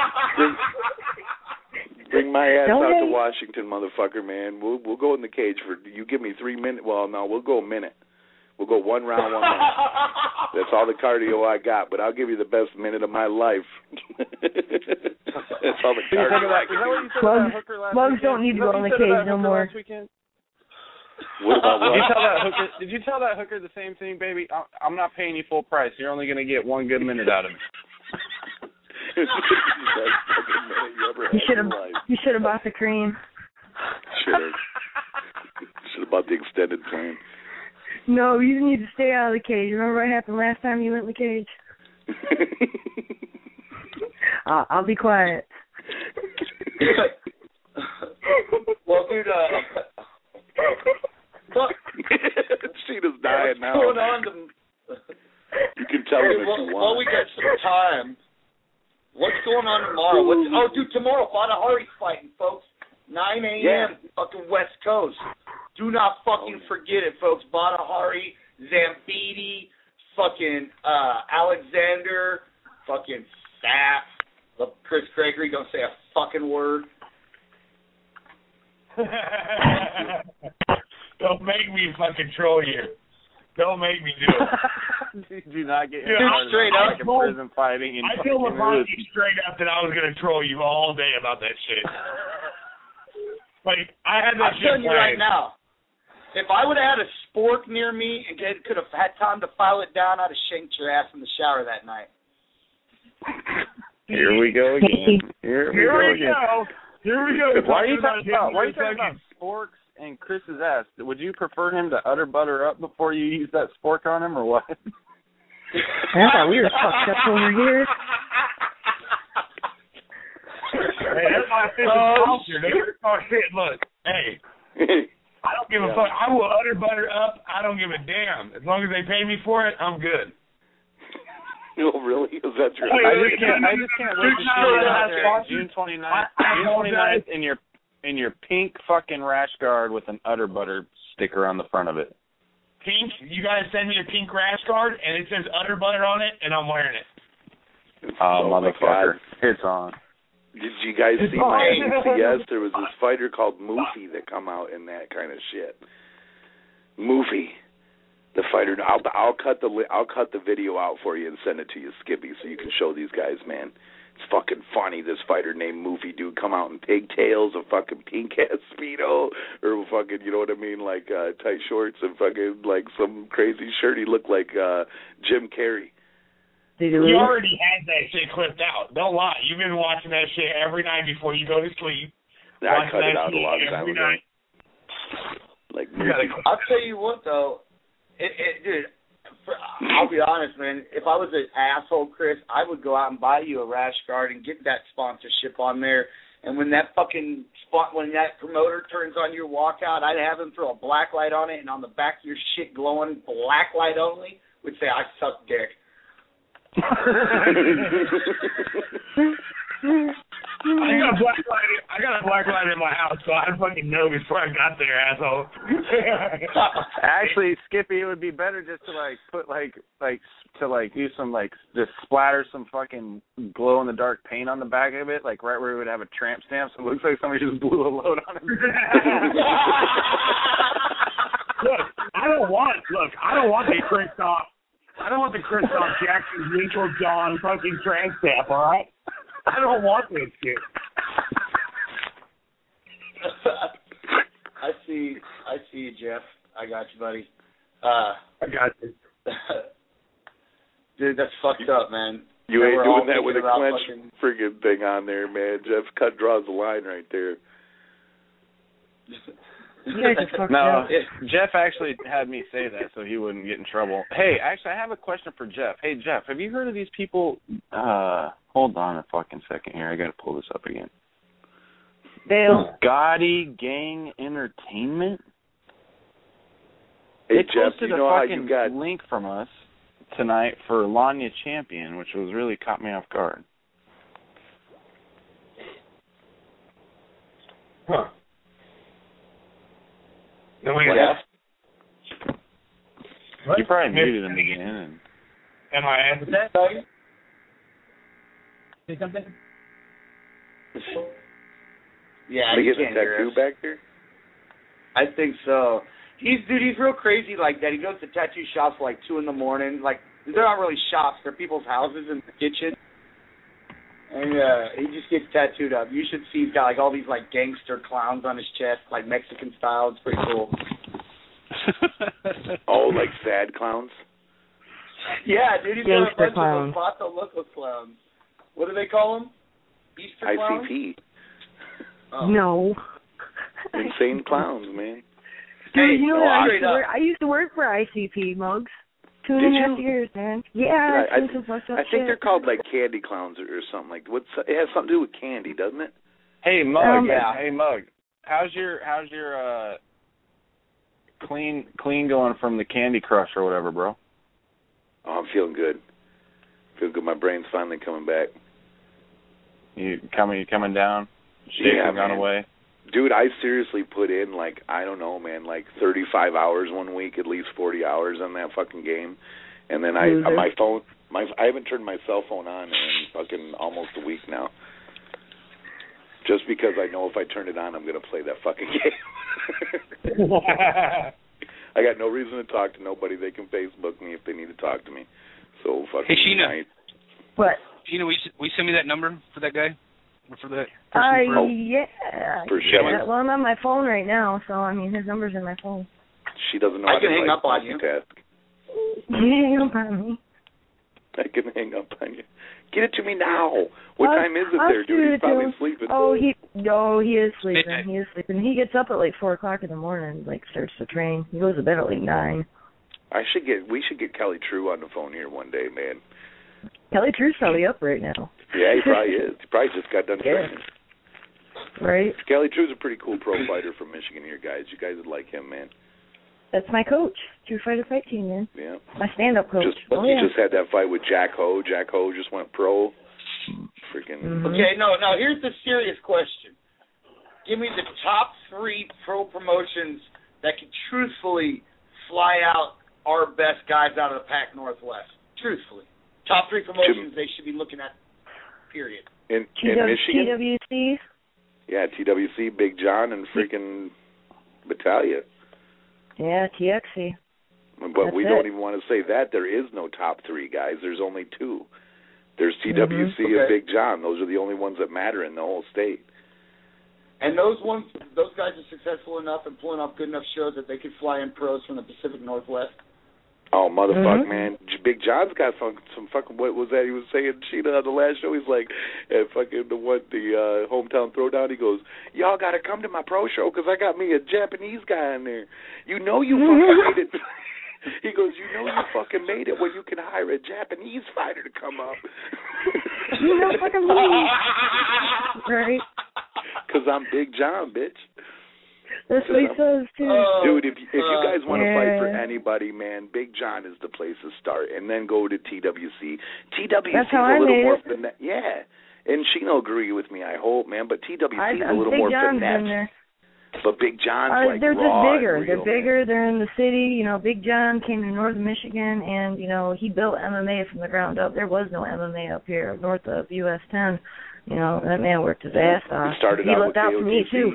bring my ass out to Washington, motherfucker, man. We'll go in the cage for you. Give me 3 minutes. Well, no, we'll go a minute. We'll go 1 round, 1 minute. That's all the cardio I got, but I'll give you the best minute of my life. That's all the cardio. Is that what you said about Hooker last Mugs weekend? don't need to go on the cage no more. What about what? Did you tell that hooker the same thing, baby? I'm not paying you full price. You're only going to get one good minute out of me. You should have bought the cream. Should have bought the extended plan. No, you need to stay out of the cage. Remember what happened last time you went in the cage? I'll be quiet. Well, dude, Sheena's dying now. What's going on you can tell him if you want. Well, we got some time. What's going on tomorrow? Dude, tomorrow, Bada Hari's fighting, folks. 9 a.m. fucking West Coast. Do not fucking forget it, folks. Bada Hari, Zambidi, fucking Alexander, fucking Sapp, Chris Gregory. Don't say a fucking word. Don't make me fucking troll you. Don't make me do it. Do not get straight up in prison fighting. I told Levante straight up that I was going to troll you all day about that shit. Like, I had that I'm shit telling you right now, if I would have had a spork near me and could have had time to file it down, I'd have shanked your ass in the shower that night. Here we go again. Here we go. Why are you talking about sporks and Chris's ass? Would you prefer him to utter butter up before you use that spork on him, or what? I thought we were fucked up over here. Hey, that's my official culture, dude. Oh, shit, look. Hey, I don't give a fuck. I will utter butter up. I don't give a damn. As long as they pay me for it, I'm good. No, really? Is that true? I just can't wait to see you out there June 29th in your pink fucking rash guard with an utter butter sticker on the front of it. Pink? You guys send me a pink rash guard, and it says utter butter on it, and I'm wearing it. Oh motherfucker. It's on. Did you guys see my ACS? There was this fighter called Moofy that come out in that kind of shit. Moofy, the fighter. I'll cut the video out for you and send it to you, Skippy, so you can show these guys, man. It's fucking funny. This fighter named Moofy dude come out in pigtails, a fucking pink ass speedo, or fucking, you know what I mean, like tight shorts and fucking like some crazy shirt. He looked like Jim Carrey. You already had that shit clipped out. Don't lie. You've been watching that shit every night before you go to sleep. I cut it out a long time ago. Like, I'll tell you what, though. Dude, I'll be honest, man. If I was an asshole, Chris, I would go out and buy you a rash guard and get that sponsorship on there. And when that fucking when that promoter turns on your walkout, I'd have him throw a black light on it, and on the back of your shit glowing black light only would say, "I suck dick." I got a black light in my house, so I'd fucking know before I got there, asshole. Actually, Skippy, it would be better just to put do some just splatter some fucking glow in the dark paint on the back of it, like right where we would have a tramp stamp, so it looks like somebody just blew a load on him. I don't want the Kristoff. I don't want the Kristoff Jackson Wrinkle John fucking tramp stamp, all right? I don't want this shit. I see you, Jeff. I got you, buddy. I got you. Dude, that's fucked up, man. You ain't doing that with a clenched friggin' thing on there, man. Jeff draws the line right there. No, Jeff actually had me say that so he wouldn't get in trouble. Hey, actually, I have a question for Jeff. Hey, Jeff, have you heard of these people? Hold on a fucking second here. I got to pull this up again. Gotti Gang Entertainment? Hey, they Jeff, posted you know a how fucking you got link from us tonight for Lanya Champion, which was really caught me off guard. Huh. You probably muted him again. Am I answering that? Say something? Yeah, they get a tattoo back there? I think so. He's real crazy like that. He goes to tattoo shops like 2 a.m, like They're not really shops. They're people's houses in the kitchen. And he just gets tattooed up. You should see he's got like all these like gangster clowns on his chest, like Mexican style. It's pretty cool. Oh, like sad clowns? Yeah, dude, he's got a bunch of those Vato Loco clowns. What do they call them? Easter clowns? ICP. Oh. No. Insane clowns, man. Dude, you know what? I used to work for ICP, Mugs. 2.5 years, man. Yeah, I think they're called like candy clowns or something like. It has something to do with candy, doesn't it? Hey Mug, yeah. Mug. How's your clean going from the Candy Crush or whatever, bro? Oh, I'm feeling good. Feel good. My brain's finally coming back. You coming down? Yeah, gone away. Dude, I seriously put in like, I don't know, man, like 35 hours one week, at least 40 hours on that fucking game. And then I haven't turned my cell phone on in fucking almost a week now. Just because I know if I turn it on, I'm going to play that fucking game. I got no reason to talk to nobody. They can Facebook me if they need to talk to me. So fucking. Hey, Sheena. What? Sheena, will you send me that number for that guy? Or for that person? Yeah. For sure. Yeah, well, I'm on my phone right now, so, I mean, his number's in my phone. She doesn't know how to hang up on you. Hang up on me. I can hang up on you. Get it to me now. What time is it there, dude? He's probably sleeping. He is sleeping. He is sleeping. He gets up at like 4 o'clock in the morning, like starts to train. He goes to bed at like 9. We should get Kelly True on the phone here one day, man. Kelly True's probably up right now. Yeah, he probably is. He probably just got done training. Right. Kelly True's a pretty cool pro fighter from Michigan here, guys. You guys would like him, man. That's my coach, True Fighter Fight Team, man. Yeah. My stand-up coach. He just had that fight with Jack Ho. Jack Ho just went pro. Freaking. Mm-hmm. Okay, no, here's the serious question. Give me the top 3 pro promotions that can truthfully fly out our best guys out of the Pac Northwest. Truthfully. Top 3 promotions they should be looking at, period. In Michigan? TWC? Yeah, TWC, Big John, and freaking Battaglia. Yeah, TXC. But we don't even want to say that. There is no top 3, guys. There's only 2. There's TWC and Big John. Those are the only ones that matter in the whole state. And those guys are successful enough and pulling off good enough shows that they could fly in pros from the Pacific Northwest. Oh, motherfucker, man. Big John's got some fucking, what was that he was saying, Sheena, on the last show? He's like, at fucking the Hometown Throwdown, he goes, y'all got to come to my pro show because I got me a Japanese guy in there. You know you fucking made it. He goes, you know you fucking made it when you can hire a Japanese fighter to come up. You know fucking me. Right. Because I'm Big John, bitch. That's what he says, too. Dude, if you guys want to fight for anybody, man, Big John is the place to start. And then go to TWC. TWC is a little more finesse. Yeah. And Sheena will agree with me, I hope, man. But TWC is a little more finesse. But Big John's like they're raw just bigger. And real, they're bigger. Man. They're in the city. You know, Big John came to northern Michigan, and, you know, he built MMA from the ground up. There was no MMA up here north of US 10. You know, that man worked his ass off. He looked out for me, too.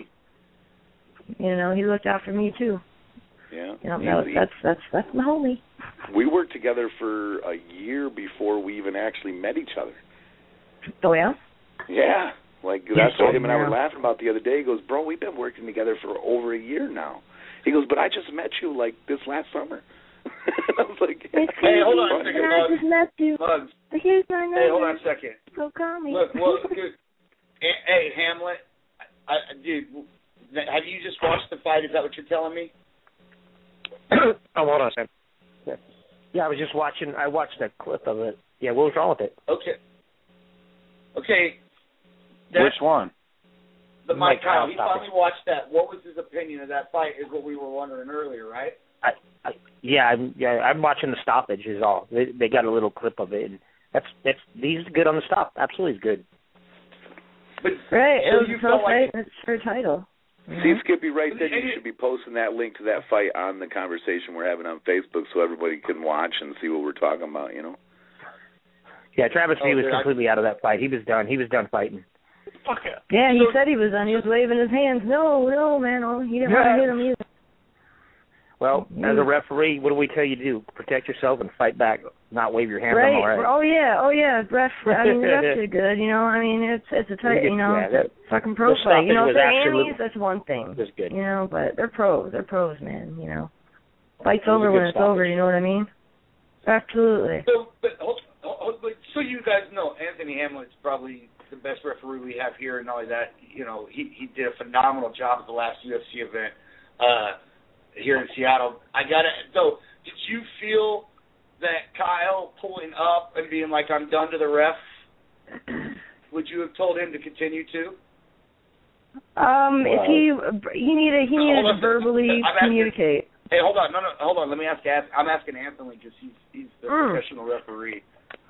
You know, he looked out for me too. Yeah. You know, that's my homie. We worked together for a year before we even actually met each other. Oh yeah? Yeah. Like that's what him and I were laughing about the other day. He goes, bro, we've been working together for over a year now. He goes, but I just met you like this last summer. I was like, hey, hold on a second, I just met you. Mugs. Here's my number. Hey, hold on a second. So call me. Look, dude. Hey, Hamlet. Dude. Have you just watched the fight? Is that what you're telling me? Oh, hold on a second. Yeah, I was just watching. I watched that clip of it. Yeah, what was wrong with it? Okay. Which one? The Mike Kyle. He finally watched that. What was his opinion of that fight is what we were wondering earlier, right? I'm watching the stoppage is all. They got a little clip of it, and he's good on the stop. Absolutely good. But, right, it was you so like it's her title. See, Skippy, right then you should be posting that link to that fight on the conversation we're having on Facebook so everybody can watch and see what we're talking about, you know? Yeah, Travis V was completely out of that fight. He was done. He was done fighting. Fuck it. Yeah, he said he was done. He was waving his hands. No, man. Oh, he didn't want to hit him either. Well, as a referee, what do we tell you to do? Protect yourself and fight back, not wave your hands. Right. I'm all right. Oh yeah. I mean, the refs are good. You know, I mean, it's a tight. You know, fucking pro fight. You know, if they're amies, that's one thing. That's good. You know, but they're pros. They're pros, man. You know, fight's over when it's over. You know what I mean? Absolutely. So you guys know Anthony Hamlin's probably the best referee we have here, and not only that, you know, he did a phenomenal job at the last UFC event here in Seattle. So did you feel that Kyle pulling up and being like, I'm done to the ref, would you have told him to continue to? If he needed to verbally communicate. Hey, hold on. Let me ask. I'm asking Anthony because he's the professional referee.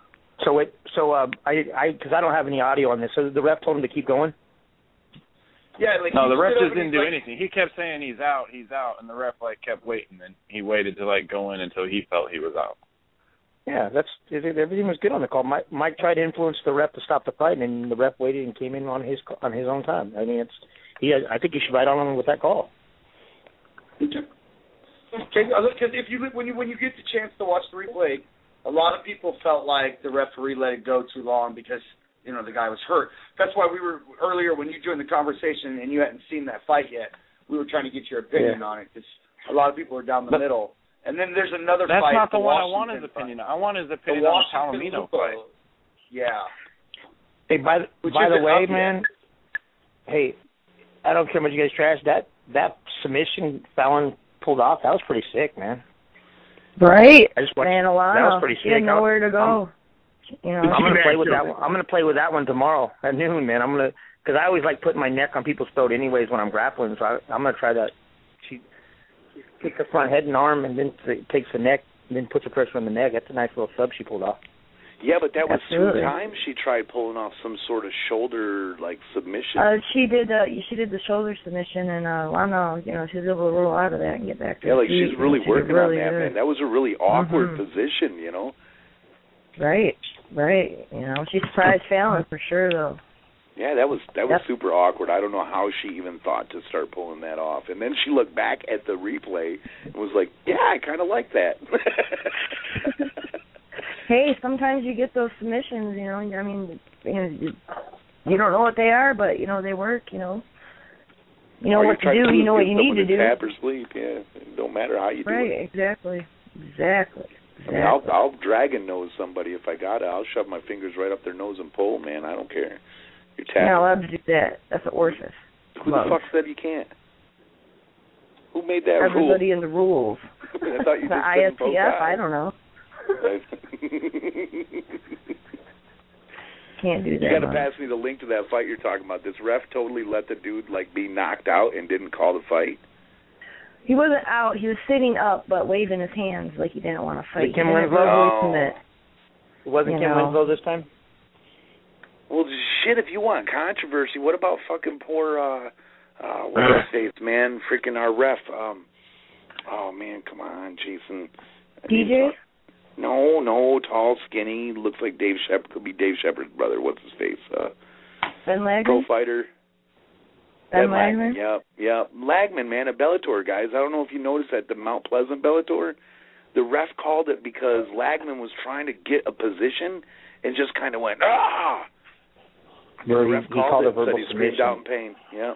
Because I don't have any audio on this. So the ref told him to keep going. Yeah, like no, the ref just didn't do anything. He kept saying he's out, and the ref kept waiting, and he waited to go in until he felt he was out. Yeah, everything was good on the call. Mike tried to influence the ref to stop the fight, and the ref waited and came in on his own time. I mean, I think you should ride on him with that call. Okay, because when you get the chance to watch the replay, a lot of people felt like the referee let it go too long because, you know, the guy was hurt. That's why we were earlier when you joined the conversation and you hadn't seen that fight yet. We were trying to get your opinion on it because a lot lot of people are down the middle. And then there's another That's fight. That's not the one I want his opinion on. I want his opinion on the Palomino fight. Yeah. Hey, by the way, man, hey, I don't care much you guys trash. That submission Fallon pulled off, that was pretty sick, man. Right. Man, that was pretty sick. He had nowhere to go. I'm gonna play with that one. I'm gonna play with that one tomorrow at noon, man. Because I always like putting my neck on people's throat anyways when I'm grappling, so I'm gonna try that. She kicks the front head and arm, and then takes the neck, and then puts the pressure on the neck. That's a nice little sub she pulled off. Yeah, but that was 2 times she tried pulling off some sort of shoulder submission. She did the shoulder submission, and Lana, she was able to roll out of that and get back to her feet. She's really working on that, man. That was a really awkward position, Right. She surprised Fallon for sure, though. Yeah, that was super awkward. I don't know how she even thought to start pulling that off. And then she looked back at the replay and was like, "Yeah, I kind of like that." Hey, sometimes you get those submissions, I mean, you don't know what they are, but, they work, You know what to do, you know what you need to do. Tap or sleep, yeah. It don't matter how you do it. Right, exactly. I mean, I'll dragon nose somebody if I got it. I'll shove my fingers right up their nose and pull, man. I don't care. You're tapping. You're not allowed to do that. That's an orifice. Who the fuck said you can't? Who made that rule? Everybody in the rules. I thought you the just ISPF, I don't know. Can't do that. You got to pass me the link to that fight you're talking about. This ref totally let the dude be knocked out and didn't call the fight. He wasn't out. He was sitting up but waving his hands like he didn't want to fight. Kim Winslow? It wasn't Kim Winslow this time? Well, shit, if you want controversy, what about fucking poor, what's his face, man? Freaking our ref. Oh, man, come on, Jason. DJ? No, tall, skinny, looks like Dave Shepard. Could be Dave Shepard's brother. What's his face? Ben Lagman? Pro fighter. Ben Lagman? Yep. Lagman, man, a Bellator, guys. I don't know if you noticed at the Mount Pleasant Bellator, the ref called it because Lagman was trying to get a position and just kind of went, ah! The ref called it, said he screamed out in pain. Yep.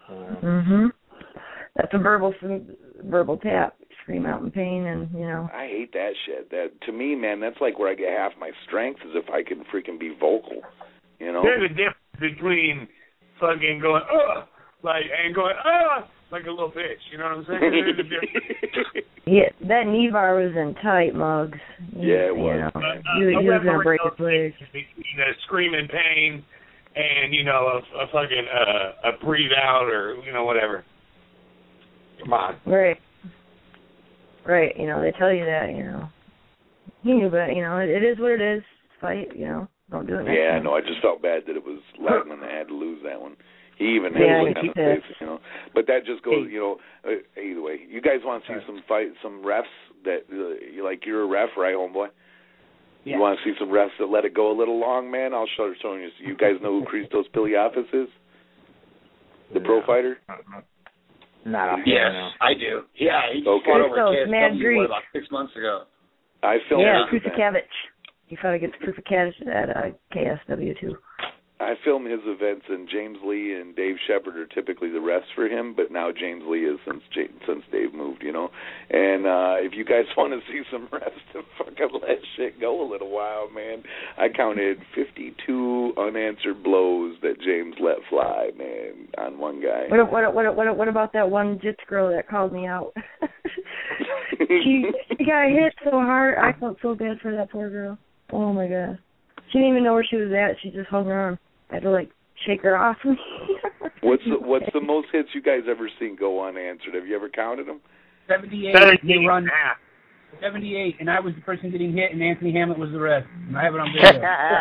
That's a verbal tap. Scream out in pain, and I hate that shit. That to me, man, that's like where I get half my strength is if I can freaking be vocal. There's a difference between fucking going and going like a little bitch. You know what I'm saying? There's a difference. Yeah, that Nivar was in tight, Muggs. Yeah, it was. He was gonna break his legs. Between a screaming pain and a fucking a breathe out or whatever. Come on. Right, they tell you that, He knew, but, it is what it is. Fight, don't do it next time. No, I just felt bad that it was Lagman that had to lose that one. He even had to look on his face, But that just goes, either way. You guys want to see some refs that, you're a ref, right, homeboy? Yeah. You want to see some refs that let it go a little long, man? I'll show you. You guys know who Christos Piliafis is? The pro fighter? No. Yes, no. I do. Yeah, he just fought over KSW about 6 months ago. I filmed Krusakevich. He fought against Krusakevich at KSW too. I film his events, and James Lee and Dave Shepard are typically the refs for him, but now James Lee is since Dave moved, you know. And if you guys want to see some refs to fucking let shit go a little while, man, I counted 52 unanswered blows that James let fly, man, on one guy. What about that one Jits girl that called me out? she got hit so hard. I felt so bad for that poor girl. Oh my god. She didn't even know where she was at. She just hung around. I had to shake her off me. What's the most hits you guys ever seen go unanswered? Have you ever counted them? 78. They run 78, and I was the person getting hit, and Anthony Hamlet was the rest. And I have it on video.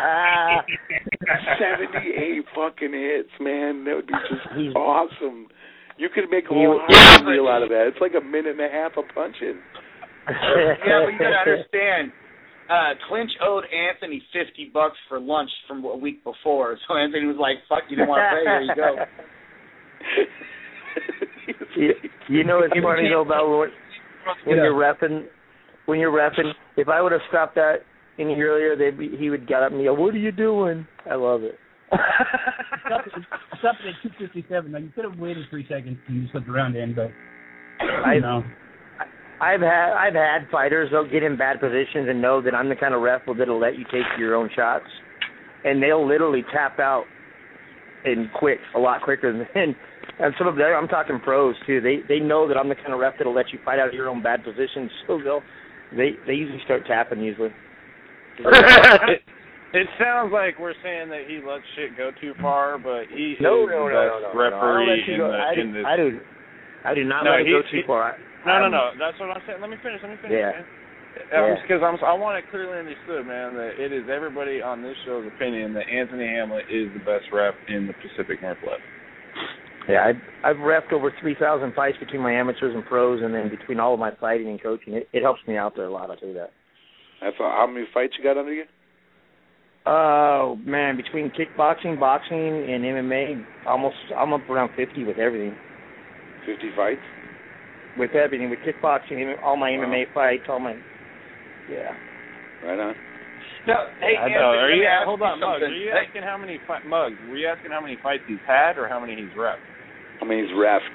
78 fucking hits, man. That would be just awesome. You could make a whole deal out of that. It's like a minute and a half of punching. Yeah, but you gotta understand. Clinch owed Anthony $50 for lunch from a week before, so Anthony was like, "Fuck, you didn't want to pay? Here you go." You know what's funny though about when you're repping? If I would have stopped that any earlier, he would get up and go, "What are you doing?" I love it. Stopped at 2:57. Now you could have waited 3 seconds and just looked around in, but I know. I've had fighters that'll get in bad positions and know that I'm the kind of ref that'll let you take your own shots, and they'll literally tap out and quit a lot quicker than. And some of them, I'm talking pros too. They know that I'm the kind of ref that'll let you fight out of your own bad positions, so they usually start tapping usually. It sounds like we're saying that he lets shit go too far, but he is the best referee in this. I do not let it go too far. No. That's what I'm saying. Let me finish. Yeah. Because I want it clearly understood, man, that it is everybody on this show's opinion that Anthony Hamlet is the best ref in the Pacific Northwest. Yeah, I've reffed over 3,000 fights between my amateurs and pros, and then between all of my fighting and coaching. It helps me out there a lot, I'll tell you that. How many fights you got under you? Oh, man, between kickboxing, boxing, and MMA, I'm up around 50 with everything. 50 fights? With everything, with kickboxing, all my MMA fights, yeah. Right on. No, hey, Anthony, hold on, Muggs. Are you asking how many were you asking how many fights he's had or how many he's reffed? How many he's reffed?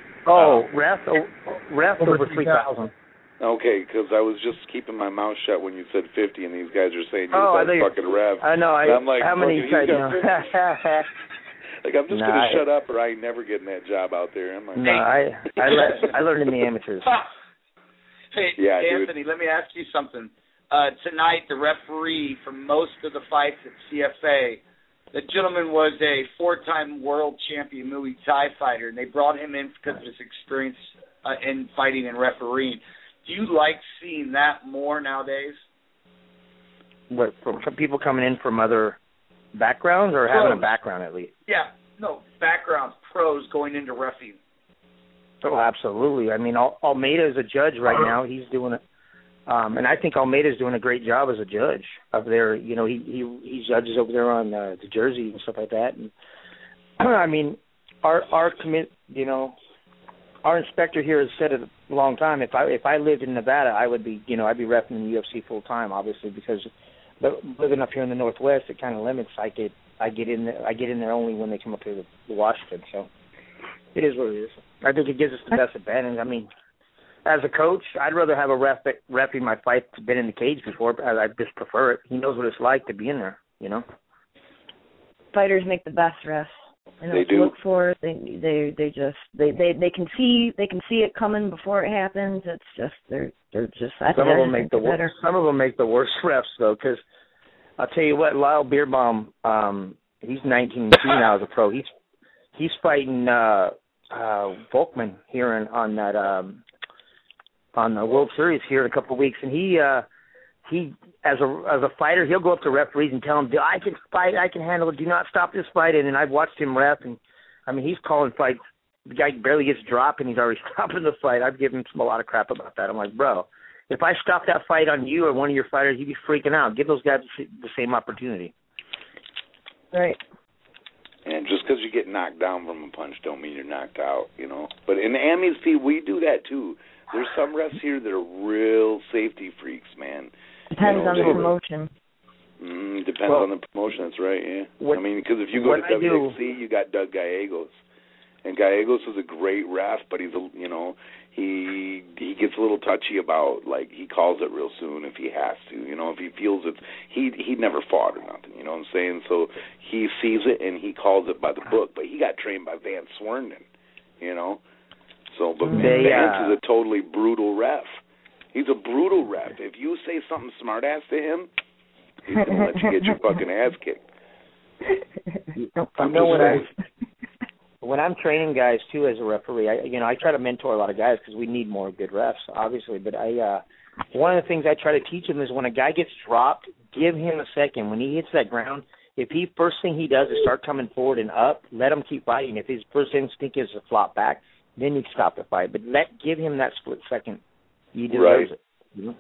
Reffed over 3,000. Okay, because I was just keeping my mouth shut when you said 50, and these guys are saying you're the best fucking ref. I know. I'm like, how many fights? Like, I'm just going to shut up or I ain't never getting that job out there. I'm like, no, I learned in the amateurs. Hey, yeah, Anthony, let me ask you something. Tonight, the referee for most of the fights at CFA, the gentleman was a 4-time world champion Muay Thai fighter, and they brought him in because of his experience in fighting and refereeing. Do you like seeing that more nowadays? What, from people coming in from other backgrounds or having a background at least? Yeah, no, backgrounds, pros going into reffing. Oh, absolutely. I mean, Almeida is a judge right now. He's doing it. And I think Almeida's doing a great job as a judge up there. You know, he judges over there on the Jersey and stuff like that. And I mean, our inspector here has said it a long time. If I lived in Nevada, I would be, I'd be repping in the UFC full time, obviously, because living up here in the Northwest, it kind of limits. I get in there only when they come up here to Washington. So it is what it is. I think it gives us the best advantage. I mean, as a coach, I'd rather have a ref repping my fight that's been in the cage before. I just prefer it. He knows what it's like to be in there, Fighters make the best refs. They do. Look for it. They can see it coming before it happens. It's just they're just. Some of them make the worst refs though, because I'll tell you what, Lyle Beerbaum, he's 19 now as a pro. He's fighting Volkman here on the World Series here in a couple of weeks, and he as a fighter, he'll go up to referees and tell them, I can fight, I can handle it, do not stop this fight. And I've watched him ref, and I mean, he's calling fights. The guy barely gets dropped, and he's already stopping the fight. I've given him a lot of crap about that. I'm like, bro, if I stop that fight on you or one of your fighters, you'd be freaking out. Give those guys the same opportunity. Right. And just because you get knocked down from a punch don't mean you're knocked out, you know. But in the Amies, we do that too. There's some refs here that are real safety freaks, man. Depends on the promotion. Depends on the promotion, that's right, yeah. I mean, because if you go to WXC, you got Doug Gallegos. And Gallegos is a great ref, but he's a, you know, he gets a little touchy about, like, he calls it real soon if he has to, you know, if he feels it. He never fought or nothing, you know what I'm saying? So he sees it and he calls it by the book, but he got trained by Van Swernden, you know? So, but Vance is a totally brutal ref. He's a brutal ref. If you say something smart-ass to him, he's going to let you get your fucking ass kicked. When I'm training guys too as a referee, I try to mentor a lot of guys because we need more good refs, obviously. But one of the things I try to teach them is when a guy gets dropped, give him a second. When he hits that ground, if he first thing he does is start coming forward and up, let him keep fighting. If his first instinct is to flop back, then you stop the fight. But give him that split second. He deserves it. Mm-hmm.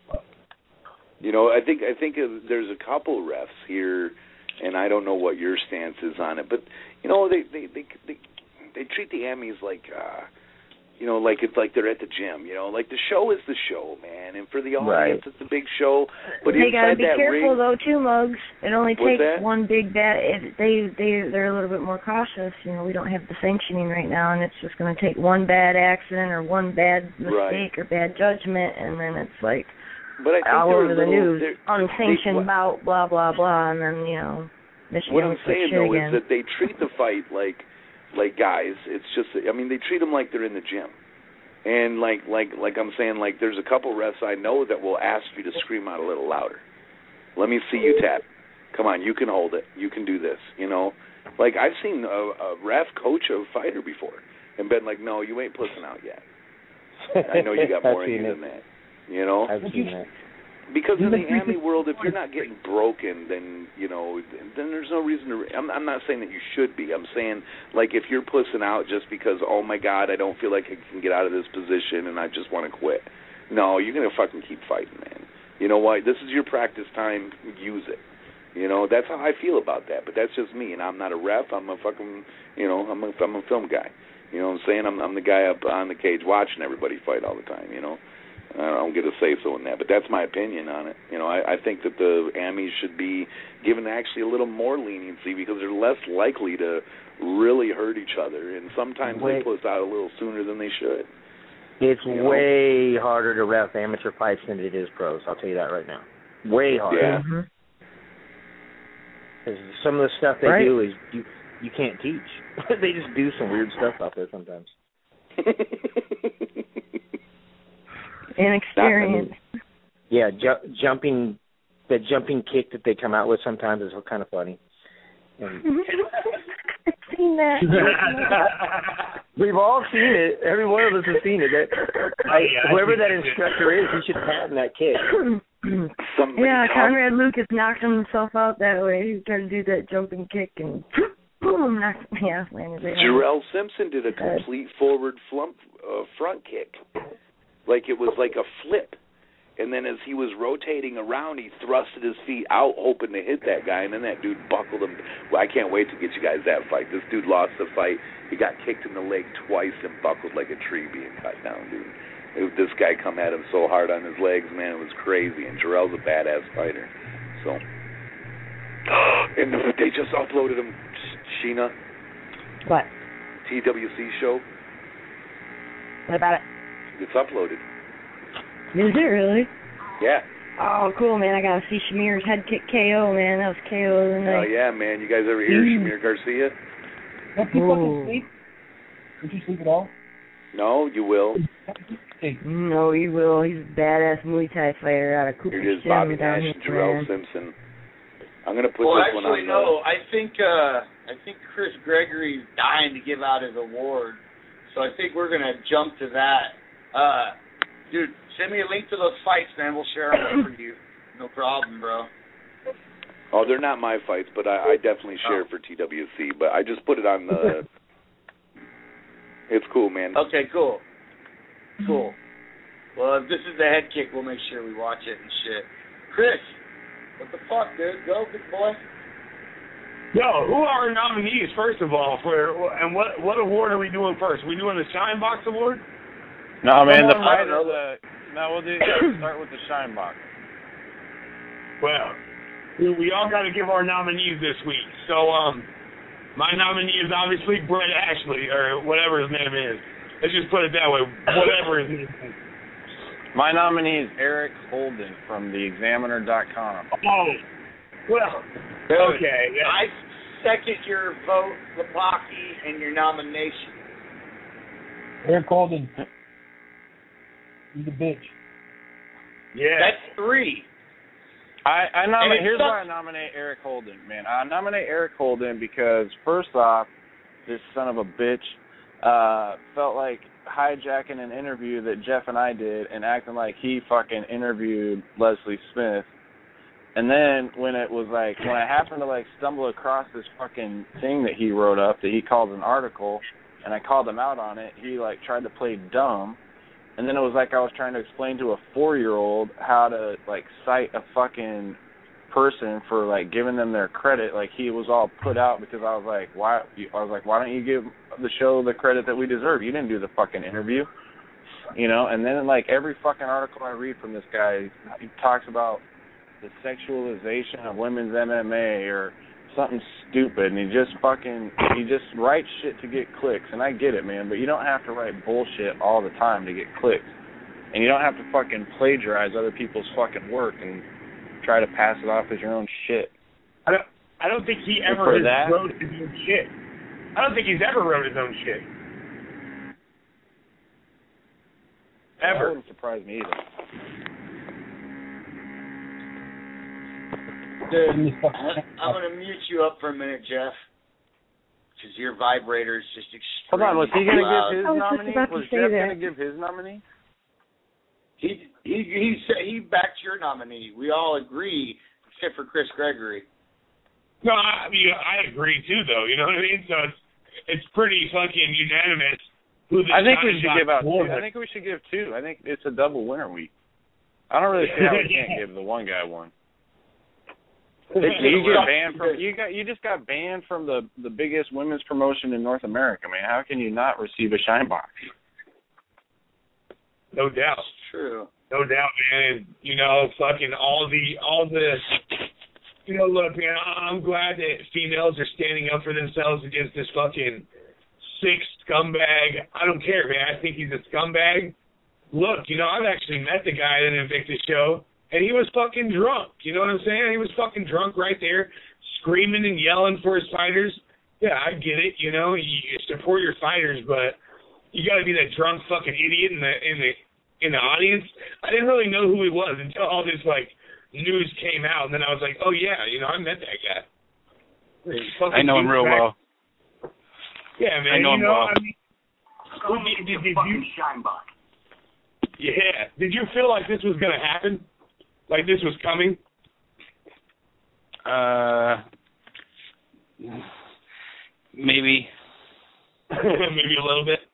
You know, I think there's a couple refs here, and I don't know what your stance is on it, but you know, they treat the Amies like you know, like it's like they're at the gym, you know, like the show is the show, man, and for the audience it's a big show. But they gotta be careful though too, Muggs. It only takes one big bad. They're a little bit more cautious. You know, we don't have the sanctioning right now, and it's just going to take one bad accident or one bad mistake or bad judgment, and then it's like all over the news, unsanctioned bout, blah blah blah, and then you know. What I'm saying though is that they treat the fight like guys. It's just, I mean, they treat them like they're in the gym, and like I'm saying, like there's a couple refs I know that will ask you to scream out a little louder. Let me see you tap. Come on, you can hold it. You can do this. You know, like I've seen a ref coach a fighter before and been like, no, you ain't pussing out yet. I know you got more in you than that. You know. I've seen that. Because in the Ami world, if you're not getting broken, then, you know, then there's no reason to... I'm not saying that you should be. I'm saying, like, if you're pussing out just because, oh, my God, I don't feel like I can get out of this position and I just want to quit. No, you're going to fucking keep fighting, man. You know what? This is your practice time. Use it. You know, that's how I feel about that. But that's just me, and I'm not a ref. I'm a fucking, you know, I'm a film guy. You know what I'm saying? I'm the guy up on the cage watching everybody fight all the time, you know? I don't get a say-so in that, but that's my opinion on it. You know, I think that the Amies should be given actually a little more leniency because they're less likely to really hurt each other, and sometimes they puss out a little sooner than they should. It's way harder to ref amateur fights than it is pros, I'll tell you that right now. Way harder. Yeah. Because some of the stuff they do is you can't teach. They just do some weird stuff out there sometimes. Inexperience. Yeah, the jumping kick that they come out with sometimes is kind of funny. I've seen that. We've all seen it. Every one of us has seen it. Whoever that instructor is, he should patent that kick. Conrad Lucas knocked himself out that way. He tried to do that jumping kick and boom, landed there. Jarrell Simpson did a complete forward front kick. Like it was like a flip. And then as he was rotating around, he thrusted his feet out, hoping to hit that guy, and then that dude buckled him. Well, I can't wait to get you guys that fight. This dude lost the fight. He got kicked in the leg twice and buckled like a tree being cut down, dude. This guy come at him so hard on his legs, man, it was crazy. And Jarrell's a badass fighter. So, and they just uploaded him, Sheena. What? TWC show. What about it? It's uploaded. Is it really? Yeah. Oh, cool, man. I got to see Shamir's head kick KO, man. That was KO of the night. Oh, yeah, man. You guys ever hear Shamir Garcia? Don't you fucking sleep? Don't you sleep at all? No, you will. No, you will. He's a badass Muay Thai fighter out of Cooper. Here it is, Bobby Nash and Jarrell Simpson. I'm going to put this one on. No. I think Chris Gregory's dying to give out his award, so I think we're going to jump to that. Dude, send me a link to those fights, man. We'll share them for you. No problem, bro. Oh, they're not my fights, but I definitely share for TWC. But I just put it on the... It's cool, man. Okay, cool. Cool. Well, if this is the head kick, we'll make sure we watch it and shit. Chris, what the fuck, dude? Go, big boy. Yo, who are our nominees, first of all, and what award are we doing first? Are we doing the Shine Box Award? No, man, we'll start with the Shine Box. Well, we all got to give our nominees this week. So, my nominee is obviously Brett Ashley, or whatever his name is. Let's just put it that way, whatever his name is. My nominee is Eric Holden from TheExaminer.com. Oh, well, okay. Yeah. I second your vote, Lapaki, and your nomination. Eric Holden. He's a bitch. Yeah. That's 3. I nominate. Here's why I nominate Eric Holden, man. I nominate Eric Holden because, first off, this son of a bitch felt like hijacking an interview that Jeff and I did and acting like he fucking interviewed Leslie Smith. And then when I happened to stumble across this fucking thing that he wrote up that he called an article, and I called him out on it, he tried to play dumb. And then it was like I was trying to explain to a 4-year-old how to cite a fucking person for giving them their credit. He was all put out because I was like, why don't you give the show the credit that we deserve? You didn't do the fucking interview, And then every fucking article I read from this guy, he talks about the sexualization of women's MMA or something stupid, and he just writes shit to get clicks, and I get it, man, but you don't have to write bullshit all the time to get clicks, and you don't have to fucking plagiarize other people's fucking work and try to pass it off as your own shit. I don't think he ever wrote his own shit. I don't think he's ever wrote his own shit. Ever. That wouldn't surprise me either. Dude, I'm going to mute you up for a minute, Jeff, because your vibrator is just extremely Hold on, was he going to give his nominee? Was Jeff going to give his nominee? He backed your nominee. We all agree, except for Chris Gregory. No, I agree too, though. You know what I mean? So it's pretty fucking unanimous. I think we should give out 2. I think we should give 2. I think it's a double winner week. I don't really see how we can't give the one guy one. You just got banned from the biggest women's promotion in North America, man. How can you not receive a Shine Box? No doubt. It's true. No doubt, man. Fucking all the look, man, I'm glad that females are standing up for themselves against this fucking sick scumbag. I don't care, man. I think he's a scumbag. Look, I've actually met the guy at an Invictus show, and he was fucking drunk. You know what I'm saying? He was fucking drunk right there, screaming and yelling for his fighters. Yeah, I get it. You support your fighters, but you got to be that drunk fucking idiot in the audience. I didn't really know who he was until all this news came out, and then I was like, oh yeah, I met that guy. I know him real well. Yeah, man. I know him well. Did you Shine Box? Yeah. Did you feel like this was gonna happen? Like this was coming? Maybe. Maybe a little bit.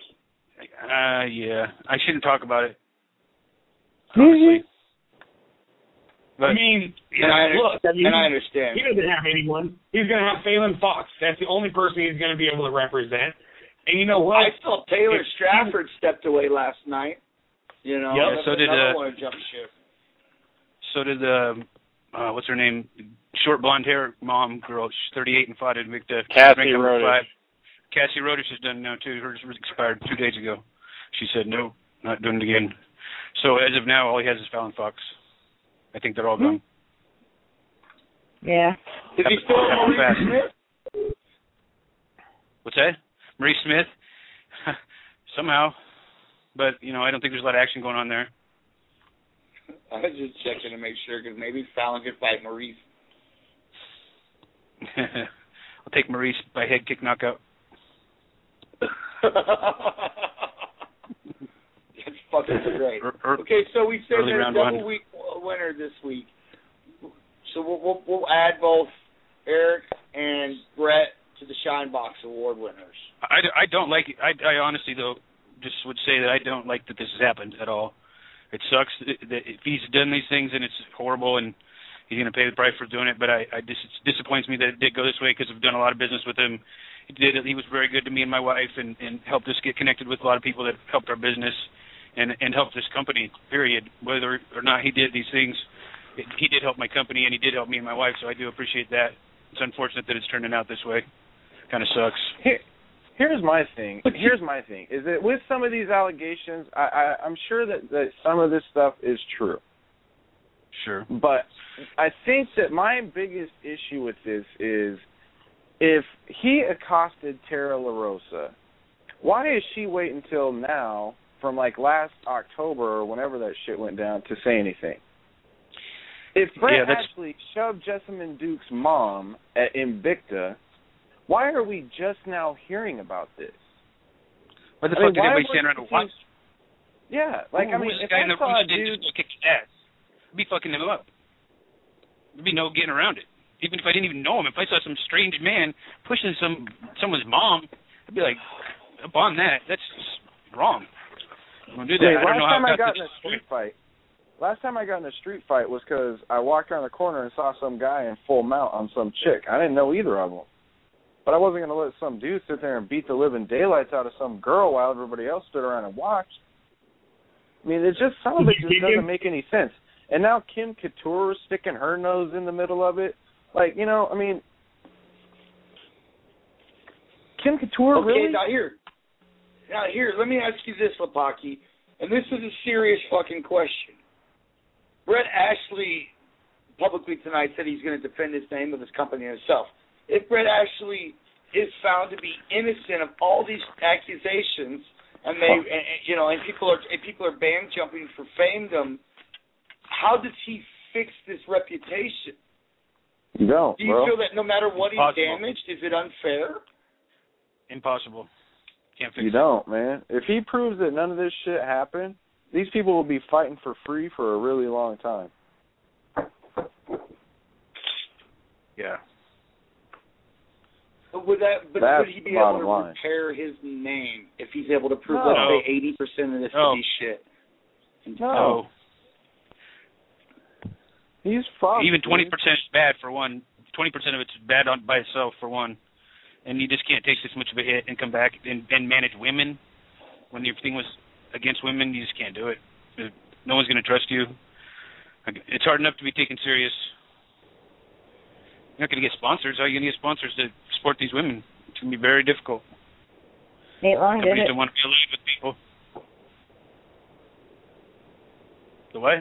Yeah. I shouldn't talk about it. Honestly. But, I mean, I understand. He doesn't have anyone. He's going to have Phelan Fox. That's the only person he's going to be able to represent. And you know what? I saw Taylor Stratford stepped away last night. Yep. So did jump ship. So did what's her name? Short blonde hair mom girl. She's 38 and fought at Invicta. Cassie Rodish. Cassie Rodish is done now too. Hers was expired 2 days ago. She said no, not doing it again. So as of now, all he has is Fallon Fox. I think they're all gone. Yeah. Is he still Maurice Smith? What's that? Maurice Smith? Somehow. But, I don't think there's a lot of action going on there. I was just checking to make sure, because maybe Fallon could fight Maurice. I'll take Maurice by head kick knockout. That's fucking great. Okay, so we said there's a double week winner this week. So we'll add both Eric and Brett to the Shine Box Award winners. I don't like it. I honestly, though, just would say that I don't like that this has happened at all. It sucks that if he's done these things and it's horrible, and he's going to pay the price for doing it. But it disappoints me that it did go this way because I've done a lot of business with him. He was very good to me and my wife, and helped us get connected with a lot of people that helped our business and helped this company, period. Whether or not he did these things, he did help my company, and he did help me and my wife, so I do appreciate that. It's unfortunate that it's turning out this way. Kind of sucks. Here's my thing. Is that with some of these allegations, I'm sure that some of this stuff is true. Sure. But I think that my biggest issue with this is if he accosted Tara LaRosa, why is she wait until now, from like last October or whenever that shit went down, to say anything? If Brett Ashley shoved Jessamine Duke's mom at Invicta, why are we just now hearing about this? What the fuck did everybody stand around and watch? Yeah, like, I mean, if guy in I the saw a dude just kick his ass, I'd be fucking him up. There'd be no getting around it. Even if I didn't even know him, if I saw some strange man pushing someone's mom, I'd be like, up on that. That's just wrong. I'm gonna do that. I don't know how I got in a street fight. Last time I got in a street fight was because I walked around the corner and saw some guy in full mount on some chick. I didn't know either of them. But I wasn't going to let some dude sit there and beat the living daylights out of some girl while everybody else stood around and watched. I mean, it's just, some of it just doesn't make any sense. And now Kim Couture is sticking her nose in the middle of it. Like, you know, I mean, Kim Couture, really? Okay, now here, let me ask you this, Lapaki, and this is a serious fucking question. Brett Ashley publicly tonight said he's going to defend his name of his company and himself. If Brett Ashley is found to be innocent of all these accusations, and and people are band jumping for famedom, how does he fix this reputation? You don't. Do you feel that no matter what he's damaged, is it unfair? Impossible. Can't fix it. You don't, man. If he proves that none of this shit happened, these people will be fighting for free for a really long time. Yeah. But would he be able to repair his name if he's able to prove, let's say, 80% of this to be shit? No. He's fucked. Even 20% is bad for one. 20% of it's bad by itself for one. And you just can't take this much of a hit and come back and manage women when everything was against women. You just can't do it. No one's going to trust you. It's hard enough to be taken serious. You're not going to get sponsors. How are you going to get sponsors to support these women? It's going to be very difficult. Nate Long did it. Don't want to be alive with people. The what?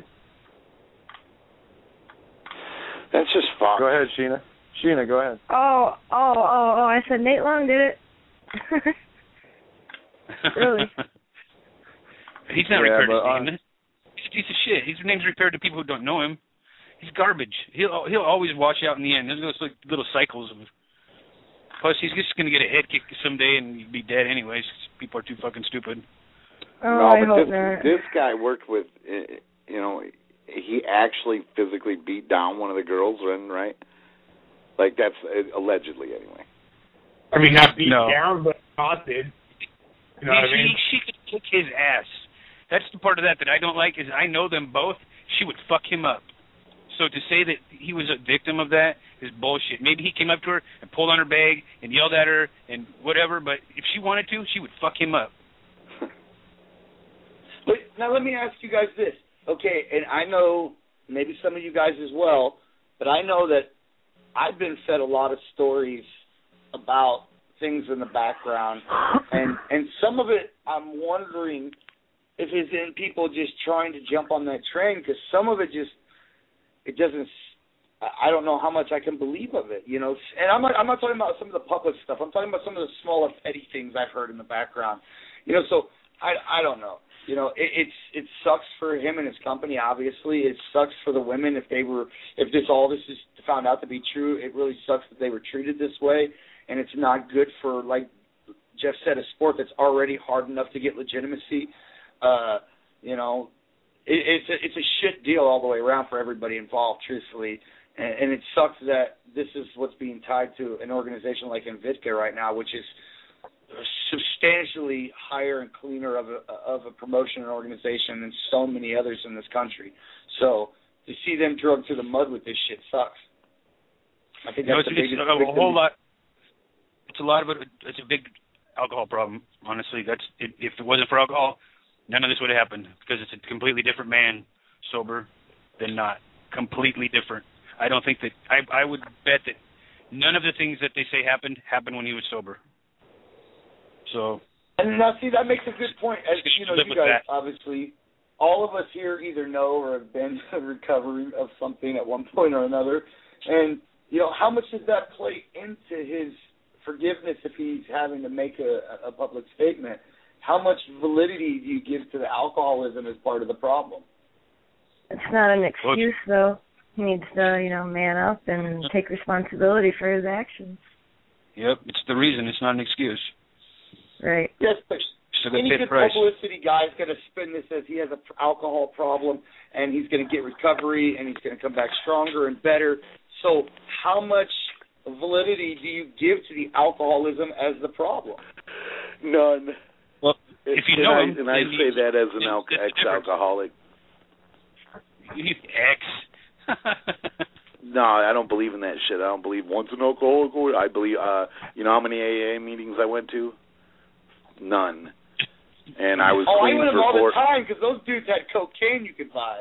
That's just fucked. Go ahead, Sheena. Sheena, go ahead. Oh! I said Nate Long did it. Really? He's not repaired his name. He's a piece of shit. His name's repaired to people who don't know him. He's garbage. He'll always wash out in the end. There's those little cycles of. Plus, he's just going to get a head kick someday and be dead anyways. People are too fucking stupid. Oh, I hope not. This guy worked with, he actually physically beat down one of the girls, right? Like, that's allegedly, anyway. I mean, not beat down, but assaulted. You know what I mean? She could kick his ass. That's the part of that I don't like, is I know them both. She would fuck him up. So to say that he was a victim of that is bullshit. Maybe he came up to her and pulled on her bag and yelled at her and whatever, but if she wanted to, she would fuck him up. But now let me ask you guys this. Okay, and I know maybe some of you guys as well, but I know that I've been fed a lot of stories about things in the background, and some of it I'm wondering if it's in people just trying to jump on that train, because some of it just, it doesn't, I don't know how much I can believe of it, you know. And I'm not talking about some of the public stuff. I'm talking about some of the smaller petty things I've heard in the background, you know. So I don't know, you know. It sucks for him and his company. Obviously, it sucks for the women if all this is found out to be true. It really sucks that they were treated this way, and it's not good for, like Jeff said, a sport that's already hard enough to get legitimacy. You know. It's a shit deal all the way around for everybody involved, truthfully, and it sucks that this is what's being tied to an organization like Invicta right now, which is substantially higher and cleaner of a promotion and organization than so many others in this country. So to see them drugged to the mud with this shit sucks. I think that's the biggest. A whole lot. It's a lot of it. It's a big alcohol problem. Honestly, if it wasn't for alcohol, none of this would have happened because it's a completely different man sober than not. Completely different. I don't think that I would bet that none of the things that they say happened when he was sober. So. And now, see, that makes a good point. As you know, you guys obviously, all of us here either know or have been recovering of something at one point or another. And you know, how much does that play into his forgiveness if he's having to make a public statement? How much validity do you give to the alcoholism as part of the problem? It's not an excuse, though. He needs to, man up and take responsibility for his actions. Yep, it's the reason. It's not an excuse. Right. Yes, but any good publicity guy is going to spin this as he has an alcohol problem and he's going to get recovery and he's going to come back stronger and better. So how much validity do you give to the alcoholism as the problem? None. Well, if you know him, and I say that as an ex-alcoholic. Ex. No, I don't believe in that shit. I don't believe once an alcoholic. I believe, you know how many AA meetings I went to? None. And I was clean I went for all the time because those dudes had cocaine you could buy.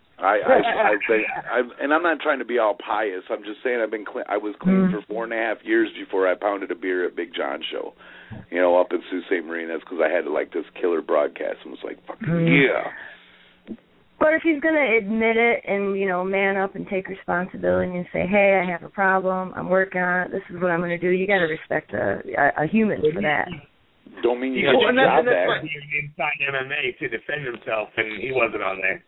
And I'm not trying to be all pious. I'm just saying I've been clean. I was clean for 4.5 years before I pounded a beer at Big John's show, up in Sault Ste. Marie. That's because I had this killer broadcast and was like, fucking yeah. But if he's going to admit it and, man up and take responsibility and say, hey, I have a problem, I'm working on it, this is what I'm going to do, you got to respect a human for that. Don't mean you got your job back. He signed MMA to defend himself, and he wasn't on there.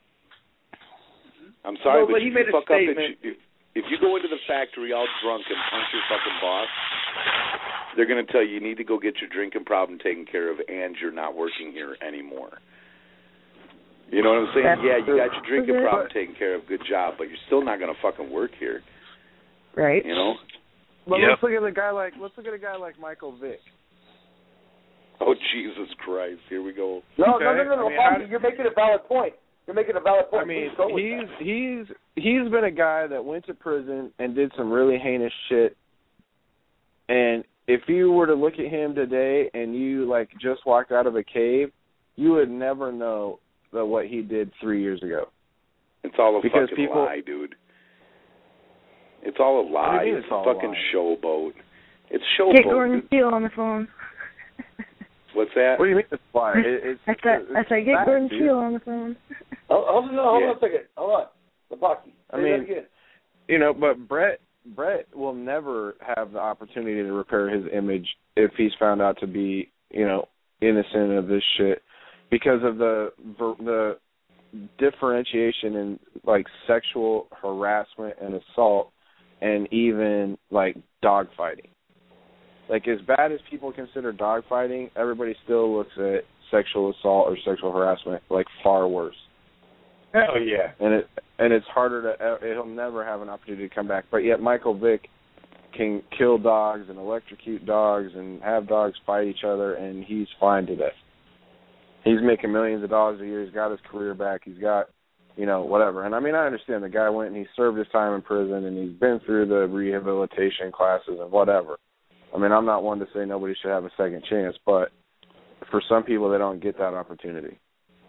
I'm sorry, but you made a fuck statement. up. If you go into the factory all drunk and punch your fucking boss, they're going to tell you need to go get your drinking problem taken care of, and you're not working here anymore. You know what I'm saying? Yeah, you got your drinking problem taken care of, good job, but you're still not going to fucking work here. Right. But let's look at a guy like Michael Vick. Oh, Jesus Christ! Here we go. No. You're making a valid point. I mean, he's been a guy that went to prison and did some really heinous shit. And if you were to look at him today and you just walked out of a cave, you would never know what he did 3 years ago. It's all a fucking lie, dude. It's all a lie. It's a fucking showboat. It's showboat. Get Gordon Steele on the phone. What's that? What do you mean it's a lie? I said get Gordon Steele on the phone. Hold on a second. Hold on. Lapaki. I mean, but Brett will never have the opportunity to repair his image if he's found out to be, innocent of this shit because of the differentiation in sexual harassment and assault and even dog fighting. As bad as people consider dog fighting, everybody still looks at sexual assault or sexual harassment far worse. Hell yeah. And it's harder he'll never have an opportunity to come back. But yet Michael Vick can kill dogs and electrocute dogs and have dogs fight each other, and he's fine today. He's making millions of dollars a year. He's got his career back. He's got, whatever. And I mean, I understand the guy went and he served his time in prison and he's been through the rehabilitation classes and whatever. I mean, I'm not one to say nobody should have a second chance, but for some people, they don't get that opportunity.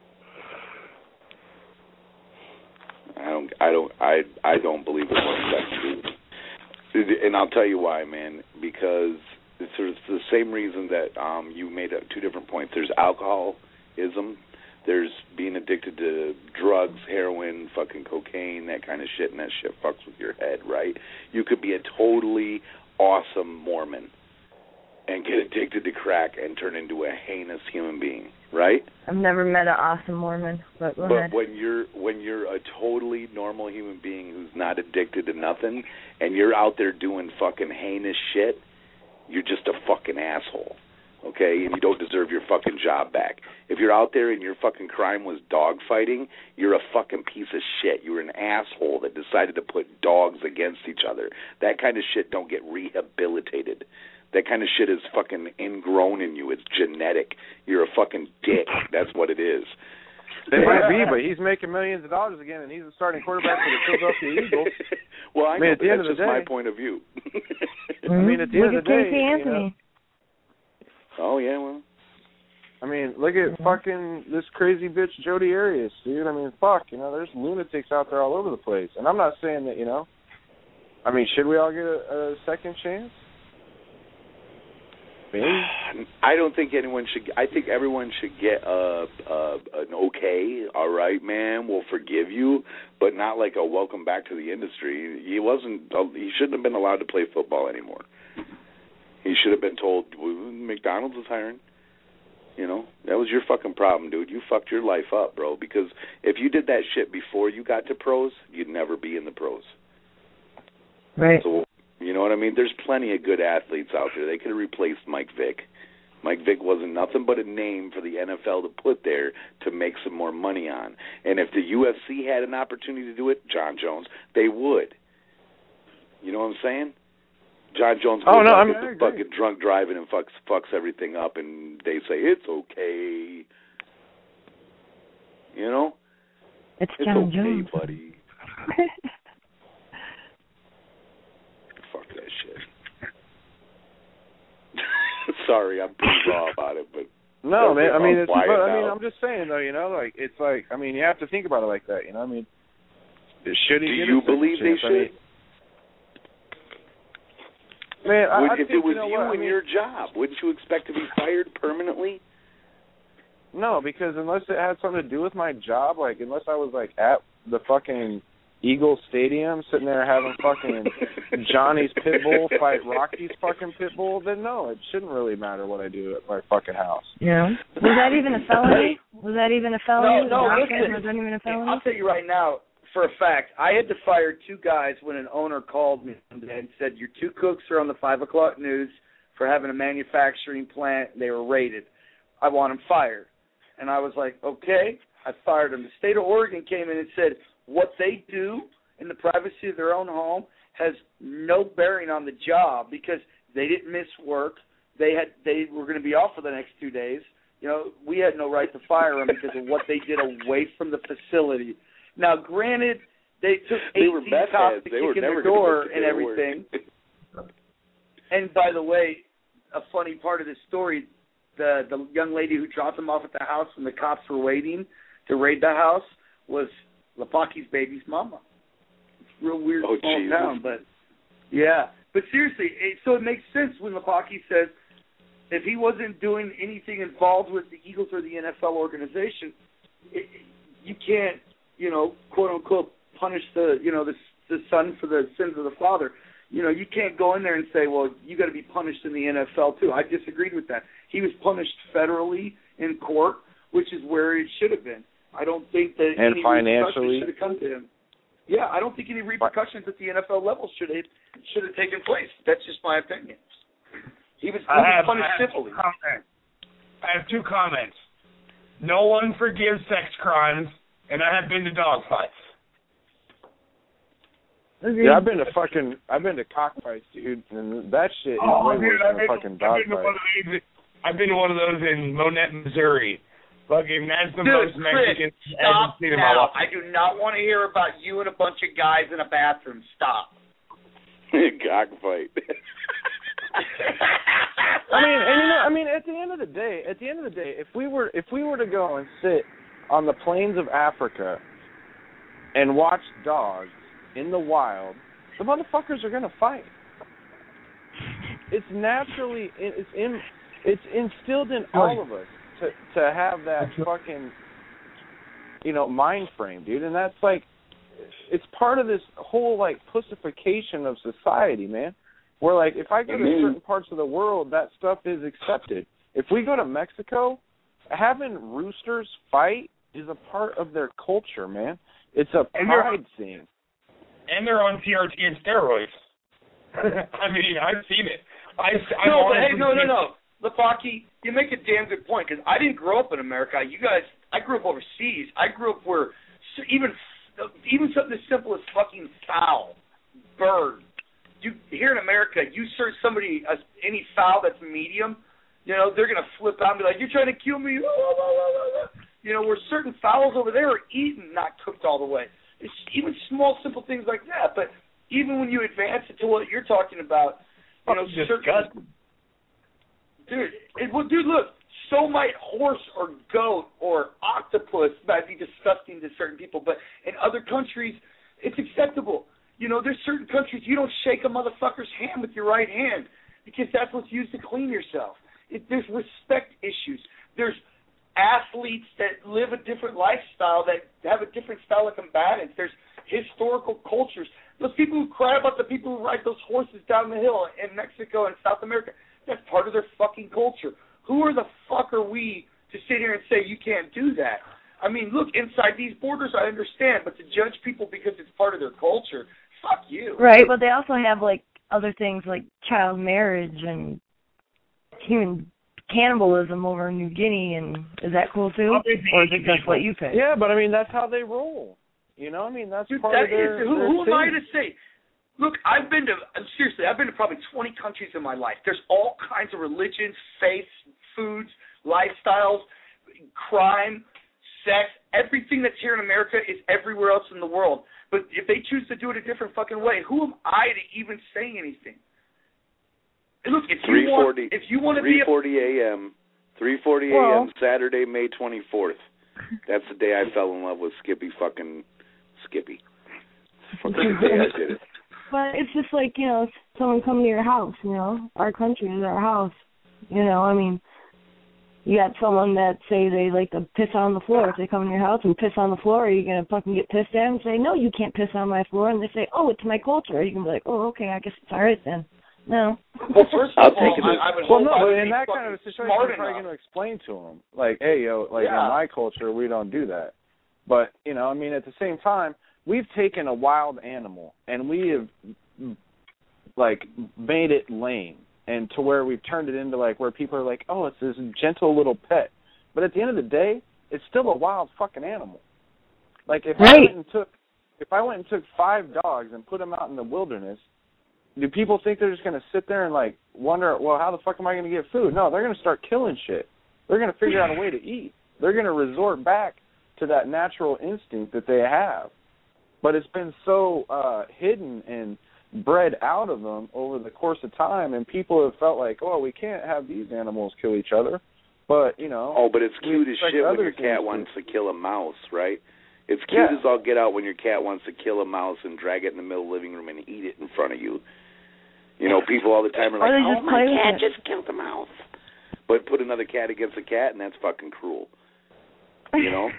I don't believe it one second. And I'll tell you why, man. Because it's the same reason that you made two different points. There's alcoholism. There's being addicted to drugs, heroin, fucking cocaine, that kind of shit, and that shit fucks with your head, right? You could be a totally awesome Mormon and get addicted to crack and turn into a heinous human being, right? I've never met an awesome Mormon, but go ahead. When you're a totally normal human being who's not addicted to nothing and you're out there doing fucking heinous shit, you're just a fucking asshole, okay? And you don't deserve your fucking job back. If you're out there and your fucking crime was dog fighting, you're a fucking piece of shit. You're an asshole that decided to put dogs against each other. That kind of shit don't get rehabilitated. That kind of shit is fucking ingrown in you. It's genetic. You're a fucking dick. That's what it is. They might be, but he's making millions of dollars again, and he's a starting quarterback for the Philadelphia Eagles. Well, I mean, at the end of the that's just my point of view. Mm-hmm. I mean, at the end of the day, Casey Anthony. Oh yeah, well. I mean, look at fucking this crazy bitch Jodi Arias, dude. I mean, fuck, there's lunatics out there all over the place. And I'm not saying that, I mean, should we all get a second chance? Maybe. I don't think anyone should. I think everyone should get an okay. All right, man, we'll forgive you, but not like a welcome back to the industry. He shouldn't have been allowed to play football anymore. He should have been told McDonald's is hiring. That was your fucking problem, dude. You fucked your life up, bro. Because if you did that shit before you got to pros, you'd never be in the pros. Right. So, you know what I mean? There's plenty of good athletes out there. They could have replaced Mike Vick. Mike Vick wasn't nothing but a name for the NFL to put there to make some more money on. And if the UFC had an opportunity to do it, John Jones, they would. You know what I'm saying? John Jones gets fucking drunk driving and fucks everything up, and they say it's okay. It's John okay, Jones, buddy. Fuck that shit. Sorry, I'm pretty raw about it, but no, man. I mean, I'm just saying though. It's like, I mean, you have to think about it like that. I mean, should he? Do you believe they should? Man, if it was you and your job, wouldn't you expect to be fired permanently? No, because unless it had something to do with my job, unless I was at the fucking Eagles Stadium sitting there having fucking Johnny's pit bull fight Rocky's fucking pit bull, then no, it shouldn't really matter what I do at my fucking house. Yeah. Was that even a felony? No, listen. Was that even a felony? I'll tell you right now, for a fact, I had to fire 2 guys when an owner called me and said, your 2 cooks are on the 5 o'clock news for having a manufacturing plant. They were raided. I want them fired. And I was like, okay. I fired them. The state of Oregon came in and said, what they do in the privacy of their own home has no bearing on the job because they didn't miss work. They were going to be off for the next 2 days. We had no right to fire them because of what they did away from the facility. Now, granted, they took 18 cops to kick in their door and everything. And by the way, a funny part of this story, the young lady who dropped them off at the house when the cops were waiting to raid the house was Lepaki's baby's mama. It's a real weird small town, but yeah. But seriously, so it makes sense when Lepaki says if he wasn't doing anything involved with the Eagles or the NFL organization, you can't, quote unquote, punish the son for the sins of the father. You can't go in there and say, well, you got to be punished in the NFL too. I disagreed with that. He was punished federally in court, which is where it should have been. I don't think that any repercussions should have come to him. Yeah, I don't think any repercussions at the NFL level should have taken place. That's just my opinion. He was punished civilly. I have 2 comments. No one forgives sex crimes, and I have been to dog fights. Yeah, I've been to cockfights, dude, and that shit is way worse than a fucking dog fight. I've been to one of those in Monette, Missouri. Fucking, that's the Dude, most Mexican Chris, I've ever seen in my life. I do not want to hear about you and a bunch of guys in a bathroom. Stop. Cockfight. I mean, at the end of the day, if we were to go and sit on the plains of Africa and watch dogs in the wild, the motherfuckers are gonna fight. It's naturally, it's instilled in all of us to have that fucking, mind frame, dude, and that's it's part of this whole pussification of society, man. Where if I go to certain parts of the world, that stuff is accepted. If we go to Mexico, having roosters fight is a part of their culture, man. It's a pride thing. And they're on TRT and steroids. I mean, I've seen it. No. Lepaki, you make a damn good point because I didn't grow up in America. I grew up overseas. I grew up where even something as simple as fucking fowl, bird. Here in America, you search somebody any fowl that's medium, they're gonna flip out and be like, "You're trying to kill me," You know, where certain fowls over there are eaten, not cooked all the way. It's even small, simple things like that. But even when you advance it to what you're talking about, you know, certain... Dude, look, so might horse or goat or octopus might be disgusting to certain people, but in other countries, it's acceptable. You know, there's certain countries you don't shake a motherfucker's hand with your right hand because that's what's used to clean yourself. There's respect issues. There's athletes that live a different lifestyle, that have a different style of combatants. There's historical cultures. Those people who cry about the people who ride those horses down the hill in Mexico and South America, that's part of their fucking culture. Who are the fuck are we to sit here and say you can't do that? I mean, look, inside these borders I understand, but to judge people because it's part of their culture, fuck you. Right, but they also have, like, other things like child marriage and human cannibalism over in New Guinea, and is that cool too? Or is it just what you pick? Yeah, but I mean, that's how they roll. You know, I mean, that's part of their who am I to say? Look, I've been to probably 20 countries in my life. There's all kinds of religions, faiths, foods, lifestyles, crime, sex. Everything that's here in America is everywhere else in the world. But if they choose to do it a different fucking way, who am I to even say anything? And look, if you want to be 3:40 a.m. Saturday, May 24th. That's the day I fell in love with Skippy. Fucking Skippy. Fucking the day I did it. But it's just like, you know, someone coming to your house, you know. Our country is our house. You know, I mean, you got someone that say they like to piss on the floor. If they come in your house and piss on the floor, are you going to fucking get pissed at them and say, no, you can't piss on my floor? And they say, oh, it's my culture. You can be like, oh, okay, I guess it's all right then. No. Well, first of all, I would hope in that kind of a situation, you're probably going to explain to them, like, hey, yo, like, in my culture, we don't do that. But, you know, I mean, at the same time, we've taken a wild animal and we have, like, made it lame, and to where we've turned it into, like, where people are like, oh, it's this gentle little pet. But at the end of the day, it's still a wild fucking animal. Like, if I went and took 5 dogs and put them out in the wilderness, do people think they're just going to sit there and, like, wonder, well, how the fuck am I going to get food? No, they're going to start killing shit. They're going to figure out a way to eat. They're going to resort back to that natural instinct that they have. But it's been so hidden and bred out of them over the course of time, and people have felt like, oh, we can't have these animals kill each other. But, you know. Oh, but it's cute as shit when your cat wants to kill a mouse, right? It's cute as all get out when your cat wants to kill a mouse and drag it in the middle of the living room and eat it in front of you. You know, people all the time are like, oh, my cat just killed a mouse. But put another cat against a cat, and that's fucking cruel. You know?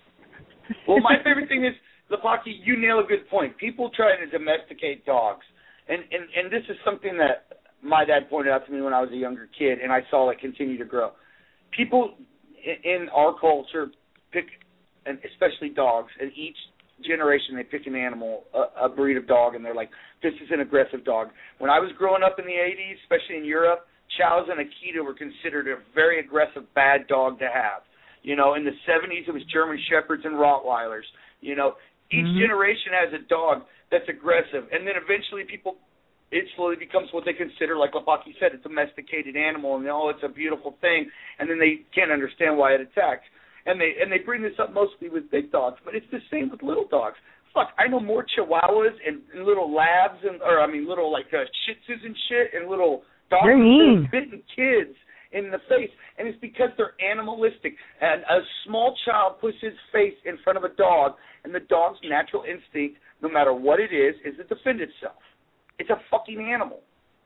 Well, my favorite thing is, Lepaki, you nail a good point. People try to domesticate dogs. And this is something that my dad pointed out to me when I was a younger kid, and I saw it continue to grow. People in our culture pick, and especially dogs, and each generation they pick an animal, a breed of dog, and they're like, this is an aggressive dog. When I was growing up in the 80s, especially in Europe, Chows and Akita were considered a very aggressive, bad dog to have. You know, in the 70s, it was German Shepherds and Rottweilers. You know, each generation has a dog that's aggressive, and then eventually it slowly becomes what they consider, like Lepaki said, a domesticated animal, and it's a beautiful thing, and then they can't understand why it attacks. And they bring this up mostly with big dogs, but it's the same with little dogs. Fuck, I know more Chihuahuas and little labs, little like Shih Tzus and shit, and little dogs that are bitten kids in the face, and it's because they're animalistic. And a small child puts his face in front of a dog, and the dog's natural instinct, no matter what it is to defend itself. It's a fucking animal.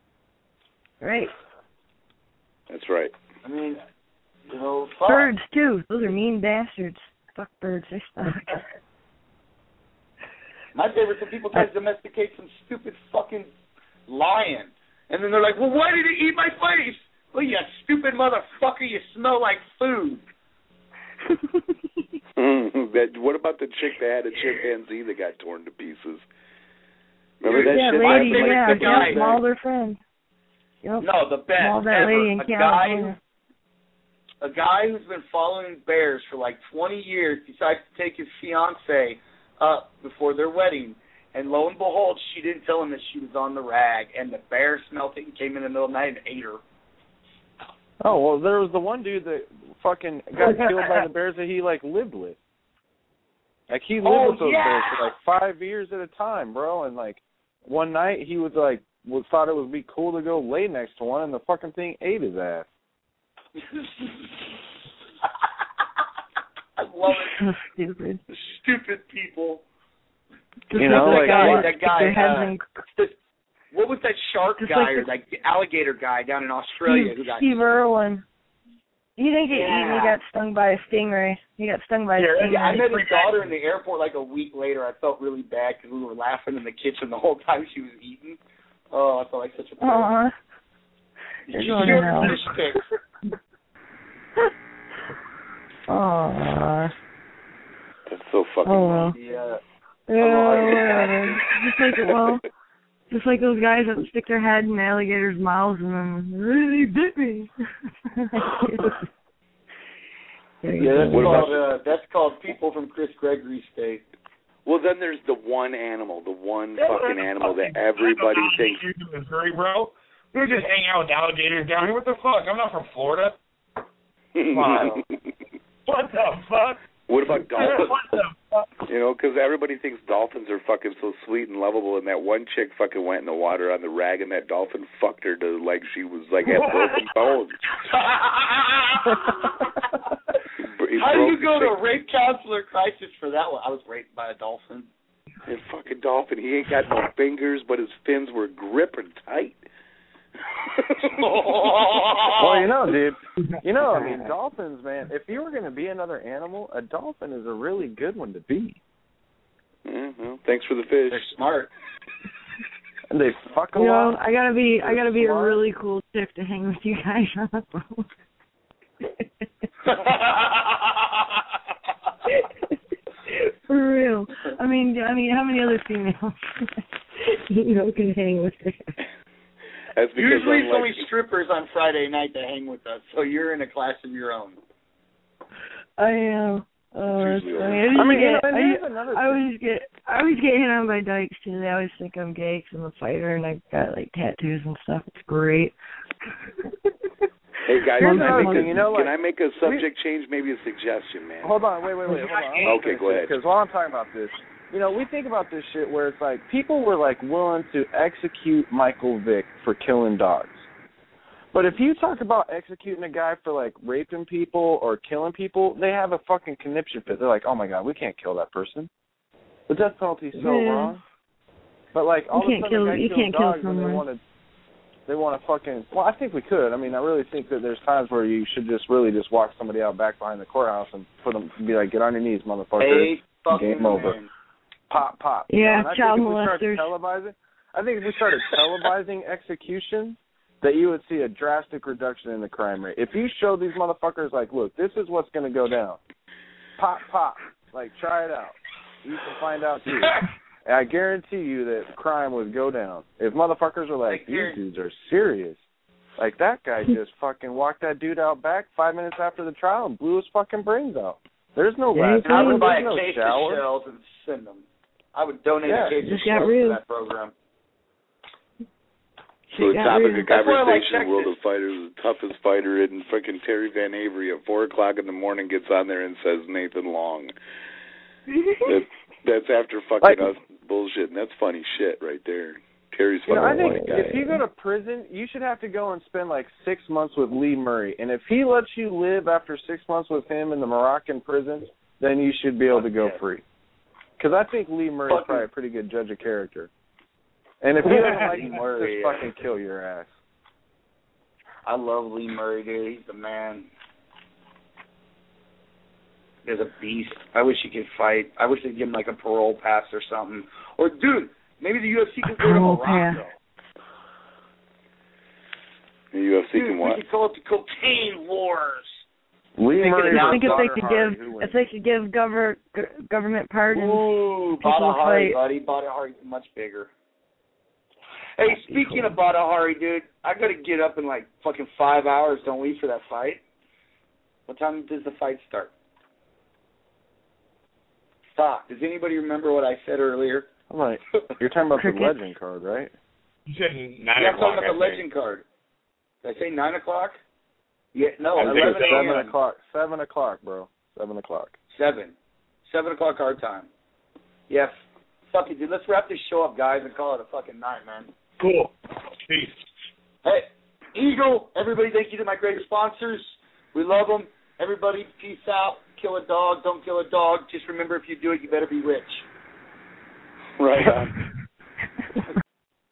Right. That's right. I mean, you know, fuck. Birds too. Those are mean bastards. Fuck birds. They suck. My favorite is when people try to domesticate some stupid fucking lion, and then they're like, well, why did it eat my face? Well, you stupid motherfucker, you smell like food. What about the chick that had a chimpanzee that got torn to pieces? Remember that shit? Lady, yeah, mauled her friend. Yep. No, the best mauled that ever. Lady in California. A guy who's been following bears for like 20 years decides to take his fiancée up before their wedding. And lo and behold, she didn't tell him that she was on the rag, and the bear smelled it and came in the middle of the night and ate her. Oh, well, there was the one dude that fucking got killed by the bears that he like lived with. Like he lived with those bears for like 5 years at a time, bro. And like one night he was like thought it would be cool to go lay next to one, and the fucking thing ate his ass. I love it. So stupid. Stupid people. Just you know, that like guy. What was that shark guy or that alligator guy down in Australia who got Steve Irwin. He didn't get eaten. He got stung by a stingray. He got stung by a stingray. I met his daughter in the airport like a week later. I felt really bad because we were laughing in the kitchen the whole time she was eating. Oh, I felt like such a pig. Aww. You're going to hell. Fish pics. Aww. That's so fucking well. Yeah. Whatever. Just like those guys that stick their head in alligators' mouths and then they bit me. That's called people from Chris Gregory's state. Well, then there's the one animal, fucking animal that everybody thinks. Missouri, bro. We were just hanging out with alligators down here. What the fuck? I'm not from Florida. Wow. What the fuck? What about dolphins? What the fuck? You know, because everybody thinks dolphins are fucking so sweet and lovable, and that one chick fucking went in the water on the rag, and that dolphin fucked her to like she was like had broken bones. How do you go to rape counselor crisis for that one? I was raped by a dolphin. That fucking dolphin, he ain't got no fingers, but his fins were gripping tight. Well, you know, dude. You know, I mean, dolphins, man. If you were going to be another animal, a dolphin is a really good one to be. Yeah, well, thanks for the fish. They're smart. And they fuck a lot. You know, I gotta be a really cool chick to hang with you guys on the phone. For real. I mean, how many other females can hang with her? That's because usually it's only strippers on Friday night that hang with us, so you're in a class of your own. I am. Oh, that's funny. I always get hit on by dykes too. They always think I'm gay because I'm a fighter and I've got like tattoos and stuff. It's great. Hey guys, can I make a subject change? Maybe a suggestion, man. Hold on, wait. Hold on. Okay, go ahead. Because while I'm talking about this, you know, we think about this shit where it's like people were like willing to execute Michael Vick for killing dogs. But if you talk about executing a guy for like raping people or killing people, they have a fucking conniption fit. They're like, oh my god, we can't kill that person. The death penalty is so wrong. But like all of a sudden, you can't kill someone. They want to fucking. Well, I think we could. I mean, I really think that there's times where you should just really just walk somebody out back behind the courthouse and put them, be like, get on your knees, motherfucker. Game over. Pop. Yeah, child molesters. I think if we started televising executions, that you would see a drastic reduction in the crime rate. If you show these motherfuckers, like, look, this is what's going to go down. Pop. Like, try it out. You can find out, too. And I guarantee you that crime would go down. If motherfuckers are like, these dudes are serious. Like, that guy just fucking walked that dude out back 5 minutes after the trial and blew his fucking brains out. There's no last I would buy a no case shower. of shells and send them. I would donate a case of shells to that program. So the topic of conversation, World of Fighters, the toughest fighter in freaking Terry Van Avery at 4 o'clock in the morning gets on there and says Nathan Long. That's after fucking us bullshit, and that's funny shit right there. Terry's fucking I think guy. if you go to prison, you should have to go and spend like 6 months with Lee Murray. And if he lets you live after 6 months with him in the Moroccan prison, then you should be able to go free. Because I think Lee Murray is probably a pretty good judge of character. And if you don't like him, just fucking kill your ass. I love Lee Murray, dude. He's the man. He's a beast. I wish he could fight. I wish they'd give him like a parole pass or something. Or, dude, maybe the UFC could go to Morocco. The UFC can what? We could call it the cocaine wars. I think if they could give government pardons. Ooh, Badahari, buddy. Badahari's much bigger. Hey, speaking of Badahari, dude, I got to get up in like fucking 5 hours, don't we, for that fight? What time does the fight start? Stop. Does anybody remember what I said earlier? I'm like, you're talking about the legend card, right? You said 9 o'clock. I'm talking about the legend card. Did I say 9 o'clock? Yeah, no, 11 7 a.m. o'clock. 7 o'clock, bro. 7 o'clock. 7 o'clock our time. Yeah, fuck it, dude. Let's wrap this show up, guys, and call it a fucking night, man. Cool. Peace. Hey, Eagle, everybody, thank you to my great sponsors. We love them. Everybody, peace out. Kill a dog. Don't kill a dog. Just remember, if you do it, you better be rich. Right on.